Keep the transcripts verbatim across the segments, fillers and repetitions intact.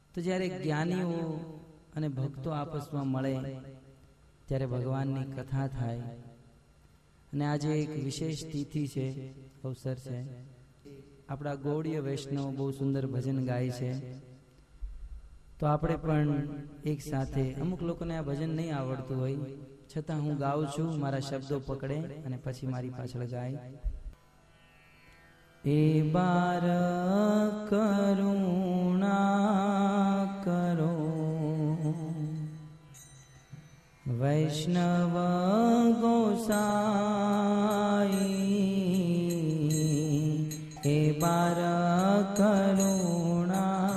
तो જ્યારે જ્ઞાનીઓ અને ભક્તો આપસમાં મળે ત્યારે ભગવાનની કથા થાય। અને આજે એક વિશેષ તિથિ છે, અવસર છે। આપણા ગૌડીય વૈષ્ણવ બહુ સુંદર ભજન ગાય છે, તો આપણે પણ એક સાથે, અમુક લોકોને આ ભજન નહીં આવડતું હોય છતાં હું ગાઉં છું, મારા શબ્દો પકડે અને પછી મારી પાછળ ગાય। એ બાર કરુણા કરો વૈષ્ણવ ગોસાઈ, એ બાર કરુણા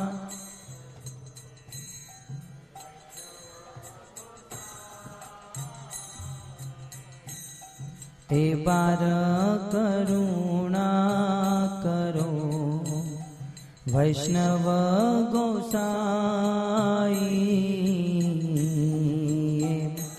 એ બાર કરુણા કરો વૈષ્ણવ ગોસાઈ।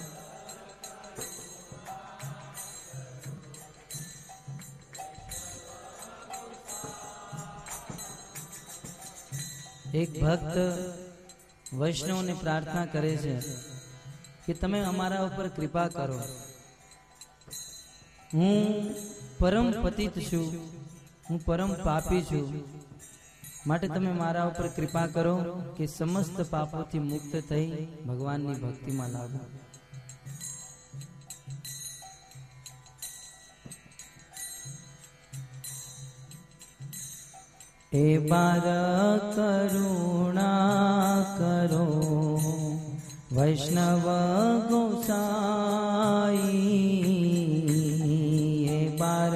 એક ભક્ત વૈષ્ણવને પ્રાર્થના કરે છે કે તમે અમારા ઉપર કૃપા કરો, હું પરમ પતિત છું, હું પરમ પાપી છું, માટે તમે મારા ઉપર કૃપા કરો કે સમસ્ત પાપોથી મુક્ત થઈ ભગવાનની ભક્તિમાં લાગો। એ બાર કરુણા કરો વૈષ્ણવ ગોસાઈ, એ બાર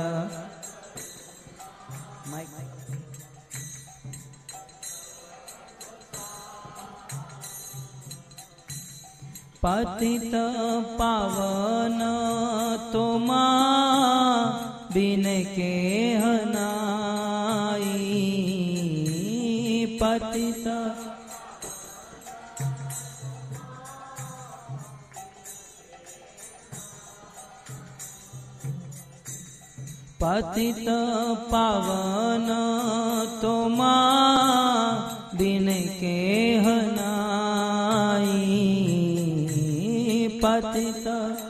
પતિત પાવન તોમા બિન કેહનાઈ, પતિત પતિત પાવન તોમા બિન કેહનાઈ, પતિત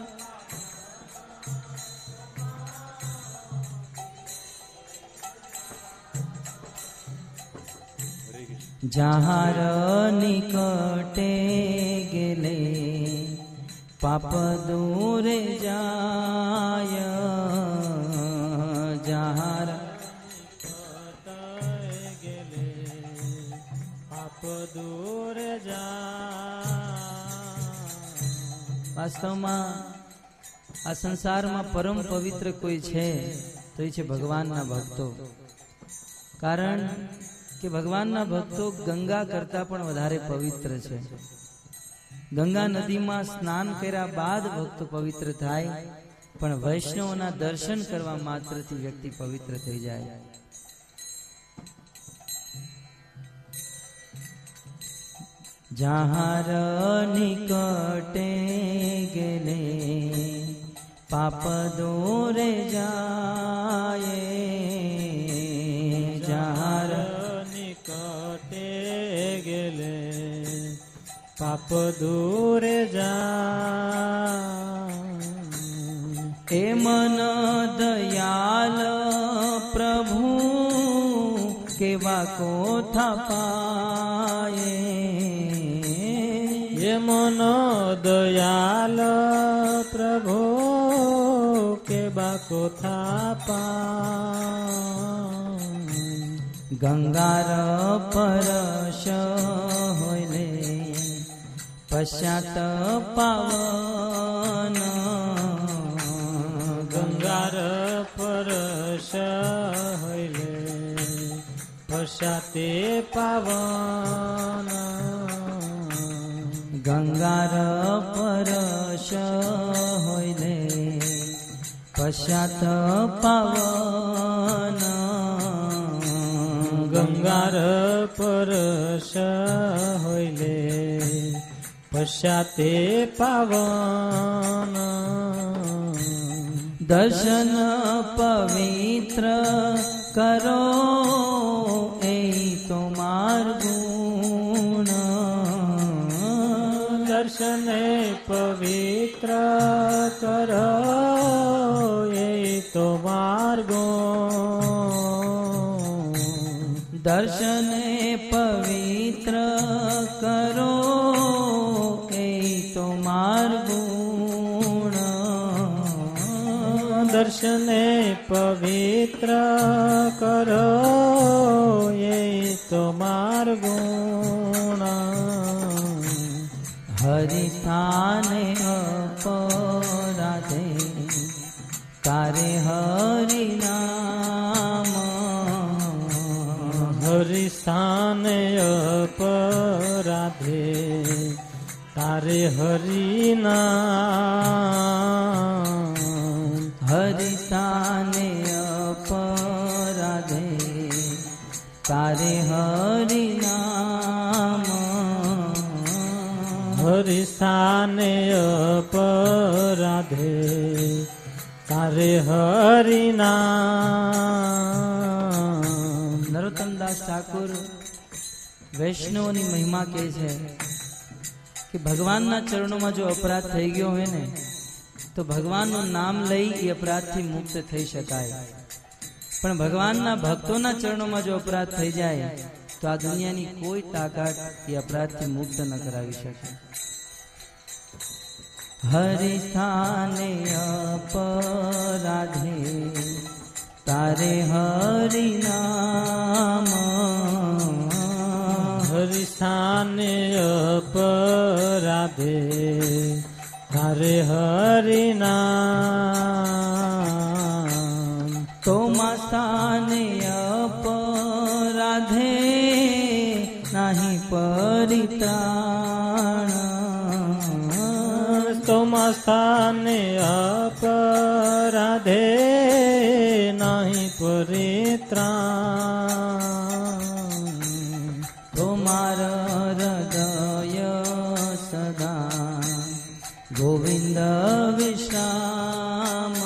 જાહાર નિકટે ગેલે પાપ દૂરે જાય, જાહાર ગેલે પાપ દૂરે જાય। વાસ્તવમાં આ સંસારમાં પરમ પવિત્ર કોઈ છે તો એ છે ભગવાનના ભક્તો, કારણ કે ભગવાનના ભક્તો ગંગા કરતા પણ વધારે પવિત્ર છે। ગંગા નદીમાં સ્નાન કર્યા બાદ ભક્તો પવિત્ર થાય, પણ વૈષ્ણવના દર્શન કરવા માત્રથી વ્યક્તિ પવિત્ર થઈ જાય। જાહાર નિકટે ગેલે પાપ દૂરે જાય, જાહાર નિકટે ગેલે પાપ દૂરે જાય। એ મન દયાલ પ્રભુ કેવા કોઠા પાયે, એ મન દયાલ પ્રભુ કેવા કોઠા પાય। ગંગાર પરશ હોયલે પશ્ચાત પાવન, ગંગાર પરશ હોયલે પશ્ચાતે પાવન, ગંગાર પરશ હોયલે પશ્ચાત પાવન, ગંગાર પરશ હોયલે પશ્ચાતે પાવન। દર્શન પવિત્ર કરો એ તો માર ગુણ, દર્શને પવિત્ર કરો એ તો માર્ગો દર્શને પવિત્ર કરો એ તો માર્ગુણ દર્શને પવિત્ર કરો એ તો માર્ગુણ હરિસ્થાને અપરાધે તારે હરિનામ હરિસ્થાને અપરાધે તારે હરિનામ હરિસ્થાને અપરાધે તારે હરિનામ હરિસ્થાને અપરાધે તારે હરિનામ નરોત્તમદાસ ઠાકુર વૈષ્ણવની મહિમા કહે છે કે ભગવાનના ચરણોમાં જો અપરાધ થઈ ગયો હોય ને તો ભગવાનનું નામ લઈ એ અપરાધથી મુક્ત થઈ શકાય, પણ ભગવાનના ભક્તોના ચરણોમાં જો અપરાધ થઈ જાય તો આ દુનિયાની કોઈ તાકાત એ અપરાધથી મુક્ત ન કરાવી શકે. હરિસ્થાને અપરાધે તારે હરિનામ હરિસ્થાને અપરાધે તારે હરિનામ તો માસ્થાને અપરાધે નાહી પરિત્રાણ તો સ્થાને અપરાધે નાહી પરિત્રાણ તો મારા હૃદય સદા ગોવિંદ વિશ્રામ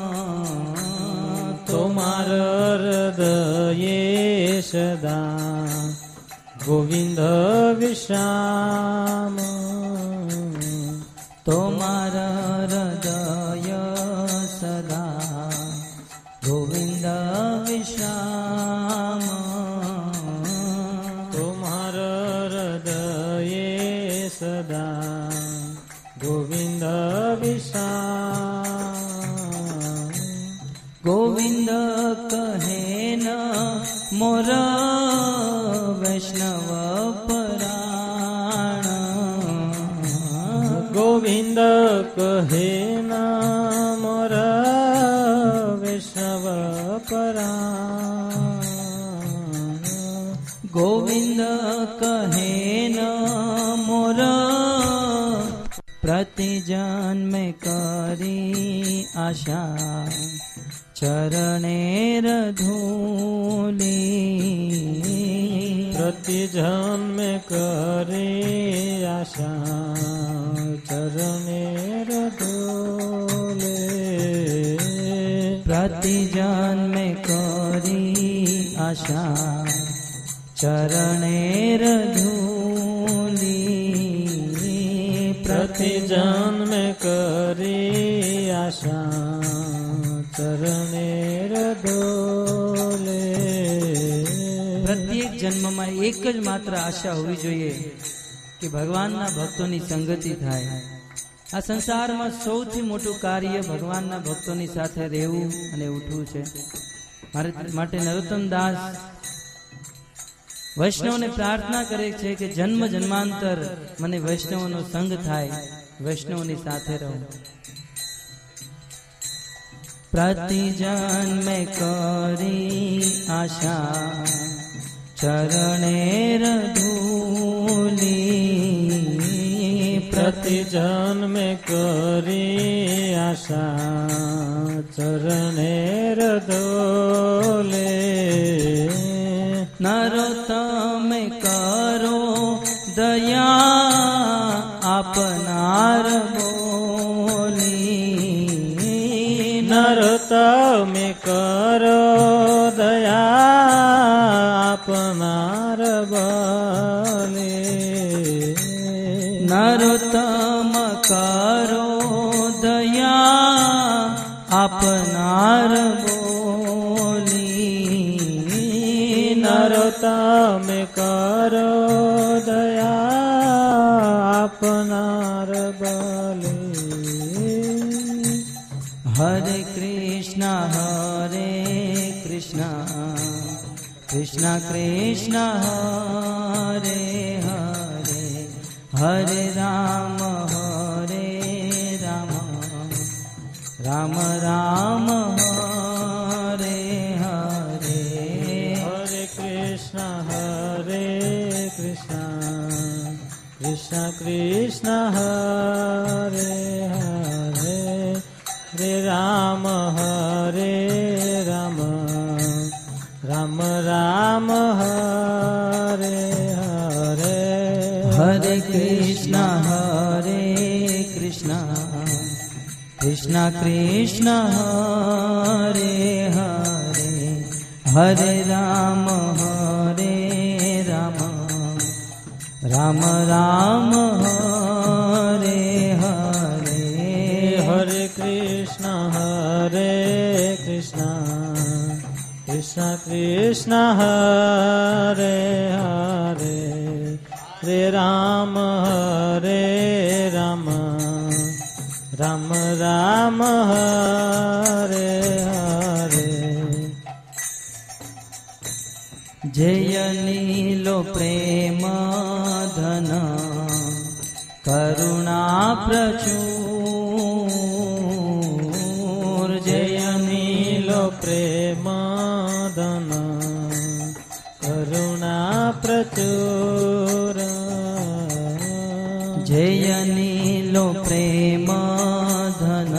તો મારા હૃદયે સદા ગોવિંદ વિશ્રામ તો મારા હૃદય સદા ગોવિંદ વિશ્રામ તો મારા હૃદયે સદા ગોવિંદ વિશ્રામ ગોવિંદ કહે ન મોર વૈષ્ણવ પરાણ ગોવિંદ કહે ના મોરા વૈષ્ણવ પરાણ ગોવિંદ કહે ન મોર પ્રતિ જન્મે કરી આશા ચરણે રધૂલી પ્રતિ જન્મે કરી આશા ચરણે રધૂલે પ્રતિ જન્મે કરી આશા ચરણે રધૂલી પ્રતિ જન્મે કરી આશા ચરણે રધોલે પ્રત્યેક જન્મમાં એક જ માત્ર આશા હોવી જોઈએ કે ભગવાનના ભક્તોની સંગતિ થાય. આ સંસારમાં સૌથી મોટું કાર્ય ભગવાનના ભક્તોની સાથે રહેવું અને ઉઠવું છે. માટે નરોત્તમ દાસ વૈષ્ણવને પ્રાર્થના કરે છે કે જન્મ જન્માંતર મને વૈષ્ણવનો સંગ થાય, વૈષ્ણવની સાથે રહું. પ્રતિ જન્મે કરી આશા ચરણે રધૂલી પ્રતિ જન્મે કરી આશા ચરણે રધોલે નરોત્તમે કરો દયા આપનાર બોલી નરોત્તમે કરો દયા આપનાર બોલી नरोत्तम करो दया आपनार बोली। नरोत्तम करो दया आपनार बोली। हरे कृष्णा हरे कृष्णा कृष्णा कृष्णा हरे हरे, हरे राम हरे राम राम राम हरे हरे। हरे कृष्णा हरे कृष्णा कृष्णा कृष्णा हरे हरे, हरे राम हरे राम राम राम हरे हरे। हरे कृष्णा हरे कृष्णा कृष्णा कृष्णा हरे हरे, हरे राम हरे राम राम राम हरे हरे। हरे कृष्णा हरे कृष्णा कृष्णा कृष्णा हरे हरे, हरे राम हरे राम राम राम हरे हरे। जय नीलो प्रेम धन करुणा प्रचुर। जय नीलो प्रेम धन करुणा प्रचुर। जय नीलो प्रेम धन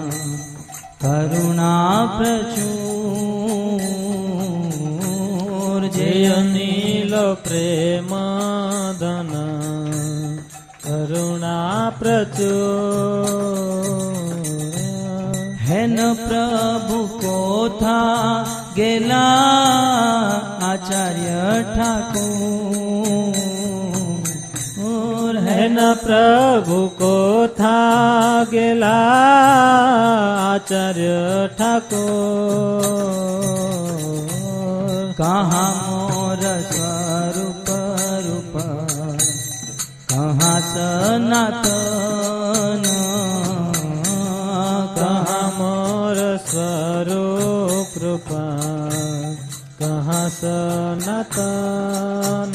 करुणा प्रचुर। जय नीलो प्रेम धन करुणा प्रचुर। हेन प्रभु को था गेला आचार्य ठाकुर। हेन प्रभु को था गेला आचार्य ठाकुर। कहाँ मोर स्वरूप रूप कहाँ सनातन। कहाँ मोर स्वरूप रूपा कहाँ सनातन।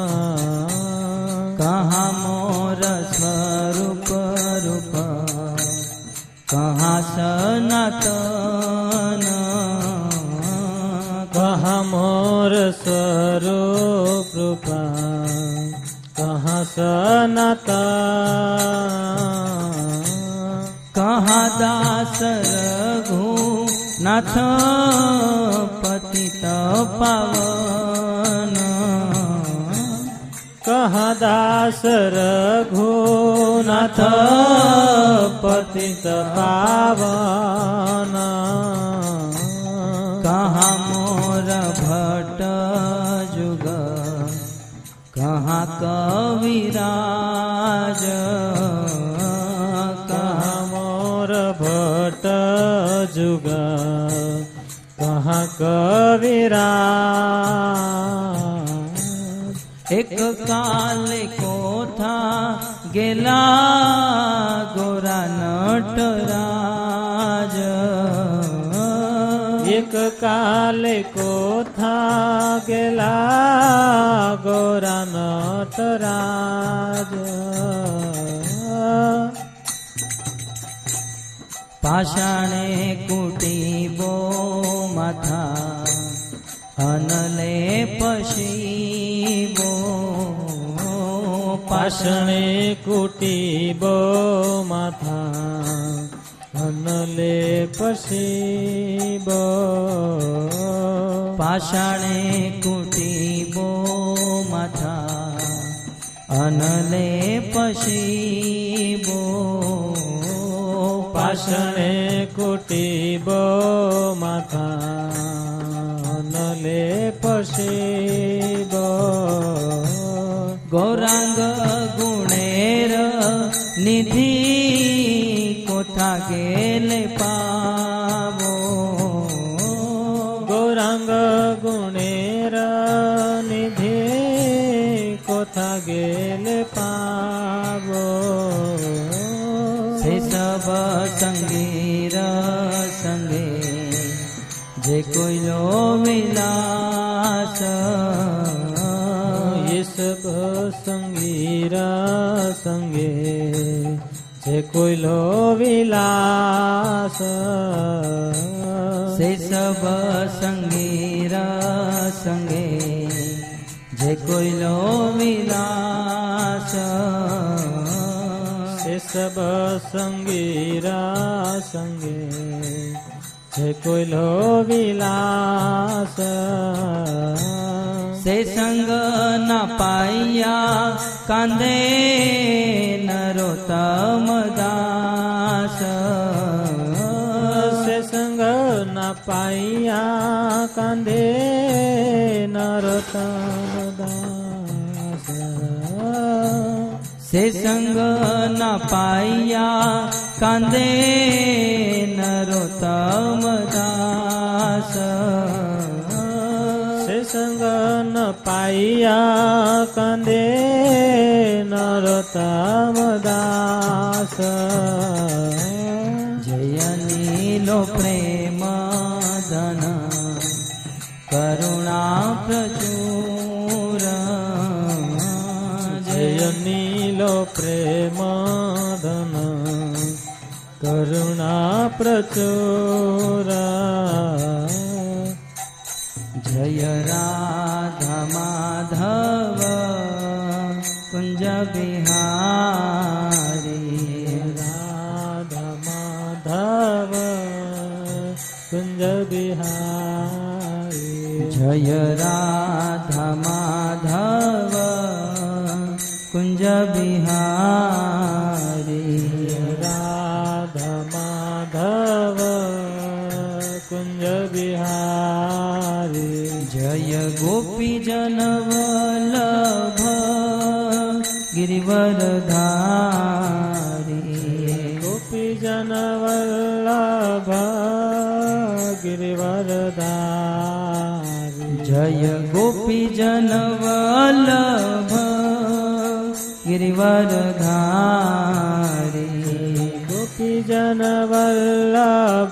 कहाँ मोर स्वरूप रूप कहाँ सनातन। कहाँ मोर स्वरूप रूपा कहाँ सनातन। कहाँ दास रघुनाथ पतित पावन। कहाँ दास रघुनाथ पतित पावन। कहाँ मोर भट्ट जुग कहाँ कविराज। कहाँ मोर भट्ट जुग कहाँ कविराज। एक काल को था गेला गोरा नटराज। एक काल को था गेला गोरा नटराज। पाषाणे कुटीबो माथा अनले पशीबो। पाषाणे कुटीबो माथा अनले पशीबो। पाषाणे कुटीबो माथा अनले पशीबो। पाषाणे कुटीबो माथा अनले पशीबो। गौरांग गुणेर निधि कोठा गेले पावो गौरांग गुणेर निधि कोठा गेले पावो से सब संगीर संगे जे कोई लो विलास ये सब संगीरा संगे जे कोई लो विलास से सब संगीरा संगे जे कोई लो विलास से सब संगीरा संगे जे कोई लो विलास से संग न पाइया कांदे नरोत्तम दास से संग न पाइया कांदे नरोत्तम दास से संग न पाइया कांदे नरोत्तम दास से संग न पाइया कांदे नरोत्तम दास जय नीलो प्रेम धन करुणा प्रचुर जय नीलो प्रेम धन करुणा प्रचुर जय राधा माधव कुंज बिहारी राधा माधव कुंज बिहारी जय राधा माधव कुंज बिहारी राधा माधव कुंज बिहारी जय गोपी जन वल्लभ गिरिवरधारी गोपी जन वल्लभ गिरिवरधारी जय गोपी जन वल्लभ गिरिवरधारी गोपी जन वल्लभ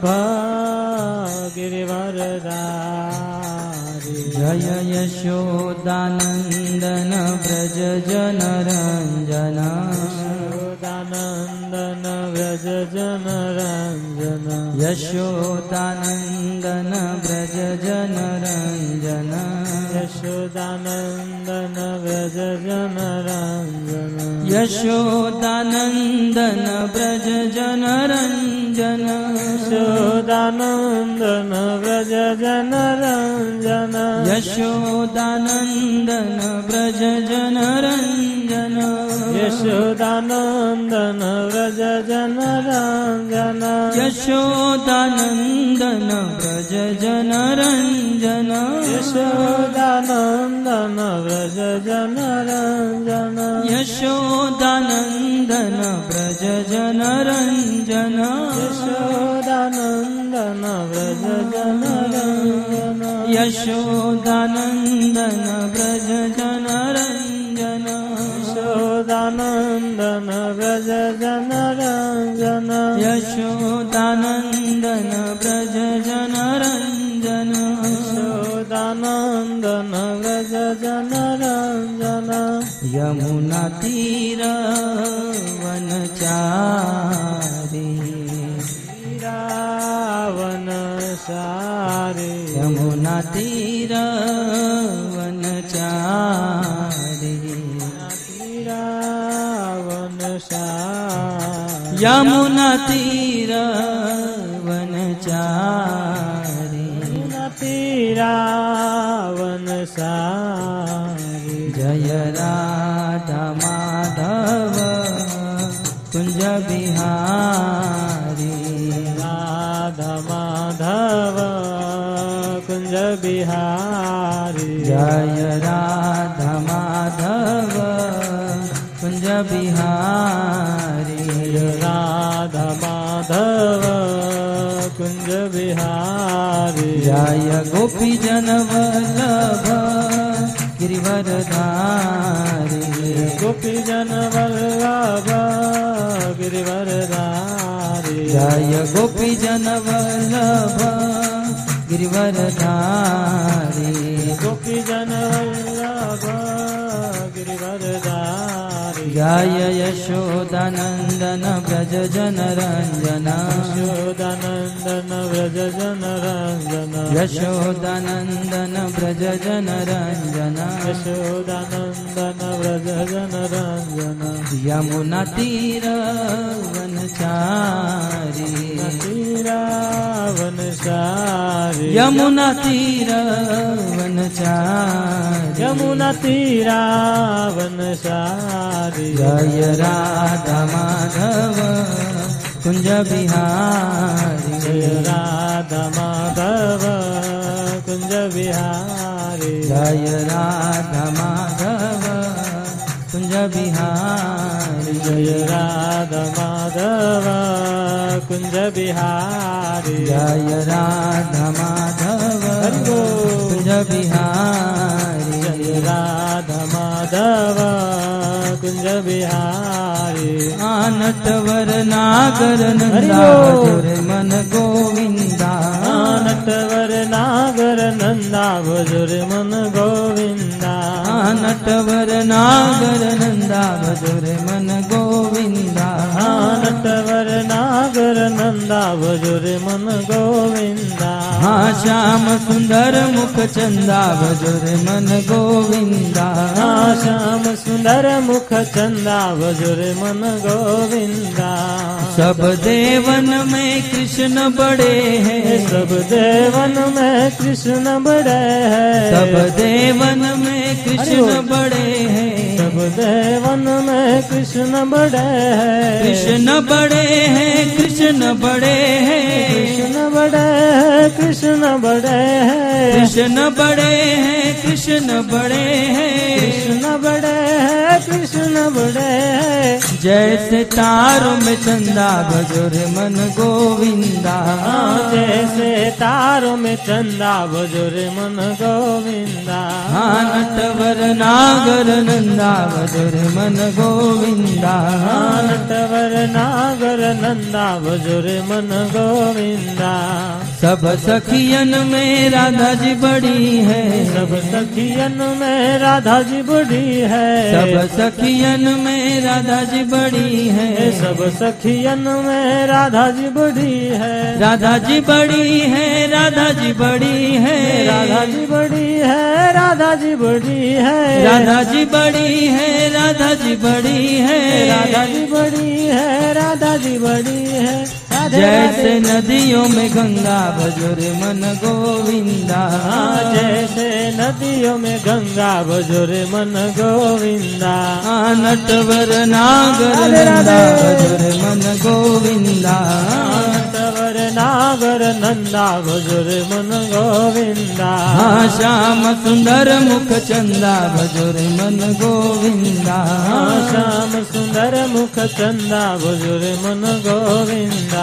गिरिवरधारी जय यशोदानंदन व्रज जन रंजन यशोदानंदन व्रज जन रंजन यशोदानंदन व्रज जन रंजन यशोदानंदन व्रज जन रंजन यशोदानंदन व्रज जन रंजन यशोदानंदन व्रज जन रंजन यशोदानंदन व्रज जन रंजन यशोदानंदन व्रज जन रंजन यशोदानंदन व्रज जन रंजन यशोदानंदन व्रज जन रंजन यशोदानंदन व्रज जन रंजन यशोदानंदन व्रज जन रंजन यशोदानंदन व्रज जन रंजन यशोदानंदन व्रज जन रंजन यशोदानंदन व्रज जन रंजन यशोदानंदन व्रज जन रंजन यमुना तीर वनचारी रावण सारे यमुना तीर वनचारी रावण सारे यमुना तीर वनचारी रावण सारे जय राधा माधव कुंज बिहारी राधा माधव कुंज बिहारी जय राधा माधव कुंज बिहारी राधा माधव कुंज बिहारी जय गोपी जन वल्लभ गिरिवरधारी गोपी जन वल्लभ गिरिवरधारी जय गोपी जन वल्लभ गिरिवरधारी गोपी जन वल्लभ गिरिवरधारी जय यशोदानंदन व्रज जन रंजन यशोदानंदन व्रज जन रंजन यशोदानंदन व्रज जन रंजन यशोदानंदन व्रज जन रंजन यमुना तीर वनचारी तीरावनचारी यमुना तीर वनचारी यमुना तीरावनचारी जय राधा माधव कुंज बिहारी जय राधा माधव कुंज बिहारी जय राधा माधव कुंज बिहारी जय राधा माधव कुंज बिहारी जय राधा माधव कुंज बिहारी जय राधा माधव कुंज बिहारी आनटवर नागर नंदावर मन गोविंदा नटवर नागर नंदा भजुर मन गोविंदा नटवर नागर नंदा भजुर मन गोविंदा नटवर नागर नंदा भजुर मन गोविंदा हाँ श्याम सुंदर मुख चंदा भजुर मन गोविंदा हाँ श्याम सुंदर मुख चंदा भजुर मन गोविंदा सब देवन में कृष्ण बड़े हैं सब देवन में कृष्ण बड़े हैं सब देवन में कृष्ण बड़े हैं सब देवन में कृष्ण बड़े हैं कृष्ण बड़े हैं कृष्ण बड़े हैं कृष्ण बड़े हैं कृष्ण बड़े हैं कृष्ण बड़े हैं कृष्ण बड़े हैं कृष्ण बड़े हैं कृष्ण बड़े हैं जैसे तारों में चंदा भजुर मन गोविंदा जैसे तारों में चंदा भजुर मन गोविंदा हाँ नटवर नागर नंदा भजुर मन गोविंदा नटवर नागर नंदा भजुर मन गोविंदा सब सखियन में राधा जी बड़ी है सब सखियन में राधा जी बड़ी है सब सखियन में राधा जी बड़ी है सब सखियन में राधा जी बड़ी है राधा जी बड़ी है राधा जी बड़ी है राधा जी बड़ी है राधा जी बड़ी है राधा जी बड़ी है राधा जी बड़ी है राधा जी बड़ी है राधा जी बड़ी है जैसे नदियों में गंगा भजुर मन गोविंदा जैसे नदियों में गंगा भजुर मन गोविंदा नटवर नागर नंदा भजुर मन गोविंदा नटवर नागर नंदा भजुर मन गोविंदा हाँ श्याम सुंदर मुख चंदा भजुर मन गोविंदा श्याम सुंदर मुख चंदा भजुर मन गोविंदा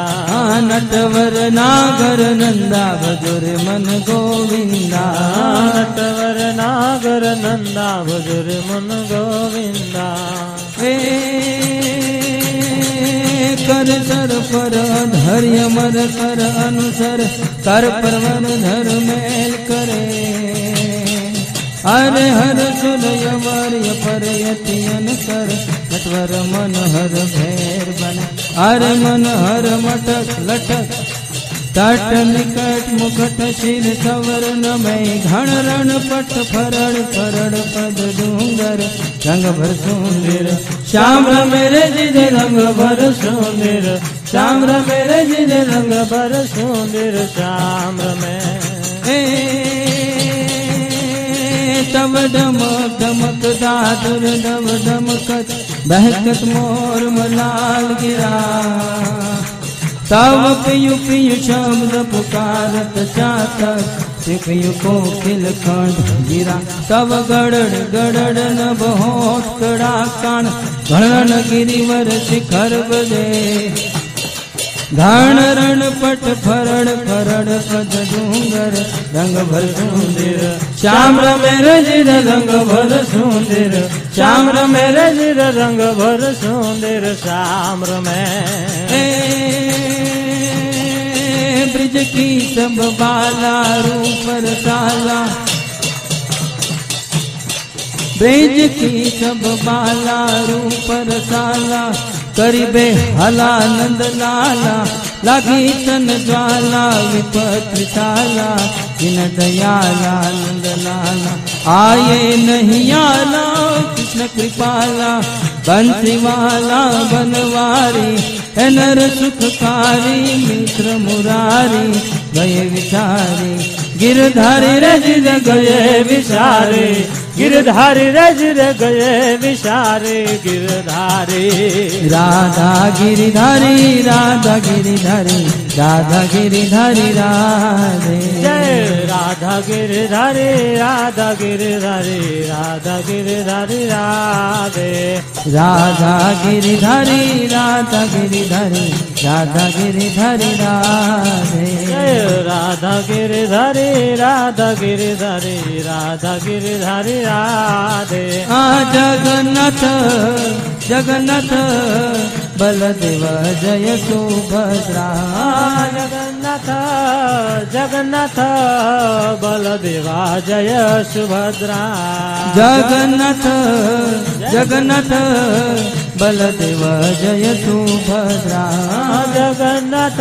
नटवर नागर नंदा भजुर मन गोविंदा नटवर नागर नंदा भजुर मन गोविंदा कर सर पर धैर्य मर कर अनुसर कर परवर धर मेल करे हर हर सुनय वर्य पर यतियन कर नटवर मन हर भैर बने हर मन हर मटक लटक तट निकट मुकट शील सवर्ण में घण रण पट फरड़ फरड़ पद डूंगर रंग भर सुंदर श्याम मेरे जिज रंग भर सुंदर श्याम मेरे जिज रंग भर सुंदर श्याम में तब डमक डमक दादुर डम डमकत बहकत मोर मलाल गिरा तब पियु पियु शब्द पुकारत चातक सिखियो कोकिल कंठ गिरा तब गड़ड़ गड़ड़ नभ होठ कड़ा कान घड़न गिरिवर शिखर बजे घाण रण पट फरड़ फरड़ पद डूंगर रंग भर सुंदर श्याम रमे रजिर रंग भर सुंदर श्याम रमे रजिर रंग भर सुंदर श्याम रमे ब्रिज की सब बाला रूप रसाला ब्रिज की सब बाला रूप रसाला करीबे हला नंद लाला लागी तन ज्वाला विपत चाला इन दयाला नंद लाला आये नहीं आला कृष्ण कृपाला बंसी वाला बनवारी है नर सुखकारी मित्र मुरारी गए विचारी गिरधारी रजिर गए विचारे गिरधारी रजिर गए विचारे गिरधारी राधा गिरिधारी राधा गिरिधारी राधा गिरिधारी राधे जय राधा गिरिधारी राधा गिरिधारी राधा गिरिधारी राधे राधा गिरिधारी राधा गिरिधारी राधा गिरिधारी राधे जय राधा गिरिधारी राधा गिरिधारी राधा गिरिधारी राधे आ जगन्नाथ जगन्नाथ बलदेव जय सुभद्रा जगन्नाथ जगन्नाथ बलदेवा जय सुभद्रा जगन्नाथ जगन्नाथ बलदेव जय सुभद्रा जगन्नाथ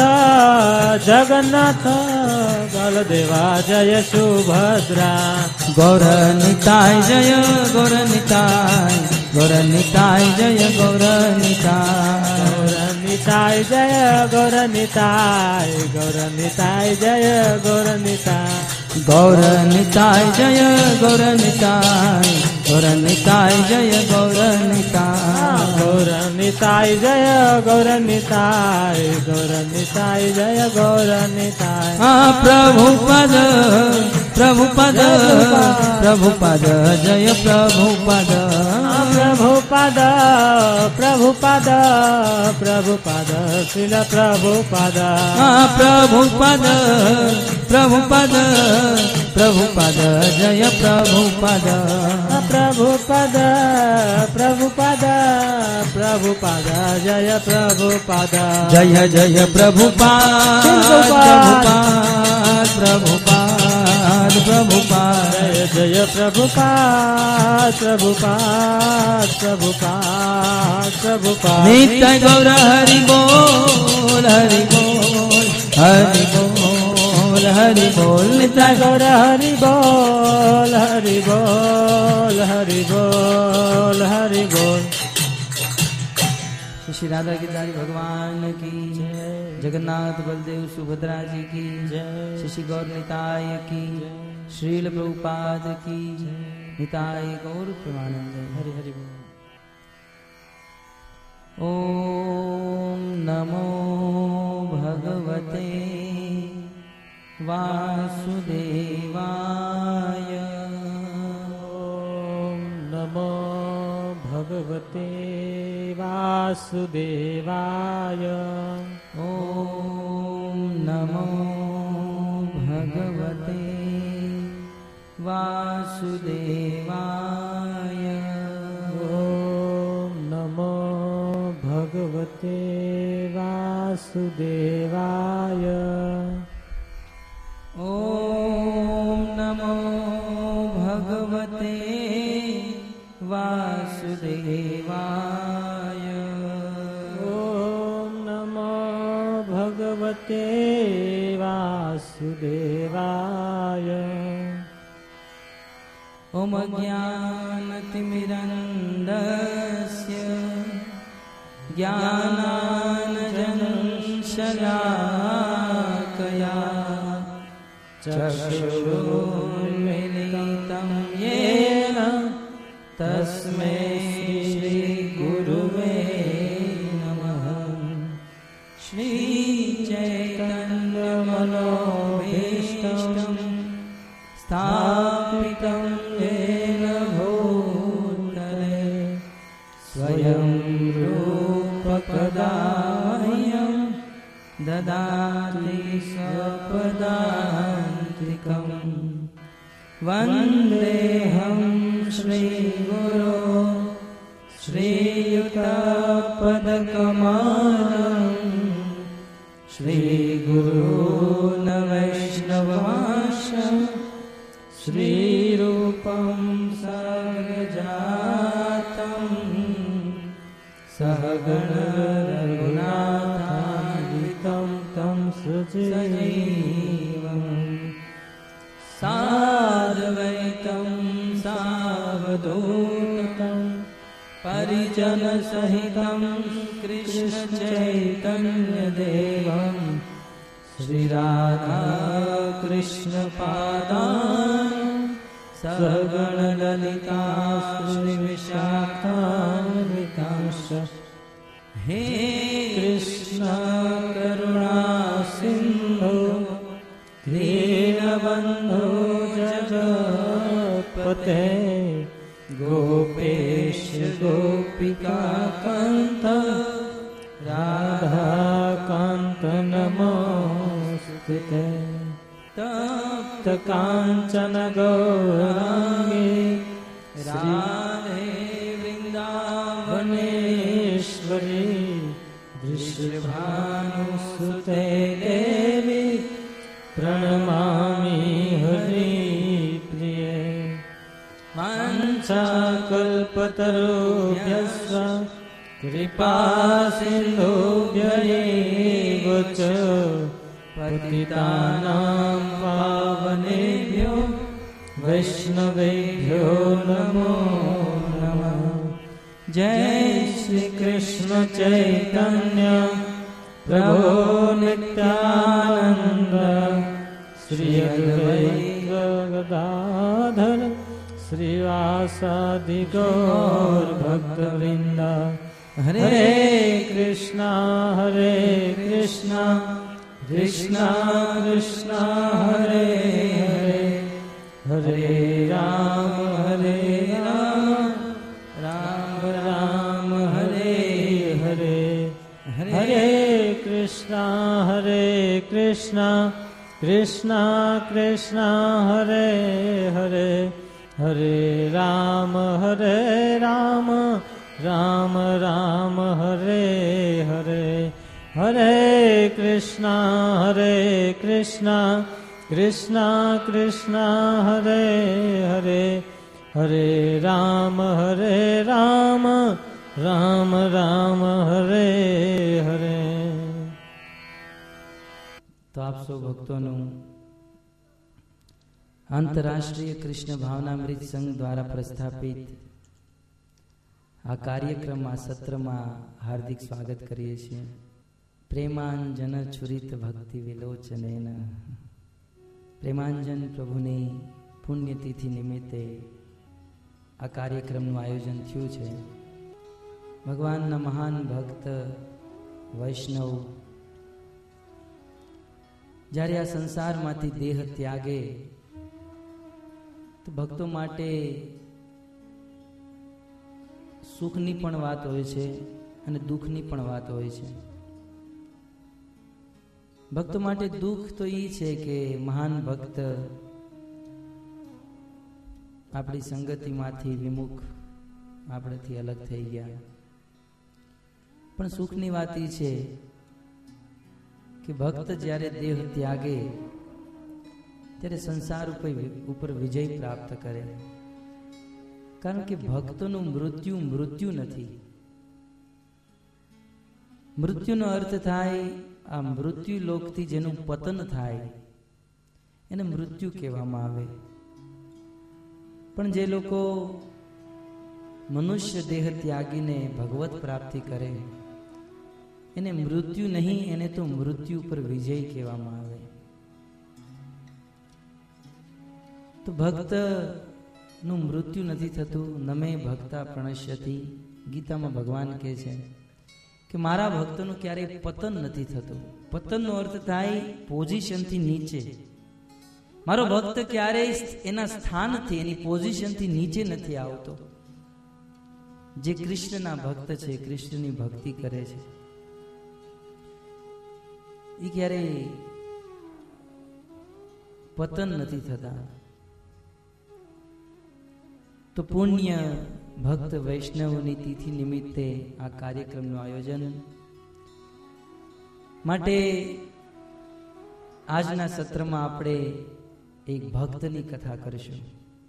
जगन्नाथ बलदेवा जय सुभद्रा गौर निताय जय गौर निताय गौर निताय जय गौर निताय गौर निताय जय गौर निताय गौर निताय जय गौर निताय गौर निताय जय गौर निताय गौर निताय जय गौर निताय गौर निताय जय गौर निताय गौर निताय जय गौर निताय हाँ प्रभुपद प्रभुपद प्रभुपद जय प्रभुपद प्रभुपद प्रभुपद प्रभुपद श्रील प्रभुपद हाँ प्रभुपद प्रभुपद प्रभुपद जय प्रभुपद प्रभुपद प्रभुपद प्रभुपद जय प्रभुपद जय जय प्रभुपाद प्रभुपाद प्रभुपाद प्रभुपाद जय जय प्रभुपाद प्रभुपाद प्रभुपाद प्रभुपाद नित्य गौर हरि बोल हरि बोल हरि बोल हरि बोल नित्य गौर हरि बोल हरि बोल हरि बोल हरि बोल श्री राधा गिरधारी भगवान की जय जगन्नाथ बलदेव सुभद्रा जी की जय श्री गौर निताय की श्रील प्रभुपाद की निताय गौर प्रेमानंद हरि हरि बोल। ओम नमो भगवते वासुदेवाय ओम नमो भगवते वासुदेवाय ओम नमो भगवते वासुदेवाय ओम नमो भगवते वासुदेवाय ओम नमो भगवते वासुदेवाय ओम नमो भगवते वासुदेवाय ओम ज्ञानतिमिरन्दस्य ज्ञानाञ्जनशलाकया चक्षुरुन्मीलितं येन तस्मै श्रीगुरुवे नमः। श्रीचैतन्यमनोभीष्टं स्थापितं येन भूतले स्वयं रूपकदा मह्यं ददाति स्वपदान्तिकम् वन्देऽहं श्रीगुरो श्रीयुतापदकमलम् श्रीगुरून् वैष्णवांश्च श्रीरूपं सहजातं सहगण रघुनाथान्वितं तं सजीवम् साद्वैतं सावधूतं परिजनसहितं कृष्णचैतन्यदेवं श्रीराधाकृष्णपादान् सहगणललिता श्रीविशाखान्वितांश्च हे कृष्ण करुणा सिन्धु दीनबन्धो जगत्पते गोपेश गोपिकान्त राधाकान्त नमोस्तुते तप्त काञ्चन गौराङ्गी राधे वृन्दावनेश्वरी वृषभानुसुते देवी प्रणमामि हरिप्रिये वाञ्छाकल्पतरुभ्यश्च कृपा सिन्धुभ्यैव च पतितानां पावनेभ्यो वैष्णवेभ्यो नमो नमः। जय श्री कृष्ण चैतन्य प्रभो नित्यानंद श्री अद्वैत गदाधर श्रीवासादि गौर भक्तवृंद। हरे कृष्णा हरे कृष्णा कृष्णा कृष्णा हरे हरे हरे राम हरे राम राम राम हरे हरे हरे कृष्णा हरे कृष्णा कृष्णा कृष्णा हरे हरे हरे राम हरे राम राम राम हरे हरे हरे कृष्णा हरे कृष्णा कृष्णा कृष्णा हरे हरे हरे राम हरे राम राम राम हरे हरे। तो आप सौ भक्तों आंतरराष्ट्रीय कृष्ण भावनामृत संघ द्वारा प्रस्थापित आ कार्यक्रम आ सत्र में हार्दिक स्वागत करिए छीए। प्रेमांजन छुरित भक्ति विलोचनेन प्रेमांजन प्रभुनी पुण्यतिथि निमित्ते आ कार्यक्रमનું આયોજન થયું છે। ભગવાનના મહાન ભક્ત વૈષ્ણવ જ્યારે આ સંસારમાંથી દેહ ત્યાગે તો ભક્તો માટે સુખની પણ વાત હોય છે અને દુઃખની પણ વાત હોય છે। ભક્તો માટે દુઃખ તો એ છે કે મહાન ભક્ત આપણી સંગતિમાંથી વિમુખ આપણાથી અલગ થઈ ગયા। પણ સુખની વાત એ છે કે ભક્ત જ્યારે દેહ ત્યાગે ત્યારે સંસાર ઉપર વિજય પ્રાપ્ત કરે। કારણ કે ભક્તનું મૃત્યુ મૃત્યુ નથી। મૃત્યુનો અર્થ થાય આ મૃત્યુ લોકથી જેનું પતન થાય એને મૃત્યુ કહેવામાં આવે। પણ જે લોકો મનુષ્ય દેહ ત્યાગીને ભગવત પ્રાપ્તિ કરે એને મૃત્યુ નહીં, એને તો મૃત્યુ પર વિજય કહેવામાં આવે। તો ભક્ત નું મૃત્યુ નથી થતું। નમે ભક્તા પ્રણશ્યતિ ગીતામાં ભગવાન કહે છે કે મારા ભક્તનું ક્યારેય પતન નથી થતું। પતનનો અર્થ થાય પોઝિશનથી નીચે, મારો ભક્ત ક્યારેય એના સ્થાનથી, એની પોઝિશનથી નીચે નથી આવતો. જે કૃષ્ણના ભક્ત છે, કૃષ્ણની ભક્તિ કરે છે, એ ક્યારેય પતન નથી થતા. તો પુણ્ય ભક્ત વૈષ્ણવની તિથિ નિમિત્તે આ કાર્યક્રમનું આયોજન માટે આજના સત્રમાં આપણે એક ભક્તની કથા કરીશું.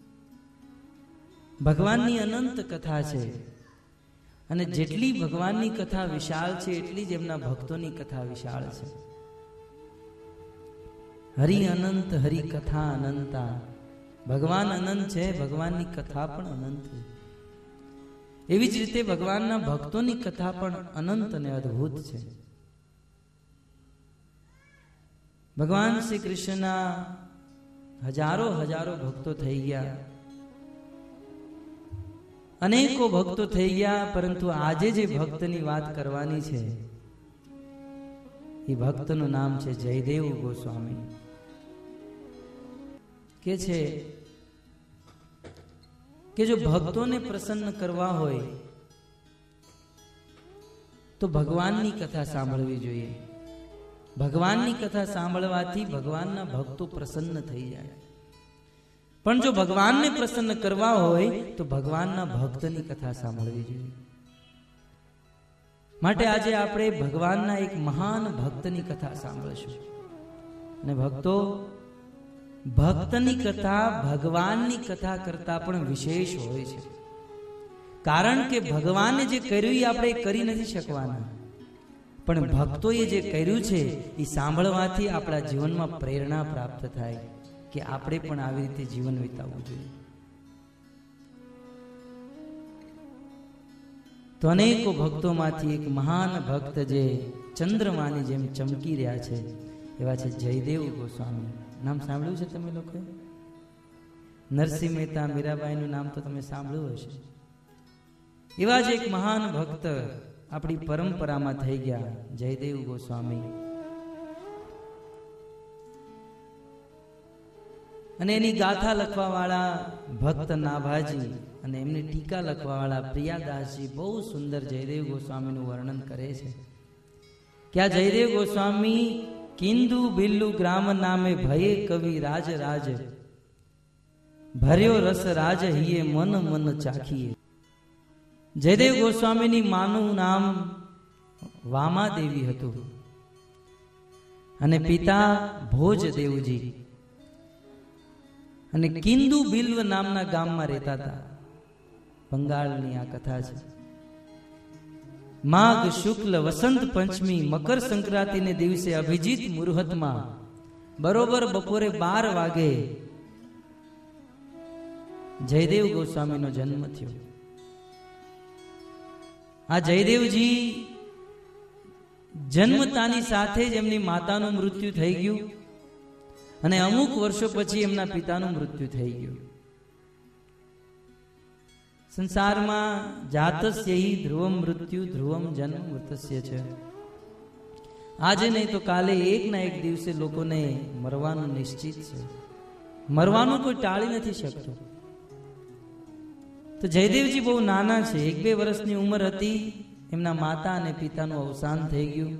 ભગવાનની અનંત કથા છે, અને જેટલી ભગવાનની કથા વિશાળ છે એટલી જ એમના ભક્તોની કથા વિશાળ છે. હરિ અનંત હરિ કથા અનંતા. ભગવાન અનંત છે, ભગવાનની કથા પણ અનંત છે. એવી જ રીતે ભગવાનના ભક્તોની કથા પણ અનંત અને અદ્ભુત છે. ભગવાન શ્રી કૃષ્ણના હજારો હજારો ભક્તો થઈ ગયા, અનેકો ભક્તો થઈ ગયા, પરંતુ આજે જે ભક્તની વાત કરવાની છે એ ભક્તનું નામ છે જયદેવ ગોસ્વામી. કે છે કે જો ભક્તોને પ્રસન્ન કરવા હોય તો ભગવાનની કથા સાંભળવી જોઈએ. ભગવાનની કથા સાંભળવાથી ભગવાનના ભક્તો પ્રસન્ન થઈ જાય. પણ જો ભગવાનને પ્રસન્ન કરવા હોય તો ભગવાનના ભક્તની કથા સાંભળવી જોઈએ. માટે આજે આપણે ભગવાનના એક મહાન ભક્તની કથા સાંભળીશું. અને ભક્તો, ભક્તની કથા ભગવાનની કથા કરતા પણ વિશેષ હોય છે. કારણ કે ભગવાને જે કર્યું એ આપણે કરી નથી શકવાના, પણ ભક્તોએ જે કર્યું છે એ સાંભળવાથી આપણા જીવનમાં પ્રેરણા પ્રાપ્ત થાય કે આપણે પણ આવી રીતે જીવન વિતાવવું જોઈએ. તો અનેકો ભક્તોમાંથી એક મહાન ભક્ત જે ચંદ્રમાની જેમ ચમકી રહ્યા છે એવા છે જયદેવ ગોસ્વામી. નામ સાંભળ્યું છે તમે લોકો? નરસિંહ મહેતા, મીરાબાઈનું નામ તો તમે સાંભળ્યું હશે. એવા જ એક મહાન ભક્ત આપણી પરંપરામાં થઈ ગયા, જયદેવ ગોસ્વામી. અને એની ગાથા લખવા વાળા ભક્ત નાભાજી અને એમની ટીકા લખવા વાળા પ્રિયાદાસજી બહુ સુંદર જયદેવ ગોસ્વામીનું વર્ણન કરે છે કે આ જયદેવ ગોસ્વામી કિંદુ બિલ્લુ ગ્રામ નામે ભયે કવિ રાજ રાજ ભર્યો રસ રાજ હિયે મન મન ચાખીએ. જયદેવ ગોસ્વામીની માનું નામ વામાદેવી હતું અને પિતા ભોજદેવજી, અને કિંદુ બિલ્વ નામના ગામમાં રહેતા હતા. બંગાળની આ કથા છે. માઘ શુક્લ વસંત પંચમી મકર સંક્રાંતિને દિવસે અભિજીત મુહૂર્તમાં બરોબર બપોરે બાર વાગે જયદેવ ગોસ્વામીનો જન્મ થયો. આ જયદેવજી જન્મતાની સાથે જ એમની માતાનું મૃત્યુ થઈ ગયું અને અમુક વર્ષો પછી એમના પિતાનું મૃત્યુ થઈ ગયું. સંસારમાં જાતસ્ય હિ ધ્રુવમ મૃત્યુ ધ્રુવમ જન્મ મૃતસ્ય છે. આજે નહીં તો કાલે એક ના એક દિવસે લોકોને મરવાનું નિશ્ચિત છે. મરવાનું કોઈ ટાળી નથી શકતું. તો જયદેવજી બહુ નાના છે, એક બે વર્ષની ઉંમર હતી, એમના માતા અને પિતાનું અવસાન થઈ ગયું.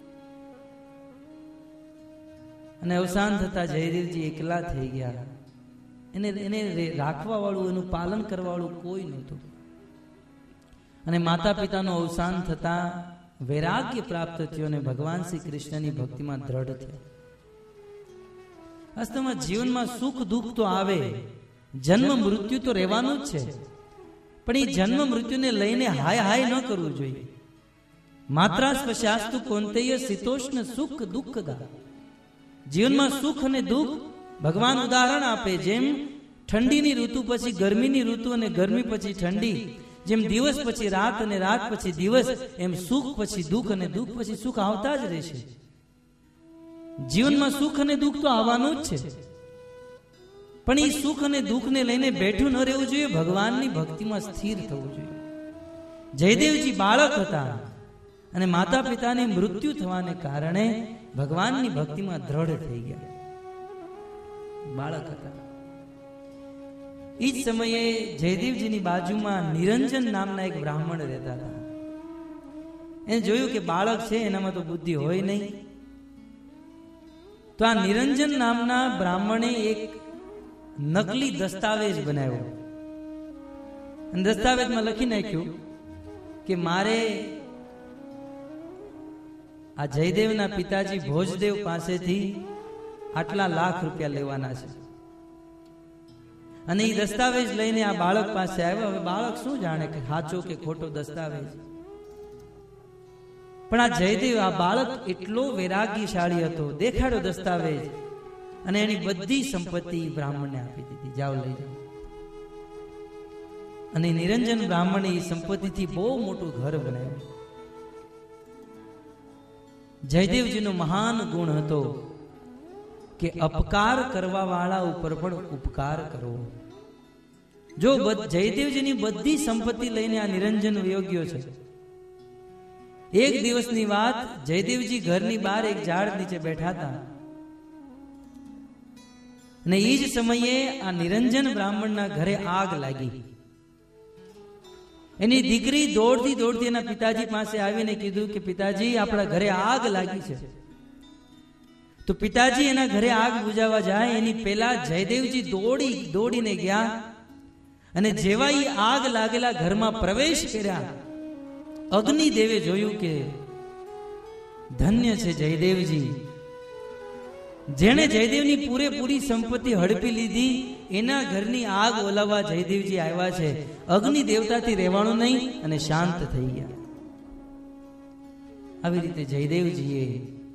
અને અવસાન થતા જયદેવજી એકલા થઈ ગયા. એને એને રાખવા વાળું, એનું પાલન કરવા વાળું કોઈ નહોતું. અને માતા પિતાનું અવસાન થતા વૈરાગ્ય પ્રાપ્ત થયો અને ભગવાન શ્રી કૃષ્ણની ભક્તિમાં દ્રઢ થયા. વાસ્તવમાં જીવનમાં સુખ દુઃખ તો આવે, જન્મ મૃત્યુ તો રહેવાનું જ છે, પણ એ જન્મ મૃત્યુને લઈને હાય હાય ન કરવું જોઈએ. માત્રા સ્પશાસ્તુ કોંતેય શીતોષ્ણ સુખ દુઃખ ગા. જીવનમાં સુખ અને દુઃખ ભગવાન ઉદાહરણ આપે. જેમ ઠંડીની ઋતુ પછી ગરમીની ઋતુ અને ગરમી પછી ઠંડી, જેમ દિવસ પછી રાત અને રાત પછી દિવસ, એમ સુખ પછી દુઃખ અને દુઃખ પછી સુખ આવતા જ રહેશે. જીવનમાં સુખ અને દુઃખ તો આવવાનું જ છે, પણ એ સુખ અને દુઃખને લઈને બેઠું ન રહેવું જોઈએ, ભગવાનની ભક્તિમાં સ્થિર થવું જોઈએ. જયદેવજી બાળક હતા અને માતા પિતાને મૃત્યુ થવાને કારણે ભગવાનની ભક્તિમાં દ્રઢ થઈ ગયા. બાળક હતા. એ જ સમયે જયદેવજીની બાજુમાં નિરંજન નામના એક બ્રાહ્મણ રહેતા હતા. એને જોયું કે બાળક છે, એનામાં તો બુદ્ધિ હોય નહીં. તો આ નિરંજન નામના બ્રાહ્મણે એક નકલી દસ્તાવેજ બનાવ્યો અને દસ્તાવેજમાં લખી નાખ્યું કે મારે આ જયદેવના પિતાજી ભોજદેવ પાસેથી આટલા લાખ રૂપિયા લેવાના છે. અને એ દસ્તાવેજ લઈને આ બાળક પાસે આવ્યો. હવે બાળક શું જાણે કે સાચો કે ખોટો દસ્તાવેજ, પણ આ જયદેવ, આ બાળક એટલો વૈરાગ્યશાળી હતો. દેખાડ્યો દસ્તાવેજ અને એની બધી સંપત્તિ બ્રાહ્મણને આપી દીધી, જાઓ લઈ જાઓ. અને નિરંજન બ્રાહ્મણે એ સંપત્તિથી બહુ મોટું ઘર બનાવ્યું. જયદેવજીનો મહાન ગુણ હતો કે અપકાર કરવા વાળા ઉપર પણ ઉપકાર કરવો. જો જયદેવજીની બધી સંપત્તિ લઈને આ નિરંજન યોગ્ય છે. એક દિવસની વાત, જયદેવજી ઘરની બહાર એક ઝાડ નીચે બેઠા હતા અને એ જ સમયે આ નિરંજન બ્રાહ્મણના ઘરે આગ લાગી. એની દીકરી દોડતી દોડતી એના પિતાજી પાસે આવીને કીધું કે પિતાજી, આપણા ઘરે આગ લાગી છે. તો પિતાજી એના ઘરે આગ બુઝાવવા જાય એની પહેલા જયદેવજી દોડી દોડીને ગયા અને જેવા એ આગ લાગેલા ઘરમાં પ્રવેશ કર્યા, અગ્નિદેવે જોયું કે ધન્ય છે જયદેવજી, જેણે જયદેવની પૂરેપૂરી સંપત્તિ હડપી લીધી, એના ઘરની આગ ઓલાવવા જયદેવજી આવ્યા છે. અગ્નિ દેવતાથી રહેવાનું નહીં અને શાંત થઈ ગયા. આવી રીતે જયદેવજીએ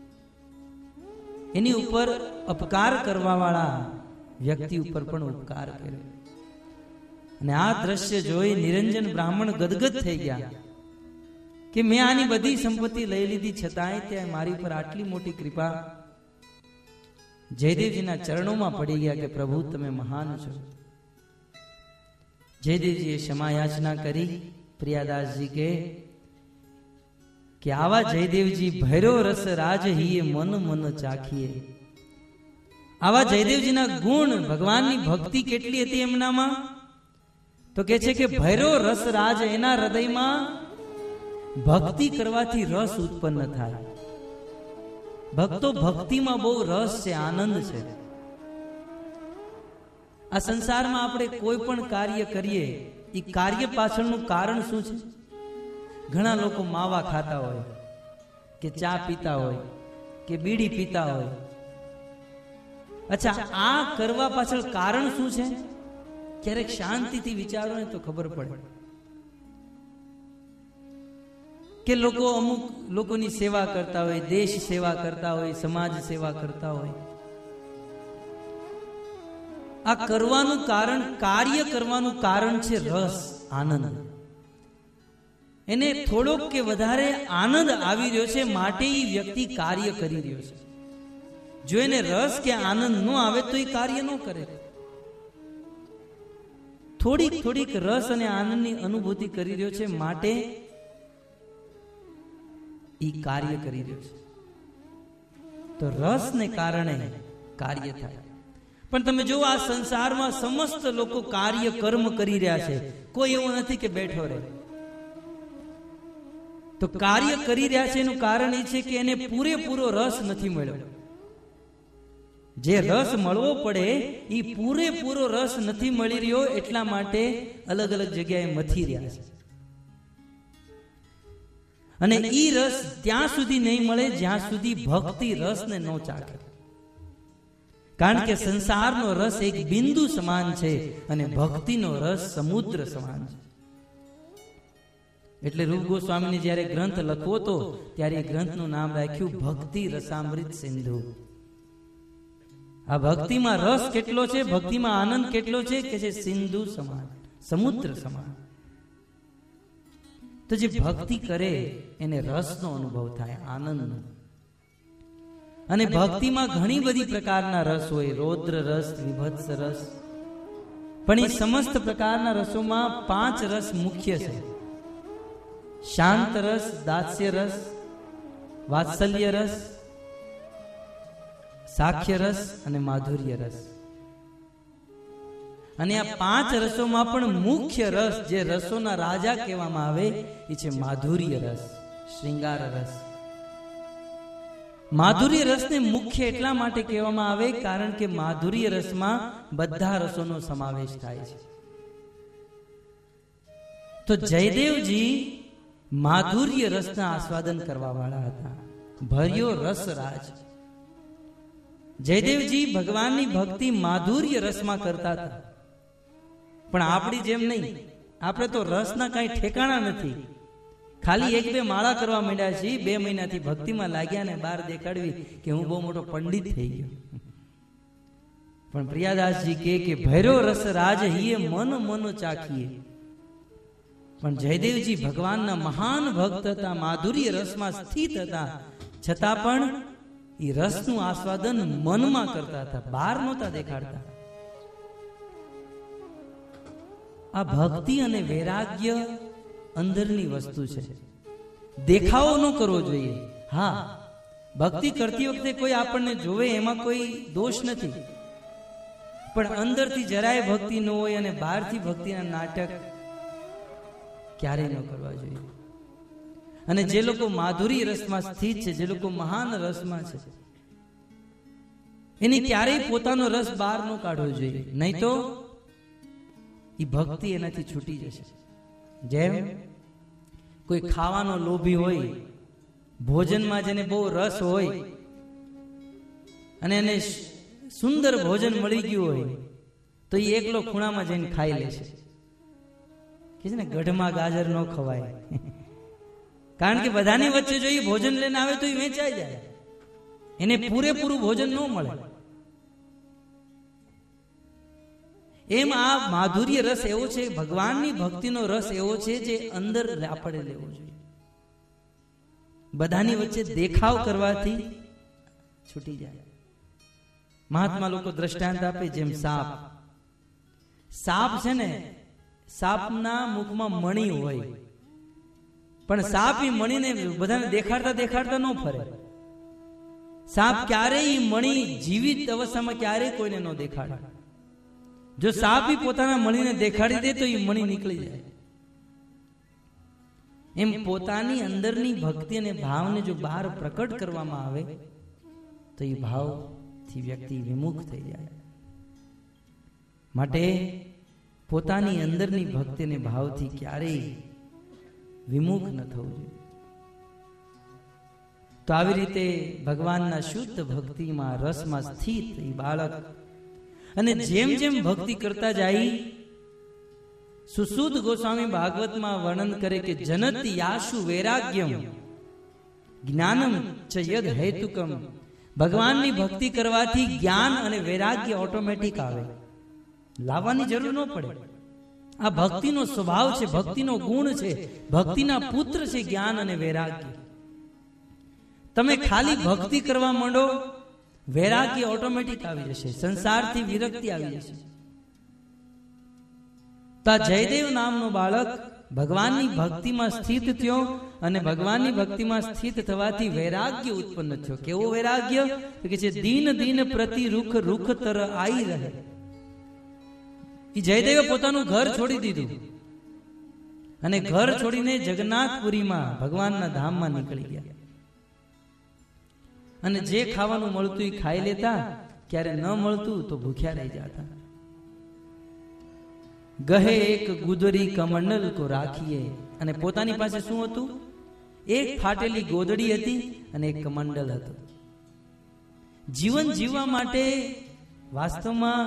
એની ઉપર અપકાર કરવા વાળા વ્યક્તિ ઉપર પણ ઉપકાર કર્યો. અને આ દ્રશ્ય જોઈ નિરંજન બ્રાહ્મણ ગદગદ થઈ ગયા કે મેં આની બધી સંપત્તિ લઈ લીધી છતાંય ત્યાં મારી પર આટલી મોટી કૃપા. જયદેવજીના ચરણોમાં પડી ગયા કે પ્રભુ તમે મહાન છો. જયદેવજીએ ક્ષમા યાચના કરી. પ્રિયાદાસજી કે કે આવા જયદેવજી ભૈરો રસ રાજ હીએ મન મન ચાખીએ. આવા જયદેવજીના ગુણ, ભગવાનની ભક્તિ કેટલી હતી એમનામાં, તો કે છે કે ભૈરો રસ રાજ, એના હૃદયમાં ભક્તિ કરવાથી રસ ઉત્પન્ન થાય. ભક્તો ભક્તિમાં બહુ રસ છે, આનંદ છે. આ સંસારમાં આપણે કોઈ પણ કાર્ય કરીએ, એ કાર્ય પાછળનું કારણ શું છે? ઘણા લોકો માવા ખાતા હોય, કે ચા પીતા હોય, કે બીડી પીતા હોય. અચ્છા, આ કરવા પાછળ કારણ શું છે? ક્યારેક શાંતિથી વિચારો ને તો ખબર પડે કે લોકો અમુક લોકોની સેવા કરતા હોય, દેશ સેવા કરતા હોય, સમાજ સેવા કરતા હોય. આ કરવાનું કારણ, કાર્ય કરવાનું કારણ છે રસ, આનંદ. એને થોડોક કે વધારે આનંદ આવી રહ્યો છે માટે એ વ્યક્તિ કાર્ય કરી રહ્યો છે. જો એને રસ કે આનંદ ન આવે તો એ કાર્ય ન કરે. થોડીક થોડીક રસ અને આનંદની અનુભૂતિ કરી રહ્યો છે માટે એ કાર્ય કરી રહ્યો છે. તો રસને કારણે કાર્ય થાય. પણ તમે જો આ સંસારમાં સમસ્ત લોકો કાર્ય કર્મ કરી રહ્યા છે, કોઈ એવું નથી કે બેઠો રહે. તો કાર્ય કરી રહ્યા છે એનું કારણ એ છે કે એને પૂરેપૂરો રસ નથી મળ્યો. જે રસ મળવો પડે એ પૂરેપૂરો રસ નથી મળી રહ્યો, એટલા માટે અલગ અલગ જગ્યાએ મથી રહ્યા છે. અને ઈ રસ ત્યાં સુધી નહીં મળે જ્યાં સુધી ભક્તિ રસને ન ચાખે. કારણ કે સંસારનો રસ એક બિંદુ સમાન છે અને ભક્તિનો રસ સમુદ્ર સમાન છે. એટલે રૂપ ગોસ્વામીને જયારે ગ્રંથ લખવો હતો ત્યારે એ ગ્રંથનું નામ રાખ્યું ભક્તિ રસામૃત સિંધુ. આ ભક્તિમાં રસ કેટલો છે, ભક્તિમાં આનંદ કેટલો છે કે છે સિંધુ સમાન, સમુદ્ર સમાન. તો જે ભક્તિ કરે એને રસનો અનુભવ થાય, આનંદનો. અને ભક્તિમાં ઘણી બધી પ્રકારના રસ હોય, રૌદ્ર રસ, વિભત્સ રસ. પણ એ સમસ્ત પ્રકારના રસોમાં પાંચ રસ મુખ્ય છે: શાંત રસ, દાસ્ય રસ, વાત્સલ્ય રસ, સાખ્ય રસ અને માધુર્ય રસ. અને આ પાંચ રસોમાં પણ મુખ્ય રસ, જે રસોના રાજા કહેવામાં આવે, એ છે માધુર્ય રસ, શ્રૃંગાર રસ. માધુર્ય રસને મુખ્ય એટલા માટે કહેવામાં આવે કારણ કે માધુર્ય રસમાં બધા રસોનો સમાવેશ થાય છે. તો જયદેવજી માધુર્ય રસના આસ્વાદન કરવા વાળા હતા, ભર્યો રસ રાજ. જયદેવજી ભગવાનની ભક્તિ માધુર્ય રસમાં કરતા હતા. પણ આપણી જેમ નહીં, આપણે તો રસના કઈ ઠેકાણા નથી. ખાલી એક બે માળા કરવા માંડ્યા છીએ, બે મહિનાથી ભક્તિમાં લાગ્યા ને બહાર દેખાડવી કે હું બહુ મોટો પંડિત થઈ ગયો. પણ પ્રિયાદાસજી કહે કે ભૈરો રસ રાજ હિએ મન મન ચાખીએ. પણ જયદેવજી ભગવાનના મહાન ભક્ત હતા, માધુર્ય રસમાં સ્થિત હતા, છતાં પણ એ રસનું આસ્વાદન મનમાં કરતા હતા, બહાર નહોતા દેખાડતા. આ ભક્તિ અને વૈરાગ્ય અંદરની વસ્તુ છે, દેખાવો ન કરવો જોઈએ. હા, ભક્તિ કરતી વખતે કોઈ આપણને જોવે એમાં કોઈ દોષ નથી, પણ અંદરથી જરાય ભક્તિ ન હોય અને બહારથી ભક્તિના નાટક ક્યારેય ન કરવા જોઈએ. અને જે લોકો માધુરી રસમાં સ્થિત છે, જે લોકો મહાન રસમાં છે, એની ક્યારેય પોતાનો રસ બહાર ન કાઢવો જોઈએ, નહીં તો એ ભક્તિ એનાથી છૂટી જશે. જેમ કોઈ ખાવાનો લોભી હોય, ભોજનમાં જેને બહુ રસ હોય અને એને સુંદર ભોજન મળી ગયું હોય તો એ એકલો ખૂણામાં જઈને ખાઈ લેશે. કે છે ને, ગઢમાં ગાજર ન ખવાય. કારણ કે બધાની વચ્ચે જો એ ભોજન લઈને આવે તો એ વેચાઈ જાય, એને પૂરેપૂરું ભોજન ન મળે. એમ આ માધુર્ય રસ એવો છે, ભગવાનની ભક્તિનો રસ એવો છે જે અંદર આપણે લેવો જોઈએ. બધાની વચ્ચે દેખાવ કરવાથી છૂટી જાય. મહાત્મા લોકો દ્રષ્ટાંત આપે, જેમ સાપ. સાપ છે ને, સાપના મુખમાં મણી હોય, પણ સાપ એ મણીને બધાને દેખાડતા દેખાડતા ન ફરે. સાપ ક્યારેય મણી જીવિત અવસ્થામાં ક્યારેય કોઈને ન દેખાડે. જો સાપ પોતાના મણીને દેખાડી દે તો એ મણી નીકળી જાય. એમ પોતાની અંદરની ભક્તિ અને ભાવને જો બહાર પ્રકટ કરવામાં આવે તો એ ભાવથી વ્યક્તિ વિમુખ થઈ જાય. માટે પોતાની અંદરની ભક્તિ અને ભાવથી ક્યારેય વિમુખ ન થવું જોઈએ. તો આવી રીતે ભગવાનના શુદ્ધ ભક્તિમાં રસમાં સ્થિત એ બાળક, અને જેમ જેમ ભક્તિ કરતા જાય, સુસુદ ગોસ્વામી ભાગવતમાં વર્ણન કરે કે જનત યાશુ વૈરાગ્યમ જ્ઞાનમ ચ યદ હેતુકમ. ભગવાનની ભક્તિ કરવાથી જ્ઞાન અને વૈરાગ્ય ઓટોમેટિક આવે, લાવવાની જરૂર ન પડે. આ ભક્તિનો સ્વભાવ છે, ભક્તિનો ગુણ છે, ભક્તિના પુત્ર છે જ્ઞાન અને વૈરાગ્ય. તમે ખાલી ભક્તિ કરવા માંડો, વૈરાગ્ય ઓટોમેટિક આવી જશે, સંસારથી વિરક્તિ આવી જશે. તો જયદેવ નામનો બાળક ભગવાનની ભક્તિમાં સ્થિત થયો, અને ભગવાનની ભક્તિમાં સ્થિત થવાથી વૈરાગ્ય ઉત્પન્ન થયો. કેવો વૈરાગ્ય? તો કે છે દીન દીન પ્રતિ રૂખ રૂખ તર આઈ રહે. એ જયદેવે પોતાનું ઘર છોડી દીધું અને ઘર છોડીને જગન્નાથપુરીમાં ભગવાનના ધામમાં નીકળી ગયા. અને જે ખાવાનું મળતું એ ખાઈ લેતા, ક્યારે ન મળતું તો ભૂખ્યા રહી જતા. ગહે એક ગુદરી કમંડલ કો રાખીએ. અને પોતાની પાસે શું હતું? એક ફાટેલી ગોદડી હતી અને એક કમંડલ હતું. જીવન જીવવા માટે વાસ્તવમાં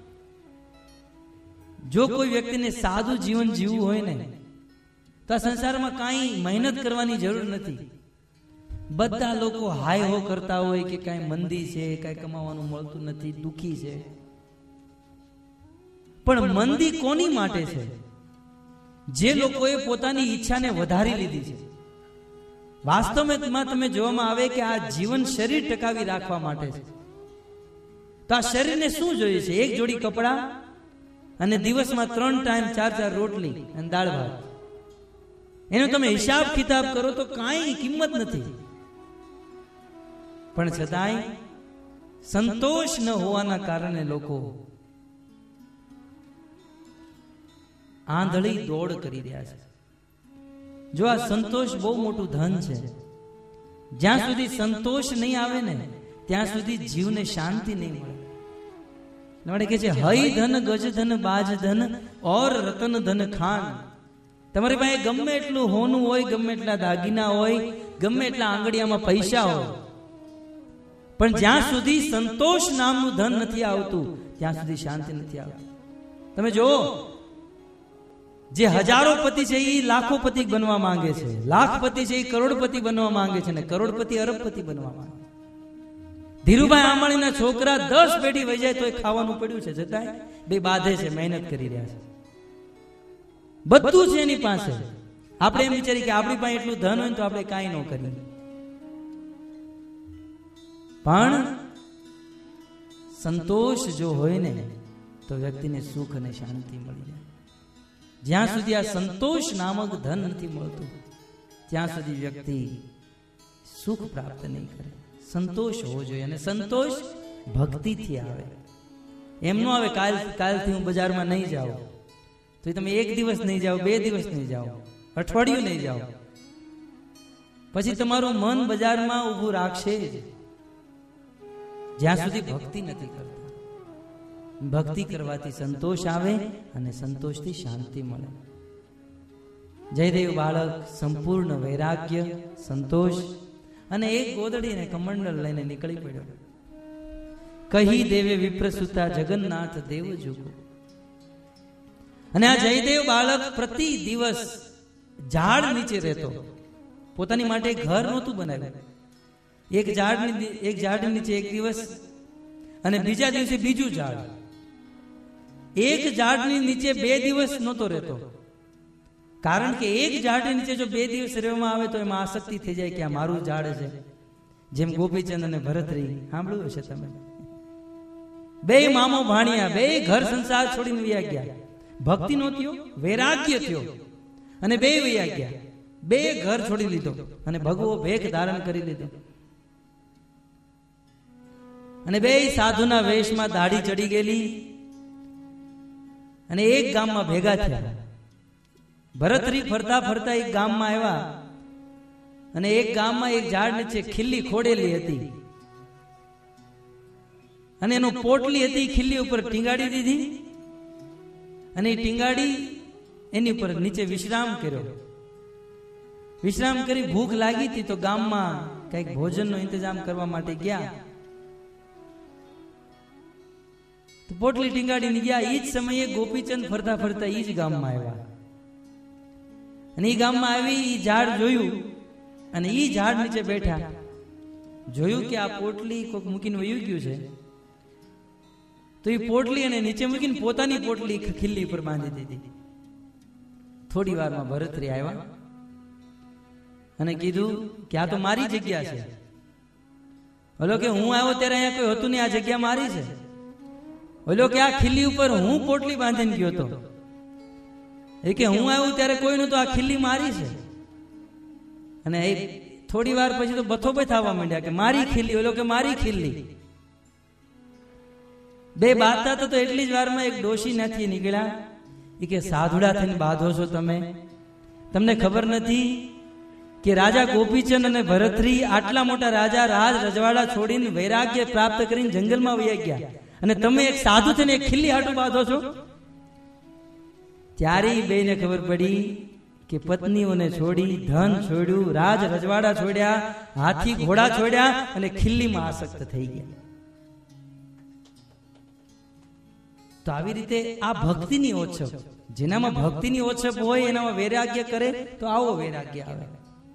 જો કોઈ વ્યક્તિને સાદું જીવન જીવવું હોય ને, તો આ સંસારમાં કાંઈ મહેનત કરવાની જરૂર નથી. બધા લોકો હાય હો કરતા હોય કે કાંઈ મંદી છે, કાંઈ કમાવાનું મળતું નથી, દુખી છે. પણ મંદી કોની માટે છે? જે લોકોએ પોતાની ઈચ્છાને વધારી લીધી છે. વાસ્તવમાં તમે જોવામાં આવે કે આ જીવન શરીર ટકાવી રાખવા માટે છે. તો આ શરીરને શું જોઈએ છે? એક જોડી કપડા અને દિવસમાં ત્રણ ટાઈમ ચાર ચાર રોટલી અને દાળ ભાત. એનો તમે હિસાબ કિતાબ કરો તો કાંઈ કિંમત નથી. પણ છતાંય સંતોષ ન હોવાના કારણે લોકો આંધળી દોડ કરી રહ્યા છે. જો આ સંતોષ બહુ મોટું ધન છે. જ્યાં સુધી સંતોષ નહીં આવે ને ત્યાં સુધી જીવને શાંતિ નહીં મળે. નવડે કે છે હઈ ધન ગજ ધન બાજ ધન ઓર રતન ધન ખાન. તમારી પાસે ગમે એટલું હોનું હોય, ગમે એટલા દાગીના હોય, ગમે એટલા આંગળીયામાં પૈસા હોય, પણ જ્યાં સુધી સંતોષ નામનું ધન નથી આવતું ત્યાં સુધી શાંતિ નથી આવતી. તમે જો જે હજારો પતિ છે એ લાખોપતિ બનવા માંગે છે, લાખપતિ છે એ કરોડપતિ બનવા માંગે છે, ને કરોડપતિ અરબપતિ બનવા માંગે. ધીરુભાઈ આંબાણીના છોકરા દસ પેઢી વહી જાય તો ખાવાનું પડ્યું છે, છતાંય બે બાંધે છે, મહેનત કરી રહ્યા છે, બધું છે એની પાસે. આપણે એમ વિચારીએ કે આપણી પાસે એટલું ધન હોય તો આપણે કાંઈ ન કરીએ, પણ સંતોષ જો હોય ને તો વ્યક્તિને સુખ અને શાંતિ મળી જાય. જ્યાં સુધી આ સંતોષ નામક ધન નથી મળતું ત્યાં સુધી વ્યક્તિ સુખ પ્રાપ્ત નહીં કરે. સંતોષ હોવો જોઈએ, અને સંતોષ ભક્તિથી આવે. એમ નો આવે કાલ કાલથી હું બજારમાં નહીં જાઉં તો તમે એક દિવસ નહીં જાઓ, બે દિવસ નહીં જાઓ, અઠવાડિયું નહીં જાઓ, પછી તમારું મન બજારમાં ઊભું રાખશે જ્યાં સુધી ભક્તિ નથી કરતા. ભક્તિ કરવાથી સંતોષ આવે અને સંતોષથી શાંતિ મળે. જયદેવ બાળક સંપૂર્ણ વૈરાગ્ય, સંતોષ અને એક ગોદડી અને કમંડળ લઈને નીકળી પડ્યો. કહી દેવે વિપ્રસુતા જગન્નાથ દેવ જુગો. અને આ જયદેવ બાળક પ્રતિ દિવસ ઝાડ નીચે રહેતો. પોતાની માટે ઘર નહોતું બનાવ્યું. એક ઝાડ એક ઝાડ નીચે એક દિવસ, અને બીજા દિવસે બીજું ઝાડ. એક ઝાડની નીચે બે દિવસ નહોતો રહેતો, કારણ કે એક ઝાડની નીચે જો બે દિવસ રહેવામાં આવે તો એમાં આસક્તિ થઈ જાય કે આ મારું ઝાડ છે. જેમ ગોપીચંદ અને ભરતરી સાંભળ્યું છે તમે, બે મામો ભાણિયા, બે ઘર સંસાર છોડીને વયા ગયા. ભક્તિ નહોતી, વૈરાગ્ય થયો અને બે વયા ગયા. બે ઘર છોડી લીધો અને ભગવો ભેખ ધારણ કરી લીધો, અને બે સાધુના વેશમાં દાઢી ચડી ગયેલી અને એક ગામમાં ભેગા થયા. ભરતરી ફરતા ફરતા એક ગામમાં આવ્યા, અને એક ગામમાં એક ઝાડ નીચે ખીલ્લી ખોડેલી હતી, અને એનો પોટલી હતી ખીલ્લી ઉપર ટીંગાડી દીધી, અને એ ટીંગાડી એની ઉપર નીચે વિશ્રામ કર્યો. વિશ્રામ કરી ભૂખ લાગી હતી તો ગામમાં કઈક ભોજનનો ઇંતજામ કરવા માટે ગયા. તો પોટલી ટીંગાડીને ગયા. એ જ સમયે ગોપીચંદ ફરતા ફરતા એ જ ગામમાં આવ્યા, અને એ ગામમાં આવી એ ઝાડ જોયું, અને એ ઝાડ નીચે બેઠા. જોયું કે આ પોટલી કોઈક મૂકીને વયું ગયું છે, તો એ પોટલી અને નીચે મૂકીને પોતાની પોટલી ખીલ્લી પર બાંધી દીધી. થોડી વારમાં ભરતરી આવ્યા અને કીધું કે આ તો મારી જગ્યા છે. બોલો કે હું આવ્યો ત્યારે અહીંયા કોઈ હતું નહીં, આ જગ્યા મારી છે. બોલો કે આ ખીલ્લી ઉપર હું પોટલી બાંધીને ગયો હતો, એ કે હું આવ્યું ત્યારે કોઈ નતું, આ ખીલ્લી મારી છે. અને એ થોડી વાર પછી તો બથોબે થવા માંડ્યા કે મારી ખીલ્લી, બોલો કે મારી ખીલ્લી. બે બાતા તો એટલી જ વારમાં એક ડોશી નથી નીકળ્યા. એ કે સાધુડા થઈને બાંધો છો તમે, તમને ખબર નથી કે રાજા ગોપીચંદ અને ભરતરી આટલા મોટા રાજા રાજ રજવાડા છોડીને વૈરાગ્ય પ્રાપ્ત કરીને જંગલમાં વહી ગયા, અને તમે એક સાધુ થઈને એક ખીલ્લી હાટું બાંધો છો. ત્યારે બેને ખબર પડી કે પત્નીઓને છોડી, ધન છોડ્યું, રાજ રજવાડા છોડ્યા, હાથી ઘોડા છોડ્યા, અને ખીલ્લીમાં આસક્ત થઈ ગયા. તો આવી રીતે આ ભક્તિની ઓછપ, જેનામાં ભક્તિની ઓછપ હોય એનામાં વૈરાગ્ય કરે તો આવો વૈરાગ્ય આવે.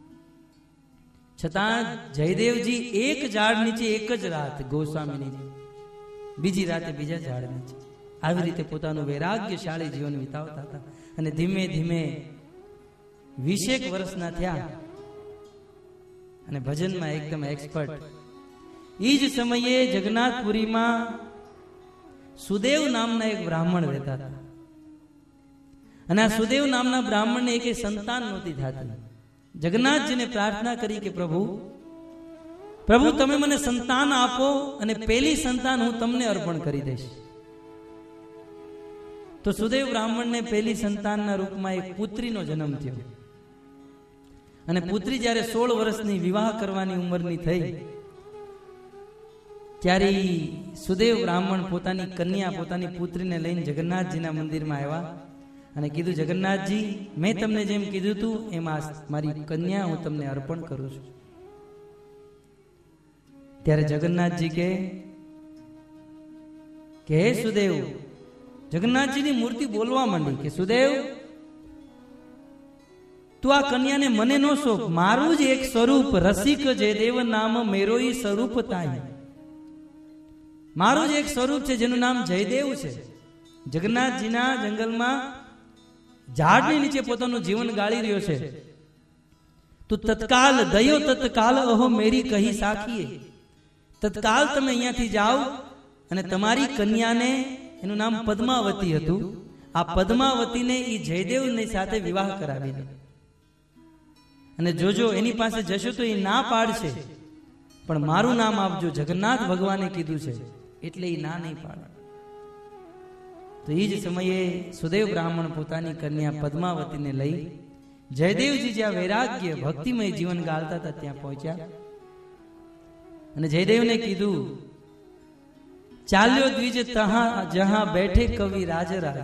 છતાં જયદેવજી એક ઝાડ નીચે એક જ રાત, ગોસ્વામીની બીજી રાતે બીજા ઝાડ નીચે, આવી રીતે પોતાનું વૈરાગ્યશાળી જીવન વિતાવતા હતા. અને ધીમે ધીમે વીસેક વર્ષના થયા અને ભજનમાં એકદમ એક્સપર્ટ. એ જ સમયે જગન્નાથપુરીમાં સુદેવ નામના એક બ્રાહ્મણ રહેતા હતા, અને આ સુદેવ નામના બ્રાહ્મણને એક સંતાન નહોતી થતી. જગન્નાથજીને પ્રાર્થના કરી કે પ્રભુ પ્રભુ તમે મને સંતાન આપો, અને પેલી સંતાન હું તમને અર્પણ કરી દઈશ. તો સુદેવ બ્રાહ્મણને પહેલી સંતાનના રૂપમાં એક પુત્રીનો જન્મ થયો. અને પુત્રી જ્યારે સોળ વર્ષની વિવાહ કરવાની ઉંમરની થઈ ત્યારે સુદેવ બ્રાહ્મણ પોતાની કન્યા પોતાની પુત્રીને લઈને જગન્નાથજીના મંદિરમાં આવ્યા અને કીધું, જગન્નાથજી, મેં તમને જેમ કીધું હતું એમાં મારી કન્યા હું તમને અર્પણ કરું છું. ત્યારે જગન્નાથજી કે કે હે સુદેવ, જગન્નાથજીની મૂર્તિ બોલવા માંડી કે સુદેવ, તું આ કન્યાને મને નો સોંપ, મારું જ એક સ્વરૂપ રસિક જયદેવ નામ મેરોઈ સ્વરૂપ તાઈ. મારું જ એક સ્વરૂપ છે જેનું નામ જયદેવ છે. જગન્નાથજીના જંગલમાં ઝાડની નીચે પોતાનું જીવન ગાળી રહ્યો છે. તું તત્કાલ દયો તત્કાલ અહો મેરી કહી સાખીએ. તત્કાલ તમે અહીંયાથી જાઓ અને તમારી કન્યાને, એનું નામ પદ્માવતી હતું, આ પદ્માવતીને એ જયદેવની સાથે વિવાહ કરાવી દે. અને જોજો એની પાસે જશો તો એ ના પાડશે, પણ મારું નામ આપજો, જગન્નાથ ભગવાને કીધું છે એટલે એ ના નહીં પાડે. તો એ જ સમયે સુદેવ બ્રાહ્મણ પોતાની કન્યા પદ્માવતીને લઈ જયદેવજી જ્યાં વૈરાગ્ય ભક્તિમય જીવન ગાળતા હતા ત્યાં પહોંચ્યા. અને જયદેવને કીધું, ચાલ્યો દ્વિજ તહા જહાં બેઠે કવિ રાજ રાજ.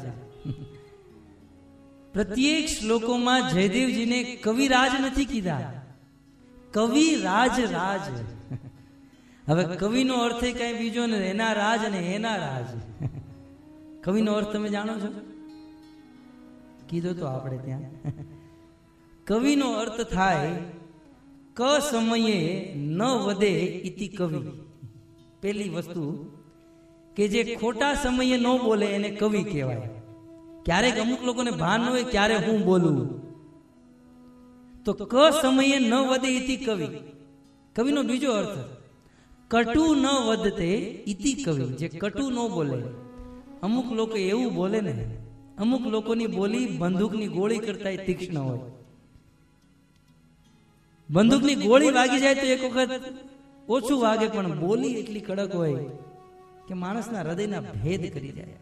પ્રત્યેક શ્લોકોમાં જયદેવજીને કવિરાજ નથી કીધા, કવિ રાજ રાજ. હવે કવિનો અર્થ કઈ બીજો ને એના રાજ અને એના રાજ. કવિનો અર્થ તમે જાણો છો? કીધો તો આપણે ત્યાં. કવિનો અર્થ થાય ક સમયે ન વધે ઇતિ કવિ. પેલી વસ્તુ કે જે ખોટા સમયે ન બોલે એને કવિ કહેવાય. ક્યારેક અમુક લોકોને ભાન ન હોય ક્યારે હું બોલું, તો ક સમયે ન વધે ઇતિ કવિ. કવિનો બીજો અર્થ કટુ ન વધતે ઇતિ કવિ, જે કટુ ન બોલે. અમુક લોકો એવું બોલે ને, અમુક લોકોની બોલી બંદૂકની ગોળી કરતા તીક્ષ્ણ હોય. બંદૂકની ગોળી વાગી જાય તો એક વખત ઓછું વાગે, પણ બોલી એટલી કડક હોય કે માણસના હૃદયના ભેદ કરી જાય.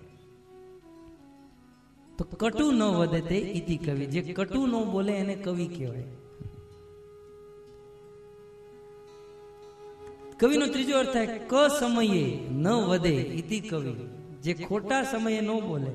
તો કટુ ન વધે તે ઇતિ કવિ, જે કટુ ન બોલે એને કવિ કહેવાય. કવિનો ત્રીજો અર્થ થાય ક સમયે ન વધે ઇતિ કવિ, જે ખોટા સમયે ન બોલે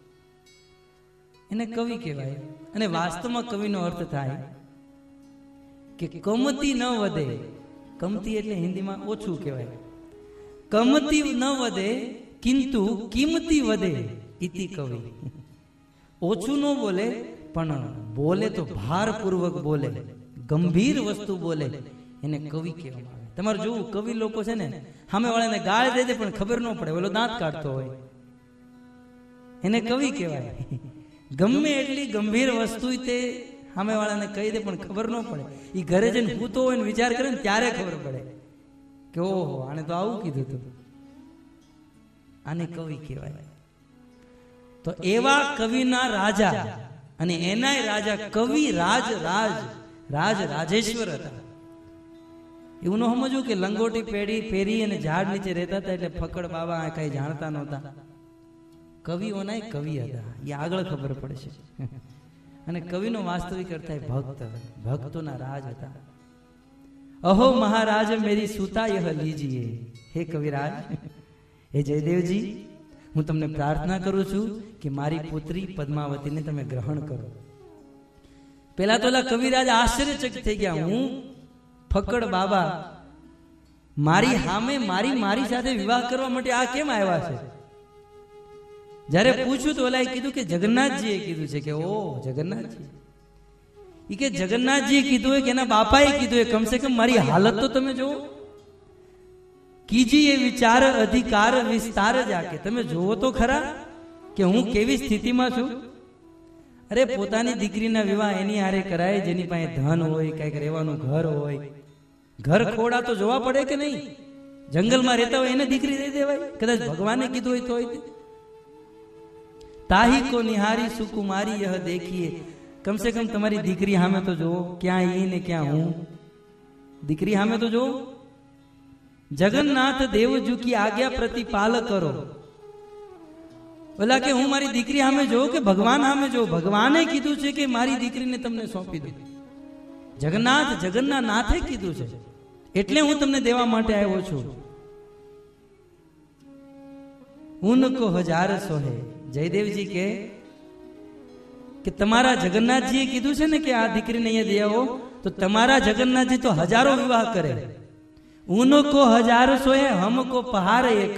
એને કવિ કહેવાય. અને વાસ્તવમાં કવિનો અર્થ થાય કે કમતી ન વધે. કમતી એટલે હિન્દીમાં ઓછું કહેવાય. કમતી ન વધે કિંતુ કિંમતી વધે ઇતિ કવિ. ઓછું ન બોલે પણ બોલે તો ભારપૂર્વક બોલે, ગંભીર વસ્તુ બોલે, એને કવિ કહેવામાં આવે. તમારે જોવું, કવિ લોકો છે ને સામે વાળાને ગાળ દે દે પણ ખબર ન પડે, ઓલો દાંત કાઢતો હોય, એને કવિ કહેવાય. ગમે એટલી ગંભીર વસ્તુ તે સામે વાળાને કહી દે પણ ખબર ન પડે. એ ઘરે જઈને ભૂતો હોય ને વિચાર કરે ને ત્યારે ખબર પડે કે ઓહો આને તો આવું કીધું હતું. આને કવિ કહેવાય. તો એવા કવિના રાજા અને એનાય રાજા કવિ રાજ રાજ રાજ રાજેશ્વર હતા. એવું ન સમજવું કે લંગોટી પેડી પહેરી અને ઝાડ નીચે રહેતા હતા એટલે ફકડ બાબા કઈ જાણતા નહોતા. કવિઓના કવિ હતા, એ આગળ ખબર પડશે. અને કવિનો વાસ્તવિક અર્થ થાય ભક્ત, ભક્તોના રાજ હતા. અહો મહારાજ મેરી સુતા યહ લીજીએ. હે કવિરાજ, હે જયદેવજી, હું તમને પ્રાર્થના કરું છું કે મારી પુત્રી પદ્માવતીને તમે ગ્રહણ કરો. પેલા તો કવિરાજ આશ્ચર્યચકિત થઈ ગયા. હું ફકડ બાબા મારી સામે મારી મારી સાથે વિવાહ કરવા માટે આ કેમ આવ્યા છે? જયારે પૂછ્યું તો ઓલાએ કીધું કે જગન્નાથજીએ કીધું છે. કે ઓ જગન્નાથજી, ઈ કે જગન્નાથજીએ કીધું હોય કે એના બાપાએ કીધું હોય, કમસે કમ મારી હાલત તો તમે જુઓ. કીજીએ વિચાર અધિકાર વિસ્તાર જાકે, તમે જુઓ તો ખરા કે હું કેવી સ્થિતિમાં છું. અરે પોતાની દીકરીના વિવાહ એની હારે કરાય જેની પાસે ધન હોય, કઈક રહેવાનું ઘર હોય. ઘર ખોડા તો જોવા પડે કે નહીં? જંગલમાં રહેતા હોય એને દીકરી દઈ દેવાય? કદાચ ભગવાને કીધું હોય તો હોય. તાહી કો નિહારી સુકુમારી યહ દેખીએ, કમસે કમ તમારી દીકરી સામે તો જુઓ, ક્યાં ઈ ને ક્યાં હું. દીકરી સામે તો જુઓ. જગન્નાથ દેવજુ કી આજ્ઞા પ્રતિપાલ કરો. ઓલા કે હું મારી દીકરી સામે જોઉં કે ભગવાન સામે જોઉં? ભગવાને કીધું છે કે મારી દીકરીને તમને સોંપી દો. જગન્નાથ જગન્નાથ નાથે કીધું છે, એટલે હું તમને દેવા માટે આવ્યો છું. ઉनको હજાર સોહે. જયદેવજી કે કે તમારા જગન્નાથજીએ કીધું છે ને કે આ દીકરીને અહીંયા દે આવો, તો તમારા જગન્નાથજી તો હજારો વિવાહ કરે. ઉनको હજાર સોહે હમકો પહાર એક.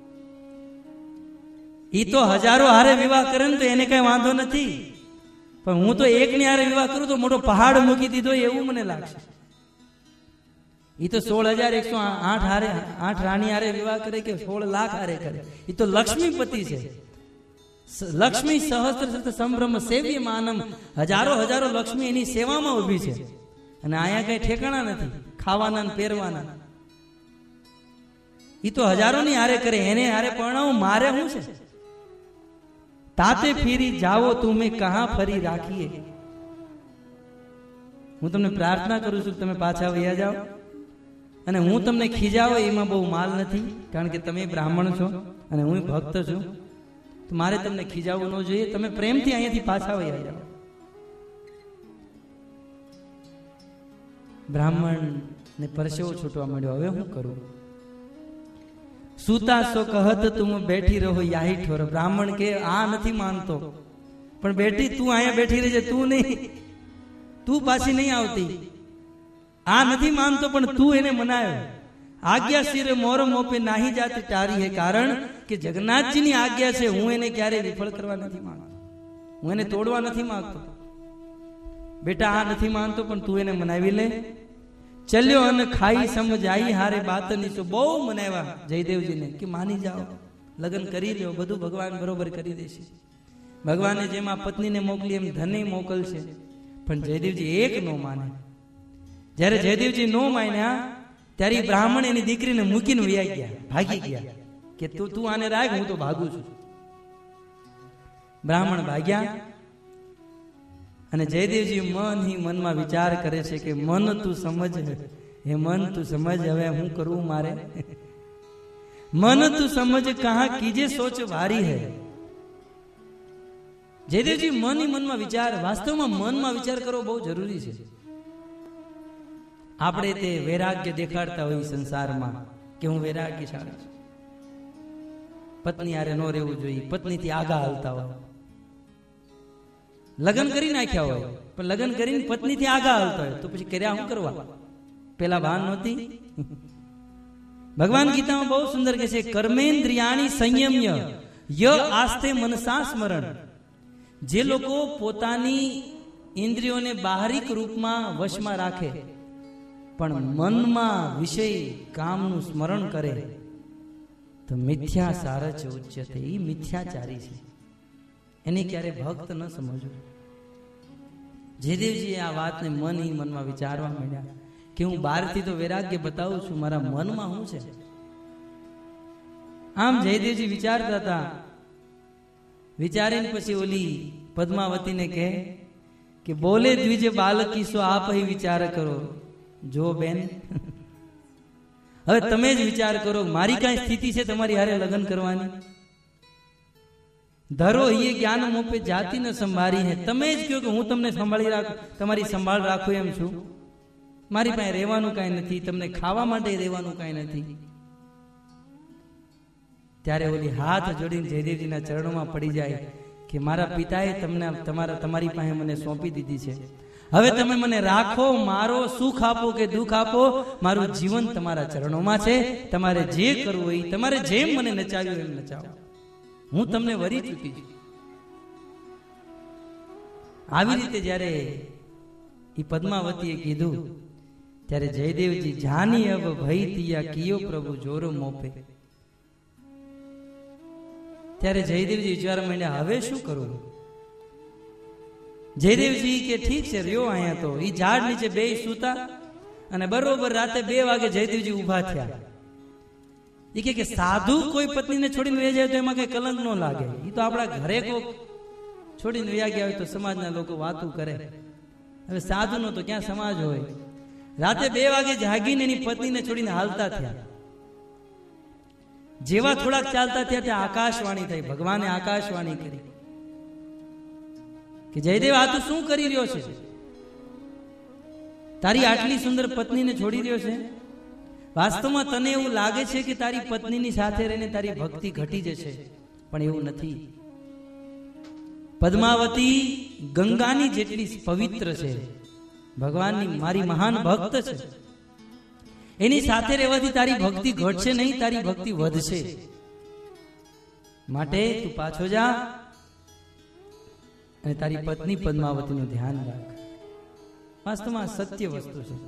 ઈ તો હજારો હારે વિવાહ કરે ને તો એને કઈ વાંધો નથી, પણ હું તો એક ની હારે વિવાહ કરું તો મોટો પહાડ મૂકી દીધો એવું મને લાગશે. ઈ તો સોળ હજાર એકસો આઠ હારે આઠ રાણી હારે વિવાહ કરે કે સોળ લાખ હારે કરે. ઈ તો લક્ષ્મીપતિ છે. લક્ષ્મી સહસ્ત્ર સંભ્રમ સેવ્ય માનમ. હજારો હજારો લક્ષ્મી એની સેવામાં ઉભી છે, અને અહીંયા કઈ ઠેકાણા નથી ખાવાના ને પહેરવાના. ઈ તો હજારો ની હારે કરે, એને હારે પરણાવું મારે શું છે? તાતે ફીરી જાઓ તુમે કહા ફરી રાખીએ. હું તમને પ્રાર્થના કરું છું કે તમે પાછા વયા જાઓ, અને હું તમને ખીજાવો એમાં બહુ માલ નથી, કારણ કે તમે બ્રાહ્મણ છો અને હું ભક્ત છું, તો મારે તમને ખીજાવવું ન જોઈએ. તમે પ્રેમથી અહીંયાથી પાછા વયા જાઓ. બ્રાહ્મણ ને પરસેવો છૂટવા માંડ્યો. હવે હું કરું? સુતા સો કહત તુમ બેઠી રહો યાહી ઠોર. બ્રાહ્મણ કે આ નથી માનતો, પણ બેઠી તું અહીંયા બેઠી રહેજે, તું નહીં, તું પાછી નહીં આવતી. આ નથી માનતો પણ તું એને મનાયો. આજ્ઞા સિરે મોર મોપે નાહી જાતી તારી હે. કારણ કે જગન્નાથજીની આજ્ઞા છે, હું એને ક્યારેય વિફળ કરવા નથી માંગતો, હું એને તોડવા નથી માંગતો. બેટા આ નથી માનતો પણ તું એને મનાવી લે. ચલ્યો અને ખાઈ સમજાઈ હારે બાતની. તો બહુ મનાવ્યા જયદેવજીને કે માની જાઓ, લગ્ન કરી લ્યો, બધું ભગવાન બરોબર કરી દેશે. ભગવાને જેમ આ પત્નીને મોકલી એમ ધને મોકલશે. પણ જયદેવજી એક નો માને. જયારે જયદેવજી નો માન્યા ત્યારે બ્રાહ્મણ એની દીકરીને મૂકીને વયા ગયા, ભાગી ગયા કે તું તું આને રાખ, હું તો ભાગું છું. બ્રાહ્મણ ભાગ્યા, અને જયદેવજી મન હી મનમાં વિચાર કરે છે કે મન તું સમજ, હે મન તું સમજ, હવે હું કરવું મારે? મન તું સમજ કહા કીજે સોચ વારી હે. જયદેવજી મન હી મનમાં વિચાર, વાસ્તવમાં મનમાં વિચાર કરવો બહુ જરૂરી છે. આપણે તે વૈરાગ્ય દેખાડતા હોય સંસારમાં કે હું વૈરાગ્યશાળી છું, પત્ની હારે ન રહેવું જોઈએ, પત્નીથી આગા હાલતા હોય. લગ્ન કરી નાખ્યા હોય પણ લગ્ન કરીને પત્નીથી આગા હાલતા હોય તો પછી કર્યા શું કરવા? પેલા ભાન નહોતી. ભગવાન ગીતામાં બહુ સુંદર કહે છે, કર્મેન્દ્રિયાણી સંયમ્ય ય આસ્તે મનસા સ્મરણ. જે લોકો પોતાની ઇન્દ્રિયોને બાહરિક રૂપમાં વશમાં રાખે પણ મનમાં વિષય કામનું સ્મરણ કરે તો મિથ્યા સારચ ઉચ્યતે. એ મિથ્યાચારી છે, એને ક્યારે ભક્ત ન સમજવું. જયદેવજી આ વાતને મન ઈ મનમાં વિચારવા માંડ્યા કે હું બહારથી તો વૈરાગ્ય બતાવું છું, મારા મનમાં શું છે? આમ જયદેવજી વિચારતા હતા. વિચારીને પછી ઓલી પદ્માવતીને કહે કે બોલે દ્વિજ બાલકી સો આપ હી વિચાર કરો. જો બેન, હવે તમે જ વિચાર કરો, મારી કઈ સ્થિતિ છે તમારી હારે લગ્ન કરવાની? ધરો એ જ્ઞાન મોપે જાતિ ન સંભાળી હે. તમે જ કહો કે હું તમને સંભાળી રાખું, તમારી સંભાળ રાખું એમ છું. મારી પાસે રહેવાનું કઈ નથી, તમને ખાવા માટે રહેવાનું કઈ નથી. ત્યારે ઓલી હાથ જોડીને જયદેવજીના ચરણોમાં પડી જાય કે મારા પિતાએ તમને તમારા તમારી પાસે મને સોંપી દીધી છે, હવે તમે મને રાખો, મારો સુખ આપો કે દુઃખ આપો, મારું જીવન તમારા ચરણોમાં છે. તમારે જે કરવું હોય, તમારે જેમ મને નચાવ્યું એમ નચાવો, હું તમને વરી ચૂકી છું. આવી રીતે જયારે ઈ પદ્માવતીએ કીધું ત્યારે જયદેવજી જાની અબ ભઈ તિયા કિયો પ્રભુ જોરો મોપે. ત્યારે જયદેવજી વિચારવા માંડ્યા, હવે શું કરવું? જયદેવજી કે ઠીક છે, રહ્યો અહીંયા. તો ઈ ઝાડ નીચે બે સૂતા, અને બરોબર રાતે બે વાગે જયદેવજી ઉભા થયા. એ કે સાધુ કોઈ પત્નીને છોડીને વહી જાય તો એમાં કઈ કલંક ન લાગે. એ તો આપણા ઘરે કોક છોડીને વહી ગયા હોય તો સમાજના લોકો વાતું કરે. હવે સાધુ નો તો ક્યાં સમાજ હોય? રાતે બે વાગે જાગીને એની પત્નીને છોડીને હાલતા થયા. જેવા થોડાક ચાલતા ત્યાં ત્યાં આકાશવાણી થઈ. ભગવાને આકાશવાણી કરી કે જયદેવ, આ તું શું કરી રહ્યો છે? તારી આટલી સુંદર પત્નીને છોડી રહ્યો છે? વાસ્તવમાં તને એવું લાગે છે કે તારી પત્નીની સાથે રહીને તારી ભક્તિ ઘટી જશે, પણ એવું નથી. પદ્માવતી ગંગાની જેટલી પવિત્ર છે, ભગવાનની મારી મહાન ભક્ત છે. એની સાથે રહેવાથી તારી ભક્તિ ઘટશે નહીં, તારી ભક્તિ વધશે. માટે તું પાછો જા અને તારી પત્ની પદ્માવતીનું ધ્યાન રાખ. વાસ્તવમાં સત્ય વસ્તુ છે.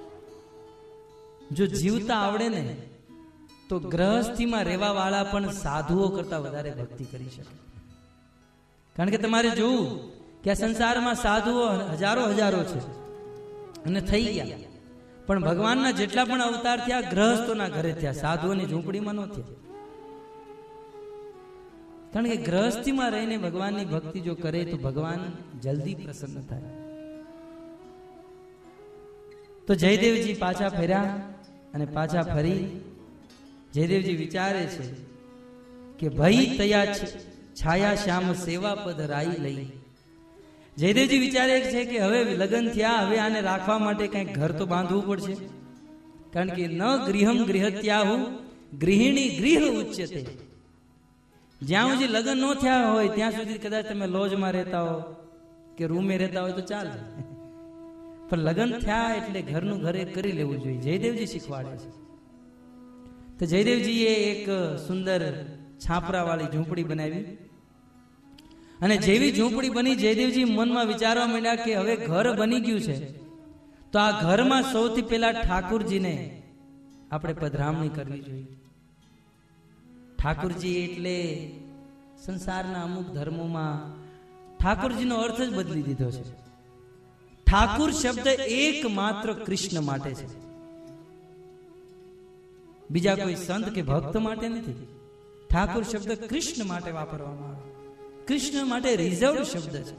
જો જીવતા આવડે ને તો ગ્રહસ્થીમાં રહેવા વાળા પણ સાધુઓ કરતા વધારે ભક્તિ કરી શકે. કારણ કે તમારે જોવું કે આ સંસારમાં સાધુઓ હજારો હજારો છે અને થઈ ગયા, પણ ભગવાનના જેટલા પણ અવતાર થયા ગ્રહસ્થોના ઘરે થયા, સાધુઓની ઝૂંપડીમાં ન થયા. કારણ કે ગ્રહસ્થીમાં રહીને ભગવાનની ભક્તિ જો કરે તો ભગવાન જલ્દી પ્રસન્ન થાય. તો જયદેવજી પાછા ફર્યા અને પાછા ફરી જયદેવજી વિચારે છે કે ભાઈ તયા છાયા શ્યામ સેવા પદ રાઈ લઈ. જયદેવજી વિચારે છે કે હવે લગ્ન થયા, હવે આને રાખવા માટે કઈક ઘર તો બાંધવું પડશે. કારણ કે ન ગૃહમ ગૃહત્યાહુ ગૃહિણી ગૃહ ઉચ્યતે. જ્યાં સુધી લગ્ન ન થયા હોય ત્યાં સુધી કદાચ તમે લોજમાં રહેતા હો કે રૂમે રહેતા હોય તો ચાલે, પણ લગ્ન થયા એટલે ઘરનું ઘરે કરી લેવું જોઈએ. જયદેવજી શીખવાડે છે. તો જયદેવજીએ એક સુંદર છાપરા વાળી ઝૂંપડી બનાવી અને જેવી ઝૂંપડી બની જયદેવજી મનમાં વિચારવા માંડ્યા કે હવે ઘર બની ગયું છે તો આ ઘરમાં સૌથી પહેલા ઠાકુરજીને આપણે પધરામણી કરવી જોઈએ. ઠાકુરજી એટલે સંસારના અમુક ધર્મોમાં ઠાકુરજીનો અર્થ જ બદલી દીધો છે. ઠાકુર શબ્દ એકમાત્ર કૃષ્ણ માટે છે, બીજા કોઈ સંત કે ભક્ત માટે નથી. ઠાકુર શબ્દ કૃષ્ણ માટે વાપરવામાં આવે, કૃષ્ણ માટે રિઝર્વ શબ્દ છે.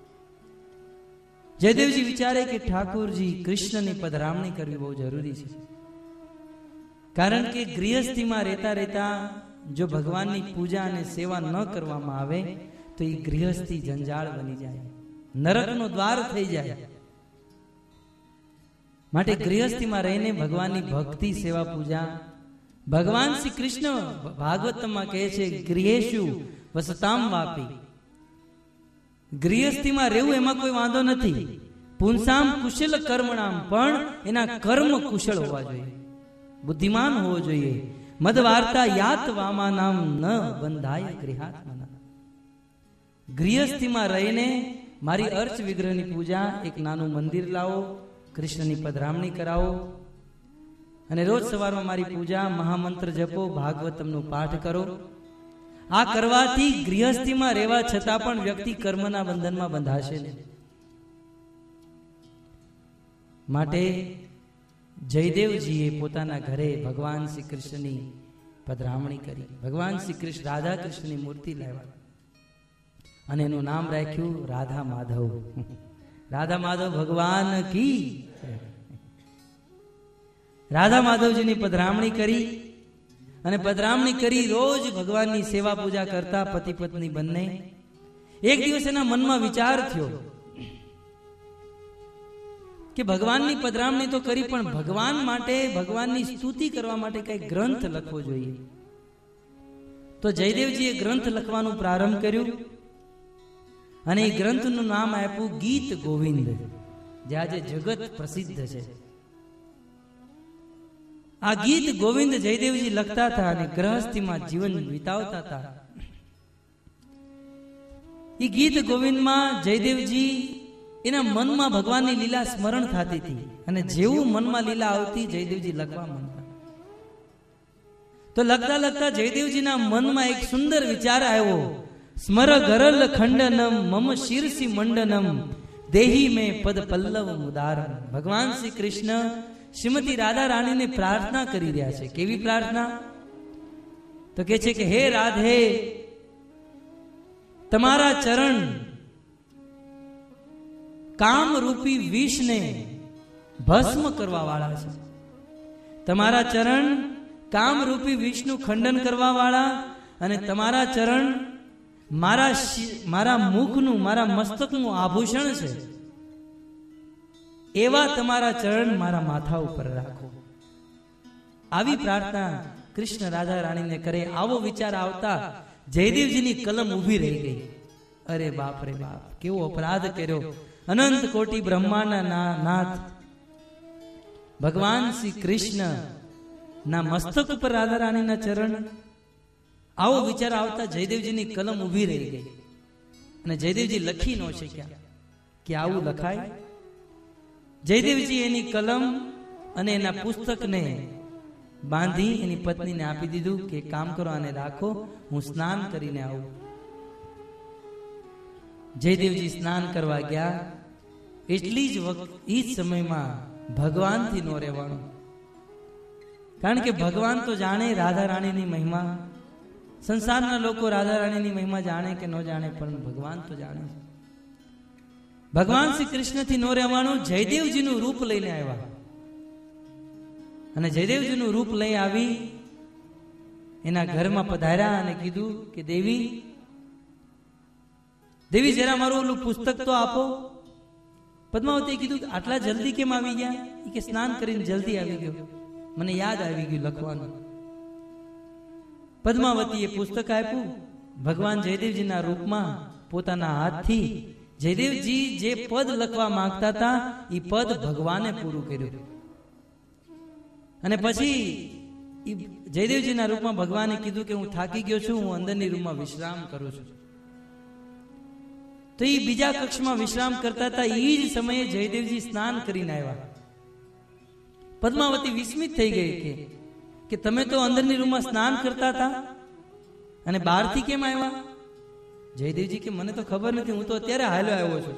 જયદેવજી વિચારે કે ઠાકુરજી કૃષ્ણની પધરામણી કરવી બહુ જરૂરી છે. કારણ કે ગૃહસ્થીમાં રહેતા રહેતા જો ભગવાનની પૂજા અને સેવા ન કરવામાં આવે તો એ ગૃહસ્થી જંજાળ બની જાય, નરકનો દ્વાર થઈ જાય. માટે ગૃહસ્થીમાં રહીને ભગવાનની ભક્તિ સેવા પૂજા. ભગવાન શ્રી કૃષ્ણ ભાગવતમાં કહે છે ગૃહેશુ વસતામ વાપી. ગૃહસ્થીમાં રહેવું એમાં કોઈ વાંધો નથી. પુંસામ કુશલ કર્મણામ, પણ એના કર્મ કુશળ હોવા જોઈએ, બુદ્ધિમાન હોવો જોઈએ. મદ વાર્તા યાત વામા નામ ન બંધાય ગૃહાત્મના. ગૃહસ્થીમાં રહીને મારી અર્ચ વિગ્રહની પૂજા, એક નાનું મંદિર લાવો, કૃષ્ણની પધરામણી કરાવો અને રોજ સવારમાં મારી પૂજા, મહામંત્ર જપો, ભાગવતમનું પાઠ કરો. આ કરવાથી ગૃહસ્થીમાં રહેવા છતાં પણ વ્યક્તિ કર્મના બંધનમાં બંધાશે નહીં. માટે જયદેવજીએ પોતાના ઘરે ભગવાન શ્રી કૃષ્ણની પધરામણી કરી. ભગવાન શ્રી કૃષ્ણ રાધા કૃષ્ણની મૂર્તિ લાવ્યા અને એનું નામ રાખ્યું રાધા માધવ. રાધા માધવ ભગવાન કી. રાધા માધવજીની પધરામણી કરી અને પધરામણી કરી રોજ ભગવાનની સેવા પૂજા કરતા પતિ પત્ની બંને. એક દિવસ એના મનમાં વિચાર થયો કે ભગવાનની પધરામણી તો કરી, પણ ભગવાન માટે, ભગવાનની સ્તુતિ કરવા માટે કઈ ગ્રંથ લખવો જોઈએ. તો જયદેવજીએ ગ્રંથ લખવાનું પ્રારંભ કર્યું અને એ ગ્રંથનું નામ આપ્યું ગીત ગોવિંદ, જે આજે જગત પ્રસિદ્ધ છે. આ ગીત ગોવિંદ જયદેવજી લખતા હતા અને ગ્રહસ્થીમાં જીવન વિતાવતા હતા. એ ગીત ગોવિંદમાં જયદેવજી એના મનમાં ભગવાનની લીલા સ્મરણ થતી હતી અને જેવું મનમાં લીલા આવતી જયદેવજી લખવા માંડતા. તો લખતા લખતા જયદેવજીના મનમાં એક સુંદર વિચાર આવ્યો. સ્મર ગરલ ખંડનમ મમ શીર્ષિ મંડનમ દેહી મેં પદ પલ્લવ મુદારમ. ભગવાન શ્રી કૃષ્ણ શ્રીમતી રાધા રાણીને પ્રાર્થના કરી રહ્યા છે. કેવી પ્રાર્થના? તો કે છે કે હે રાધે, તમારા ચરણ કામ રૂપી વિષને ભસ્મ કરવા વાળા છે. તમારા ચરણ કામરૂપી વિષનું ખંડન કરવા વાળા અને તમારા ચરણ મારા મારા મુખનું મારા મસ્તકનું આભૂષણ છે, એવા તમારા ચરણ મારા માથા ઉપર રાખો. આવી પ્રાર્થના કૃષ્ણ રાધા રાણીને કરે. આવો વિચાર આવતા જયદેવજીની કલમ ઊભી રહી ગઈ. અરે બાપ રે બાપ, કેવો અપરાધ કર્યો. અનંત કોટી બ્રહ્માંડના નાથ ભગવાન શ્રી કૃષ્ણ ના મસ્તક ઉપર રાધા રાણીના ચરણ. આવો વિચાર આવતા જયદેવજીની કલમ ઊભી રહી ગઈ અને જયદેવજી લખી ન શક્યા કે આવું લખાય. જયદેવજી એની કલમ અને એના પુસ્તકને બાંધી એની પત્નીને આપી દીધું કે કામ કરો આને રાખો, હું સ્નાન કરીને આવું. જયદેવજી સ્નાન કરવા ગયા. એટલી જ વખત એ જ સમયમાં ભગવાનથી નો રહેવાનું. કારણ કે ભગવાન તો જાણે રાધા રાણીની મહિમા. સંસારના લોકો રાધા રાણીની મહિમા જાણે કે ન જાણે, પણ ભગવાન તો જાણે. ભગવાન શ્રી કૃષ્ણથી નો રહેવાનું. જયદેવજીનું રૂપ લઈને આવ્યા અને જયદેવજીનું રૂપ લઈ આવી એના ઘરમાં પધાર્યા અને કીધું કે દેવી દેવી જરા મારું ઓલું પુસ્તક તો આપો. પદ્માવતીએ કીધું આટલા જલ્દી કેમ આવી ગયા? કે સ્નાન કરીને જલ્દી આવી ગયો, મને યાદ આવી ગયું લખવાનું. પદ્માવતીએ પુસ્તક આપ્યું. ભગવાન જયદેવજીના રૂપમાં પોતાના હાથથી જયદેવજી જે પદ લખવા માંગતા હતા એ પદ ભગવાને પૂરું કર્યું. અને પછી જયદેવજીના રૂપમાં ભગવાને કીધું કે હું થાકી ગયો છું, હું અંદરની રૂમમાં વિશ્રામ કરું છું. તો એ બીજા કક્ષમાં વિશ્રામ કરતા હતા. એ જ સમયે જયદેવજી સ્નાન કરીને આવ્યા. પદ્માવતી વિસ્મિત થઈ ગઈ કે કે તમે તો અંદરની રૂમમાં સ્નાન કરતા હતા અને બહારથી કેમ આવ્યા? જયદેવજી કે મને તો ખબર નથી, હું તો અત્યારે હાલ્યો આવ્યો છું.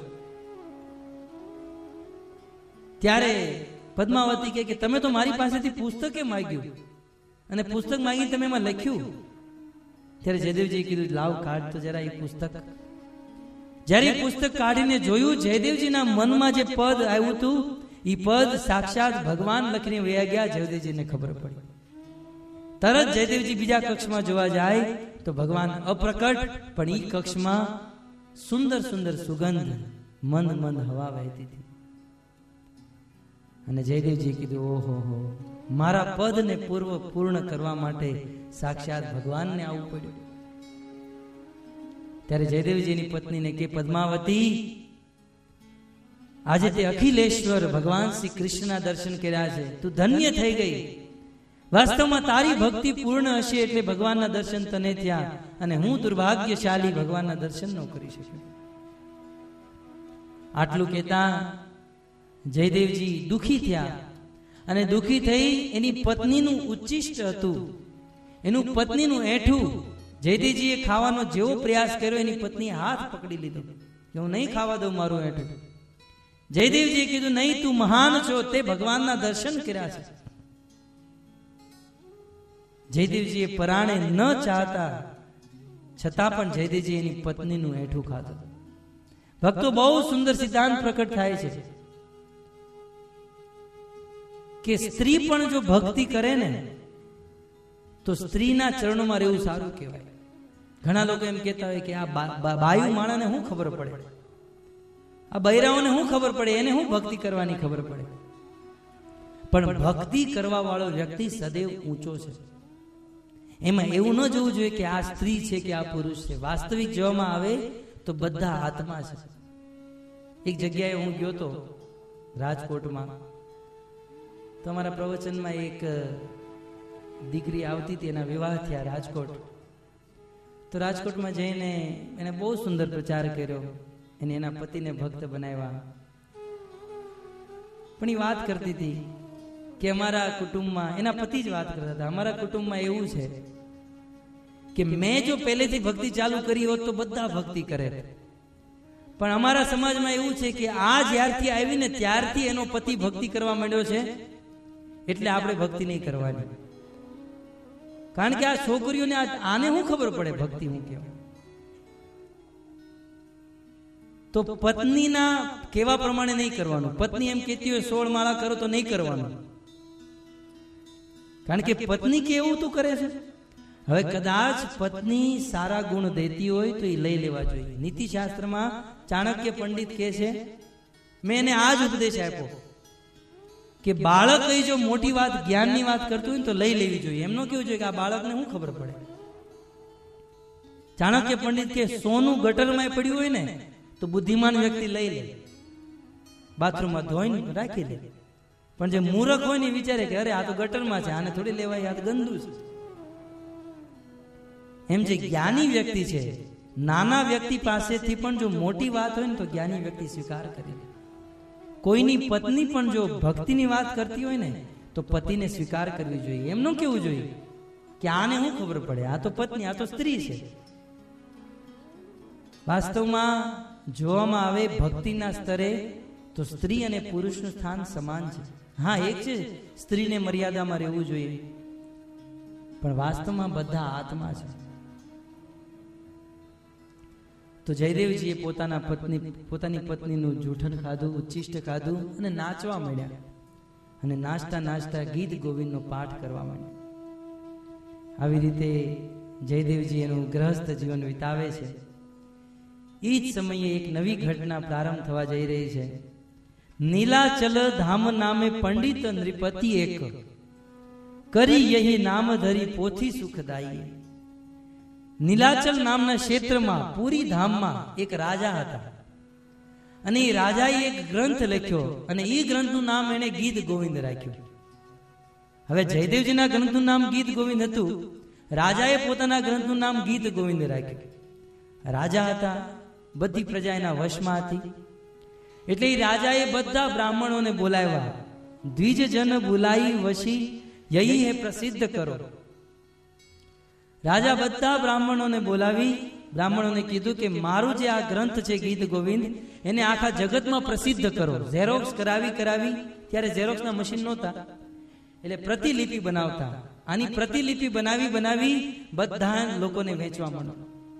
ત્યારે પદ્માવતી કહે કે તમે તો મારી પાસેથી પુસ્તકે માંગ્યું અને પુસ્તક માંગી તમે એમાં લખ્યું. ત્યારે જયદેવજીએ કીધું લાવ કાઢ તો જરા એ પુસ્તક. જ્યારે પુસ્તક કાઢીને જોયું, જયદેવજીના મનમાં જે પદ આવ્યું હતું એ પદ સાક્ષાત ભગવાન લખીને વયા ગયા. જયદેવજીને ખબર પડી. તરત જયદેવજી બીજા કક્ષમાં જોવા જાય તો ભગવાન અપ્રકટ, પણ એ કક્ષમાં સુંદર સુંદર સુગંધ મંદ મંદ હવા વહેતી હતી. અને જયદેવજી કીધું ઓહો હો, મારા પદને પૂર્વ પૂર્ણ કરવા માટે સાક્ષાત ભગવાનને આવવું પડ્યું. ત્યારે જયદેવજીની પત્નીને કે પદ્માવતી, આજે તે અખિલેશ્વર ભગવાન શ્રી કૃષ્ણના દર્શન કર્યા છે, તું ધન્ય થઈ ગઈ. વાસ્તવમાં તારી ભક્તિ પૂર્ણ હશે એટલે ભગવાનના દર્શન તને થયા અને હું દુર્ભાગ્યશાળી ભગવાનના દર્શન ન કરી શક્યો. આટલું કહેતા જયદેવજી દુખી થયા અને દુખી થઈ એની પત્નીનું ઉચ્ચિષ્ટ હતું, એનું પત્નીનું એઠું જયદેવજીએ ખાવાનો જેવો પ્રયાસ કર્યો, એની પત્નીએ હાથ પકડી લીધો કે હું નહીં ખાવા દઉં મારું એઠું. જયદેવજીએ કીધું નહીં, તું મહાન છો, તે ભગવાનના દર્શન કર્યા છે. જયદેવજીએ પરાણે ન ચાહતા છતાં પણ જયદેવજી એની પત્નીનું એઠું ખાધું. ભક્તો, બહુ સુંદર સિદ્ધાંત પ્રકટ થાય છે કે સ્ત્રી પણ જો ભક્તિ કરે ને તો સ્ત્રીના ચરણોમાં રહેવું સારું કહેવાય. ઘણા લોકો એમ કહેતા હોય કે આ બાયુ માણાને શું ખબર પડે, આ બૈરાઓને શું ખબર પડે, એને શું ભક્તિ કરવાની ખબર પડે. પણ ભક્તિ કરવા વાળો વ્યક્તિ સદૈવ ઊંચો છે. એમાં એવું ન જોવું જોઈએ કે આ સ્ત્રી છે કે આ પુરુષ છે. વાસ્તવિક જોવામાં આવે તો બધા આત્મા છે. એક જગ્યાએ હું ગયો તો રાજકોટમાં, તો અમારા પ્રવચનમાં એક દીકરી આવતી હતી, એના વિવાહ થયા રાજકોટ. તો રાજકોટમાં જઈને એને બહુ સુંદર પ્રચાર કર્યો, એને એના પતિને ભક્ત બનાવ્યા. પણ એ વાત કરતી હતી કે અમારા કુટુંબમાં, એના પતિ જ વાત કરતા હતા, અમારા કુટુંબમાં એવું છે કે મેં જો પહેલેથી ભક્તિ ચાલુ કરી હોત તો બધા ભક્તિ કરે, પણ અમારા સમાજમાં એવું છે કે આ જ્યારથી આવીને ત્યારથી એનો પતિ ભક્તિ કરવા માંડ્યો છે એટલે આપણે ભક્તિ નહીં કરવાની. કારણ કે આ છોકરીઓને આને શું ખબર પડે ભક્તિ હું કેવું? તો પત્નીના કેવા પ્રમાણે નહીં કરવાનું. પત્ની એમ કહેતી હોય સોળ માળા કરો તો નહીં કરવાનું, કારણ કે પત્ની કેવું તું કરે છે. હવે કદાચ પત્ની સારા ગુણ દેતી હોય તો એ લઈ લેવા જોઈએ. નીતિશાસ્ત્રમાં ચાણક્ય પંડિત કહે છે, મેં એને આ જ ઉપદેશ આપ્યો કે બાળક કઈ જો મોટી વાત જ્ઞાનની વાત કરતું હોય તો લઈ લેવી જોઈએ. એમ ન કેવું જોઈએ કે આ બાળકને શું ખબર પડે. ચાણક્ય પંડિત કે સોનું ગટરમાં પડ્યું હોય ને તો બુદ્ધિમાન વ્યક્તિ લઈ લે, બાથરૂમમાં ધોઈને રાખી લે. પણ જે મૂર્ખ હોય ને વિચારે કે અરે આ તો ગટરમાં છે, આને થોડી લેવાય, આ તો ગંદુ છે. એમ જે જ્ઞાની વ્યક્તિ છે, નાના વ્યક્તિ પાસેથી પણ જો મોટી વાત હોય ને તો જ્ઞાની વ્યક્તિ સ્વીકાર કરી લે. કોઈની પત્ની પણ જો ભક્તિની વાત કરતી હોય ને તો પતિને સ્વીકાર કરવી જોઈએ. એમ ન કેવું જોઈએ કે આને શું ખબર પડે, આ તો પત્ની, આ તો સ્ત્રી છે. વાસ્તવમાં જોવામાં આવે ભક્તિના સ્તરે તો સ્ત્રી અને પુરુષનું સ્થાન સમાન છે. હા, એક છે સ્ત્રીને મર્યાદામાં રહેવું જોઈએ, પણ વાસ્તવમાં બધા આત્મા છે. તો જયદેવજીએ પોતાના પત્ની પોતાની પત્નીનું જૂઠન ખાધું, ઉચ્ચિષ્ટ ખાધું અને નાચવા માંડ્યા. અને નાચતા નાચતા ગીત ગોવિંદનો પાઠ કરવા માંડ્યા. આવી રીતે જયદેવજી એનું ગ્રહસ્થ જીવન વિતાવે છે. એ જ સમયે એક નવી ઘટના પ્રારંભ થવા જઈ રહી છે. નીલાચલ ધામ નામે પંડિત નૃપતિ એક, કરી યહી નામ ધરી પોથી સુખદાયી. નીલાચલ નામના ક્ષેત્રમાં પુરી ધામમાં એક રાજા હતા અને એ રાજાએ એક ગ્રંથ લખ્યો અને એ ગ્રંથનું નામ એને ગીત ગોવિંદ રાખ્યું. હવે જયદેવજીના ગ્રંથનું નામ ગીત ગોવિંદ હતું, રાજાએ પોતાના ગ્રંથનું નામ ગીત ગોવિંદ રાખ્યું. રાજા હતા, બધી પ્રજા એના વશમાં હતી. એટલે એ રાજાએ બધા બ્રાહ્મણોને બોલાવ્યા. દ્વિજ જન બોલાઈ વશી યહી હે પ્રસિદ્ધ કરો. રાજા બધા બ્રાહ્મણોને બોલાવી બ્રાહ્મણોને કીધું કે મારું જે આ ગ્રંથ છે ગીત ગોવિંદ, એને આખા જગતમાં પ્રસિદ્ધ કરો. ઝેરોક્સ કરાવી કરાવી ત્યારે ઝેરોક્સના મશીન નહોતા, એટલે પ્રતિલિપિ બનાવતા. આની પ્રતિલિપિ બનાવી બનાવી બધા લોકોને વેચવા માંડો.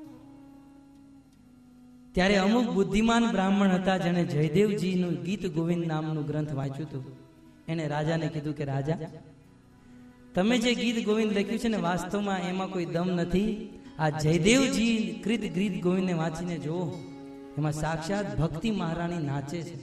ત્યારે અમુક બુદ્ધિમાન બ્રાહ્મણ હતા જેને જયદેવજીનું ગીત ગોવિંદ નામનું ગ્રંથ વાંચ્યું હતું. એને રાજાને કીધું કે રાજા, તમે જે ગીત ગોવિંદ લખ્યું છે ને વાસ્તવમાં એમાં કોઈ દમ નથી. આ જયદેવજી કૃત ગીત ગોવિંદને વાંચીને જુઓ, એમાં સાક્ષાત ભક્તિ મહારાણી નાચે છે.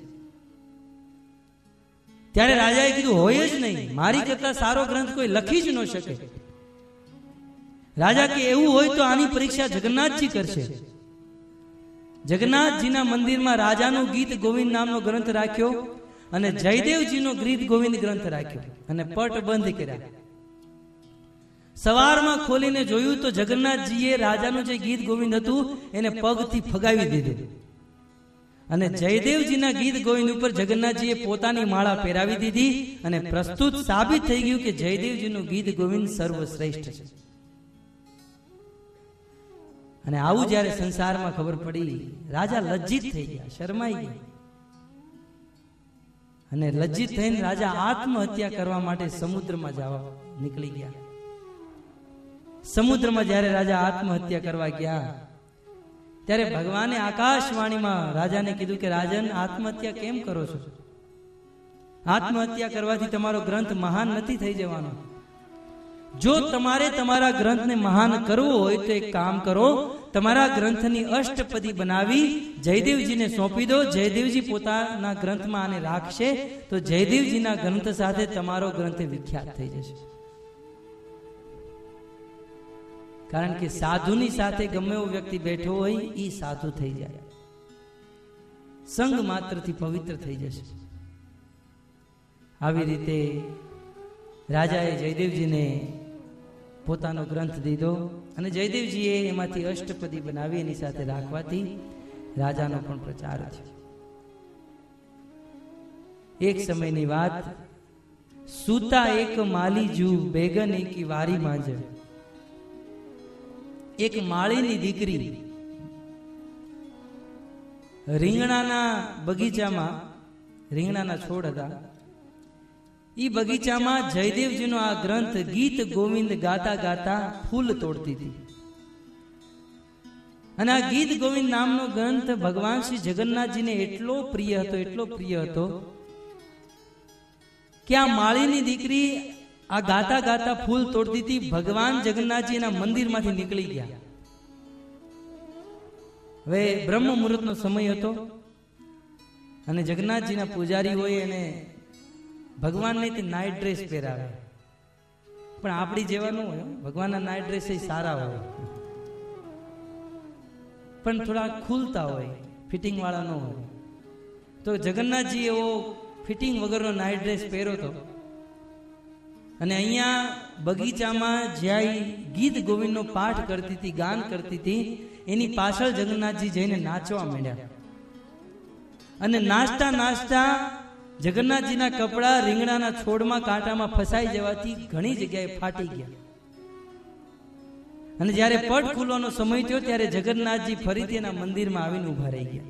ત્યારે રાજાએ કીધું હોય જ નહીં, મારી કરતા સારો ગ્રંથ કોઈ લખી જ ન શકે. રાજા કે એવું હોય તો આની પરીક્ષા જગન્નાથજી કરશે. જગન્નાથજીના મંદિરમાં રાજાનું ગીત ગોવિંદ નામનો ગ્રંથ રાખ્યો અને જયદેવજીનો ગીત ગોવિંદ ગ્રંથ રાખ્યો અને પટ બંધ કર્યા. સવારમાં ખોલીને જોયું તો જગન્નાથજીએ રાજાનું જે ગીત ગોવિંદ હતું એને પગથી ફગાવી દીધું અને જયદેવજીના ગીત ગોવિંદ ઉપર જગન્નાથજીએ પોતાની માળા પહેરાવી દીધી અને પ્રસ્તુત સાબિત થઈ ગયું કે જયદેવજીનું ગીત ગોવિંદ સર્વશ્રેષ્ઠ છે. અને આવું જયારે સંસારમાં ખબર પડી, રાજા લજ્જિત થઈ ગયા, શરમાઈ ગયા. અને લજ્જિત થઈને રાજા આત્મહત્યા કરવા માટે સમુદ્રમાં જવા નીકળી ગયા. સમુદ્રમાં જયારે રાજા આત્મહત્યા કરવા ગયા ત્યારે ભગવાને આકાશવાણીમાં રાજાને કીધું કે રાજન, આત્મહત્યા કેમ કરો છો? આત્મહત્યા કરવાથી તમારો ગ્રંથ મહાન નથી થઈ જવાનો. જો તમારે તમારા ગ્રંથને મહાન કરવો હોય તો એક કામ કરો, તમારા ગ્રંથની અષ્ટપદી બનાવી જયદેવજીને સોંપી દો. જયદેવજી પોતાના ગ્રંથમાં આને રાખશે તો જયદેવજીના ગ્રંથ સાથે તમારો ગ્રંથ વિખ્યાત થઈ જશે. કારણ કે સાધુની સાથે ગમે એવો વ્યક્તિ બેઠો હોય એ સાધુ થઈ જાય, સંગ માત્રથી પવિત્ર થઈ જશે. આવી રીતે રાજાએ જયદેવજીને પોતાનો ગ્રંથ દીધો અને જયદેવજીએ એમાંથી અષ્ટપદી બનાવી એની સાથે રાખવાથી રાજાનો પણ પ્રચાર છે. એક સમયની વાત, સૂતા એક માલી જુ બેગન એકી વારી માંજ. એક માળીની દીકરી રીંગણાના બગીચામાં, રીંગણાના છોડ હતા, ઈ બગીચામાં જયદેવજીનો આ ગ્રંથ ગીત ગોવિંદ ગાતા ગાતા ફૂલ તોડતી હતી. અને આ ગીત ગોવિંદ નામનો ગ્રંથ ભગવાન શ્રી જગન્નાથજીને એટલો પ્રિય હતો, એટલો પ્રિય હતો કે આ માળીની દીકરી આ ગાતા ગાતા ફૂલ તોડતી હતી. ભગવાન જગન્નાથજી એના મંદિરમાંથી નીકળી ગયા. હવે બ્રહ્મ મુહૂર્તનો સમય હતો અને જગન્નાથજીના પૂજારી હોય અને ભગવાનને તે નાઇટ ડ્રેસ પહેરાવે, પણ આપણી જેવા ન હોય. ભગવાનના નાઇટ ડ્રેસ એ સારા હોય, પણ થોડા ખુલતા હોય, ફિટિંગ વાળા ન હોય. તો જગન્નાથજી એવો ફિટિંગ વગરનો નાઇટ ડ્રેસ પહેર્યો હતો અને અહીંયા બગીચામાં જ્યાં ગીત ગોવિંદનો પાઠ કરતી હતી, ગાન કરતી હતી, એની પાછળ જગન્નાથજી જઈને નાચવા માંડ્યા. અને નાચતા નાચતા જગન્નાથજીના કપડા રીંગણાના છોડમાં કાંટામાં ફસાઈ જવાથી ઘણી જગ્યાએ ફાટી ગયા. અને જ્યારે પટ ખુલવાનો સમય થયો ત્યારે જગન્નાથજી ફરીથી એના મંદિરમાં આવીને ઉભા રહી ગયા.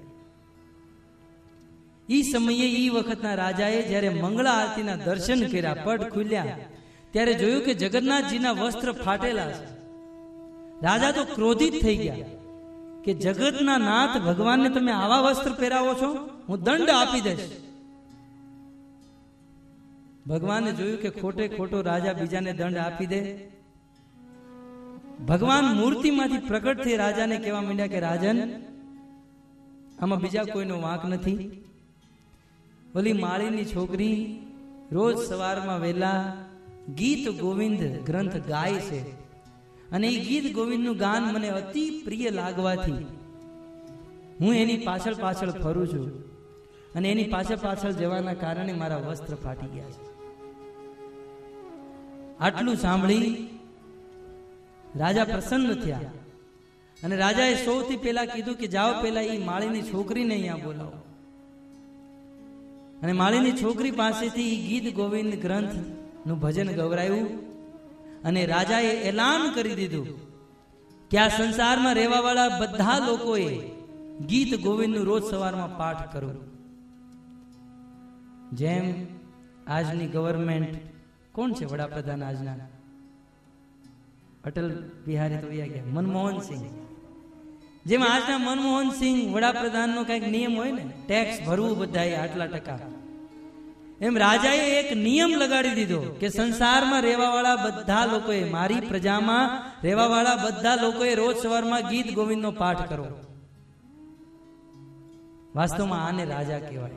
ઈ સમયે ઈ વખતના રાજાએ જ્યારે મંગળા આરતીના દર્શન કર્યા, પટ ખુલ્યા, ત્યારે જોયું કે જગન્નાથજીના વસ્ત્ર ફાટેલા છે. રાજા તો ક્રોધિત થઈ ગયા કે જગતના નાથ ભગવાનને તમે આવા વસ્ત્ર પહેરાવો છો, હું દંડ આપી દઈશ. ભગવાને જોયું કે ખોટે ખોટો રાજા બીજાને દંડ આપી દે. ભગવાન મૂર્તિમાંથી પ્રગટ થઈ રાજાને કહેવા માંડ્યા કે રાજન, આમાં બીજા કોઈનો વાંક નથી. ઓલી માળીની છોકરી રોજ સવારમાં વહેલા ગીત ગોવિંદ ગ્રંથ ગાય છે અને એ ગીત ગોવિંદનું ગાન મને અતિ પ્રિય લાગવાથી હું એની પાછળ પાછળ ફરું છું અને એની પાછળ પાછળ જવાના કારણે મારા વસ્ત્ર ફાટી ગયા છે. આટલું સાંભળી રાજા પ્રસન્ન થયા અને રાજાએ સૌથી પહેલા કીધું કે જાઓ પહેલા એ માળીની છોકરીને અહીંયા બોલાવો. અને માળીની છોકરી પાસેથી ગીત ગોવિંદ ગ્રંથ નું ભજન ગવરાયું અને રાજાએ એલાન કરી દીધું કે આ સંસારમાં રહેવા વાળા બધા લોકોએ ગીત ગોવિંદનું રોજ સવારમાં પાઠ કરવું. જેમ આજની ગવર્મેન્ટ, કોણ છે વડાપ્રધાન આજના? અટલ બિહારી તો ગયા ગયા, મનમોહન સિંહ. જેમ આજના મનમોહન સિંહ વડાપ્રધાનનો કઈક નિયમ હોય ને, ટેક્સ ભરવું બધાએ આટલા ટકા, એમ રાજાએ એક નિયમ લગાડી દીધો કે સંસારમાં રહેવા વાળા બધા લોકોએ, મારી પ્રજામાં રહેવા વાળા બધા લોકોએ રોજ સવારમાં ગીત ગોવિંદનો પાઠ કરો. વાસ્તવમાં આને રાજા કહેવાય.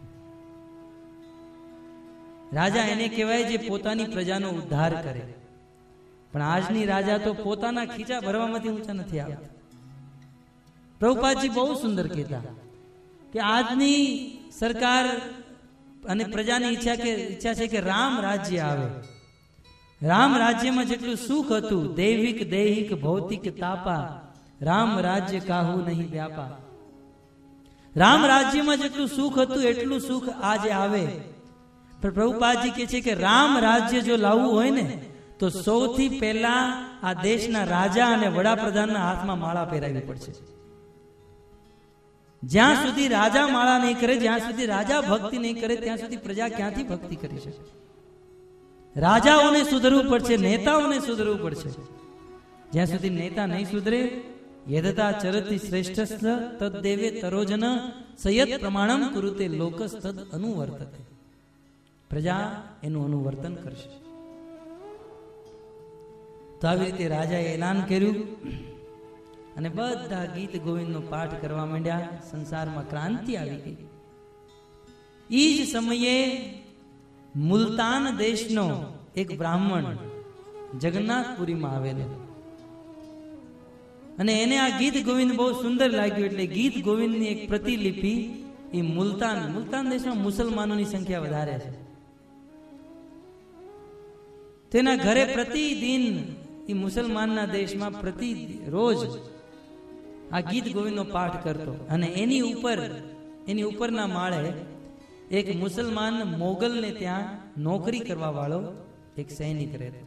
રાજા એને કહેવાય જે પોતાની પ્રજાનો ઉદ્ધાર કરે. પણ આજની રાજા તો પોતાના ખીચા ભરવામાંથી ઊંચા નથી આવતા. પ્રભુપાદજી બહુ સુંદર કહેતા કે આજની સરકાર અને પ્રજાની ઈચ્છા કે ઈચ્છા છે કે રામ રાજ્ય આવે. રામ રાજ્યમાં જેટલું સુખ હતું, દૈવિક દૈહિક ભૌતિક તાપા, રામ રાજ્ય કાહુ નહીં વ્યાપા. રામ રાજ્યમાં જેટલું સુખ હતું એટલું સુખ આજે આવે. પણ પ્રભુપાદજી કહે છે કે રામ રાજ્ય જો લાવવું હોય ને તો સૌથી પહેલા આ દેશના રાજા અને વડાપ્રધાનના હાથમાં માળા પહેરાવી પડશે. જ્યાં સુધી રાજા માળા નહીં કરે, જ્યાં સુધી રાજા ભક્તિ નહીં કરે, ત્યાં સુધી પ્રજા ક્યાંથી ભક્તિ કરી શકે? રાજાઓને સુધરવું પડશે, નેતાઓને સુધરવું પડશે. જ્યાં સુધી નેતા નહીં સુધરે, યદતા ચરતિ શ્રેષ્ઠસ્થ તદ્દેવે તરોજન સયત પ્રમાણમ કુરુતે લોકસ તદ અનુવર્તતે. પ્રજા એનું અનુવર્તન કરશે. તો આવી રીતે રાજાએ એલાન કર્યું અને બધા ગીત ગોવિંદનો પાઠ કરવા માંડ્યા. સંસારમાં ક્રાંતિ આવી ગઈ. ઈ જ સમયે મુલતાન દેશનો એક બ્રાહ્મણ જગન્નાથપુરીમાં આવેલો અને એને આ ગીત ગોવિંદ બહુ સુંદર લાગ્યું. એટલે ગીત ગોવિંદની એક પ્રતિલિપિ એ મુલતાન, મુલતાન દેશમાં મુસલમાનોની સંખ્યા વધારે છે, તેના ઘરે પ્રતિદિન એ મુસલમાનના દેશમાં પ્રતિ રોજ આ ગીત ગોવિંદનો પાઠ કરતો. અને એની ઉપર એની ઉપરના માળે એક મુસલમાન મોગલને ત્યાં નોકરી કરવા વાળો એક સૈનિક રહેતો.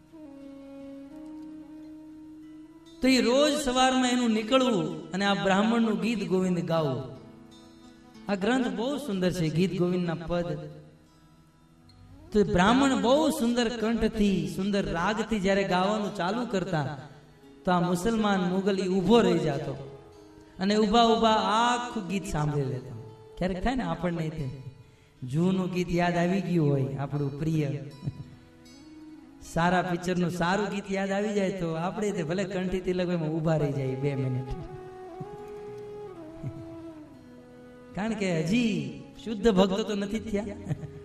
તો એ રોજ સવારમાં એનું નીકળવું અને આ બ્રાહ્મણનું ગીત ગોવિંદ ગાવું. આ ગ્રંથ બહુ સુંદર છે, ગીત ગોવિંદના પદ. તો બ્રાહ્મણ બહુ સુંદર કંઠથી, સુંદર રાગથી જયારે ગાવાનું ચાલુ કરતા તો આ મુસલમાન મુગલ ઉભો રહી જતો અને ઉભા ઉભા આખું ગીત સાંભળી લેતો. ક્યારેક થાય ને આપણને જૂનું ગીત યાદ આવી ગયું હોય આપણું પ્રિય, સારા પિક્ચર નું સારું ગીત યાદ આવી જાય તો આપણે ભલે કંઠી તિલકમાં ઉભા રહી જાય બે મિનિટ, કારણ કે હજી શુદ્ધ ભક્તો તો નથી થયા.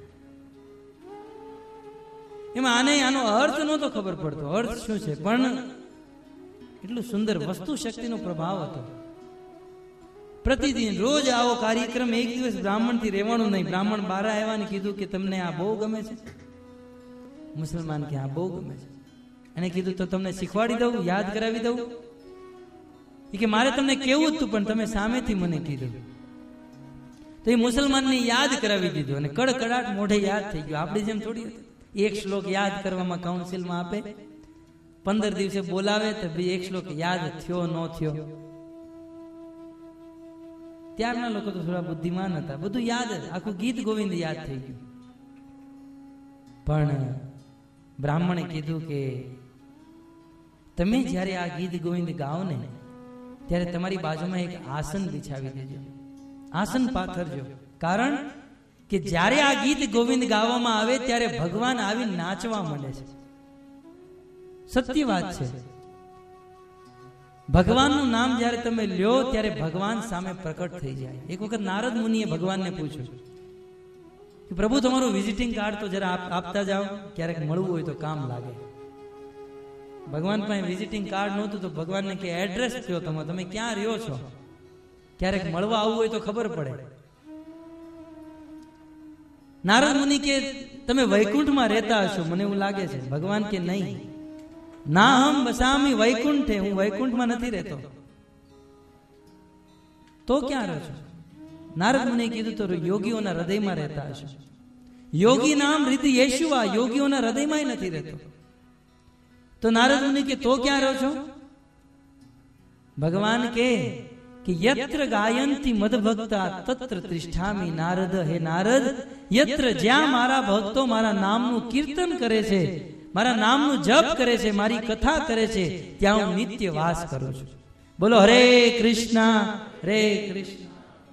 એમાં આને આનો અર્થ નહોતો ખબર પડતો, અર્થ શું છે, પણ એટલું સુંદર વસ્તુ શક્તિનો પ્રભાવ હતો. પ્રતિદિન રોજ આવો કાર્યક્રમ, એક દિવસ બ્રાહ્મણ થી રહેવાનું નહીં. બ્રાહ્મણ બહાર આવ્યા ને કીધું કે તમને આ બહુ ગમે છે? મુસલમાન કે આ બહુ ગમે છે. એને કીધું તો તમને શીખવાડી દઉં, યાદ કરાવી દઉં? કે મારે તમને કેવું હતું પણ તમે સામેથી મને કીધું. તો એ મુસલમાનને યાદ કરાવી દીધું અને કડકડાટ મોઢે યાદ થઈ ગયું. આપણી જેમ થોડી એક શ્લોક યાદ કરવામાં કાઉન્સિલમાં આપે, પંદર દિવસે બોલાવે તો એક શ્લોક યાદ થયો ન થયો. ત્યારના લોકો તો થોડા બુદ્ધિમાન હતા, બધું યાદ જ, આખું ગીત ગોવિંદ યાદ થઈ ગયું. પણ બ્રાહ્મણે કીધું કે તમે જ્યારે આ ગીત ગોવિંદ ગાઓ ને ત્યારે તમારી બાજુમાં એક આસન બિછાવી દેજો, આસન પાથરજો. કારણ કે જ્યારે આ ગીત ગોવિંદ ગાવામાં આવે ત્યારે ભગવાન આવી નાચવા માંડે છે. સત્ય વાત છે. ભગવાનનું નામ જ્યારે તમે લ્યો ત્યારે ભગવાન સામે પ્રકટ થઈ જાય. એક વખત નારદ મુનિએ ભગવાનને પૂછ્યું કે પ્રભુ તમારું વિઝિટિંગ કાર્ડ તો જરા આપતા જાઓ, ક્યારેક મળવું હોય તો કામ લાગે. ભગવાન પાસે વિઝિટિંગ કાર્ડ નહોતું તો ભગવાનને કે એડ્રેસ થયો તમે તમે ક્યાં રહ્યો છો, ક્યારેક મળવા આવવું હોય તો ખબર પડે. નારદ મુનિ કે તમે વૈકુંઠમાં રહેતા હશો, મને એવું લાગે છે. ભગવાન કે નહીં, ના હમ વસામી વૈકુંઠે, હું વૈકુંઠમાં નથી રહેતો. તો ક્યાં રહો છો? નારદ મુનિએ કીધું તો યોગીઓના હૃદયમાં રહેતા હશો. યોગી નામ રીતિ યેશુઆ, યોગીઓના હૃદયમાં નથી રહેતો. તો નારદ મુનિ કે તો ક્યાં રહો છો? ભગવાન કે કે યત્ર ગાયંતી મદભક્તા તત્ર તિષ્ઠામિ નારદ. હે નારદ, યત્ર જ્યાં મારા ભક્તો મારા નામનું કીર્તન કરે છે, મારા નામનું જપ કરે છે, મારી કથા કરે છે, ત્યાં હું નિત્ય વાસ કરું છું. બોલો હરે કૃષ્ણ હરે કૃષ્ણ.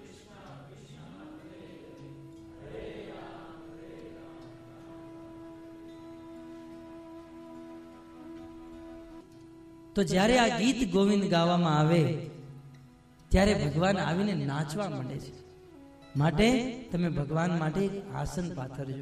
તો જ્યારે આ ગીત ગોવિંદ ગાવામાં આવે ત્યારે ભગવાન આવીને નાચવા માંડે છે. માટે તમે ભગવાન માટે એક આસન પાથરજો.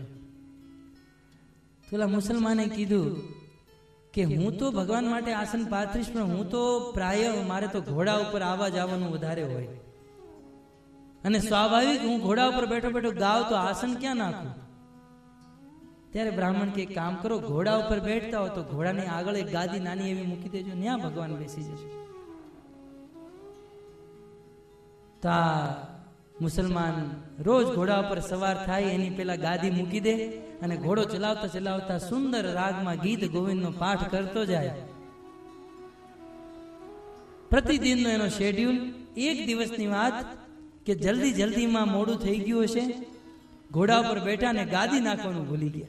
પેલા મુસલમાને કીધું કે હું તો ભગવાન માટે આસન પાથરીશ, પણ હું તો પ્રાય મારે તો ઘોડા ઉપર આવવા જવાનું વધારે હોય, અને સ્વાભાવિક હું ઘોડા ઉપર બેઠો બેઠો ગાવ તો આસન ક્યાં નાખું? ત્યારે બ્રાહ્મણ કે કામ કરો, ઘોડા ઉપર બેઠતા હો તો ઘોડાની આગળ એક ગાદી નાની એવી મૂકી દેજો, ત્યાં ભગવાન બેસી જશે. તો આ મુસલમાન રોજ ઘોડા ઉપર સવાર થાય એની પેલા ગાદી મૂકી દે અને ઘોડો ચલાવતા ચલાવતા સુંદર રાગમાં ગીત ગોવિંદનો પાઠ કરતો જાય. પ્રતિદિનનો એનો શેડ્યુલ. એક દિવસની વાત કે જલ્દી જલ્દીમાં મોડું થઈ ગયું હશે, ઘોડા ઉપર બેઠા ને ગાદી નાખવાનું ભૂલી ગયા,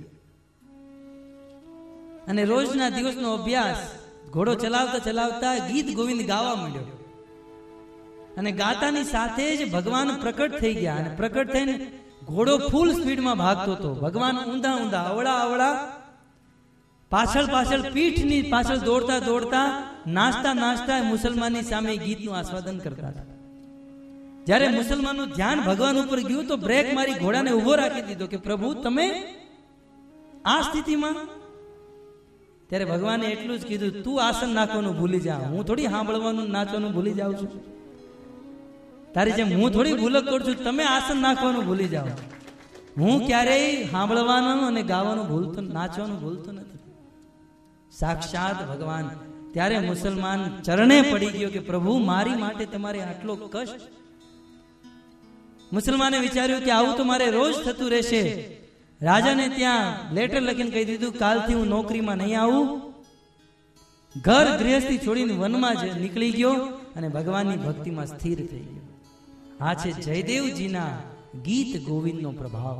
અને રોજના દિવસનો અભ્યાસ ઘોડો ચલાવતા ચલાવતા ગીત ગોવિંદ ગાવા માંડ્યો. અને ગાતાની સાથે જ ભગવાન પ્રકટ થઈ ગયા, અને પ્રકટ થઈને ઘોડો ફૂલ સ્પીડમાં ભાગતો હતો. ભગવાન ઊંધા ઊંધા અવળા અવળા પાછળ પાછળ પીઠની પાછળ દોડતા દોડતા નાચતા નાચતા મુસલમાનની સામે ગીતનું આસ્વાદન કરતા હતા. જ્યારે મુસલમાનનું ધ્યાન ભગવાન ઉપર ગયું તો બ્રેક મારી ઘોડાને ઉભો રાખી દીધો કે પ્રભુ તમે આ સ્થિતિમાં. ત્યારે ભગવાને એટલું જ કીધું, તું આસન નાખવાનું ભૂલી જા, હું થોડી સાંભળવાનું નાચવાનું ભૂલી જાઉં છું. તારી જેમ હું થોડી ભૂલક કરું છું, તમે આસન નાખવાનું ભૂલી જાઓ. હું ક્યારેય સાંભળવાનું અને ગાવાનું ભૂલતો, નાચવાનું ભૂલતો નથી. સાક્ષાત ભગવાન. ત્યારે મુસલમાન ચરણે પડી ગયો કે પ્રભુ મારી માટે તમારે આટલો કષ્ટ. મુસલમાને વિચાર્યું કે આવું તો મારે રોજ થતું રહેશે. રાજાને ત્યાં લેટર લખીને કહી દીધું, કાલથી હું નોકરીમાં નહીં આવું. ઘર ગૃહસ્થી છોડીને વનમાં જ નીકળી ગયો અને ભગવાનની ભક્તિમાં સ્થિર થઈ ગયો. આ છે જયદેવજીના ગીત ગોવિંદનો પ્રભાવ.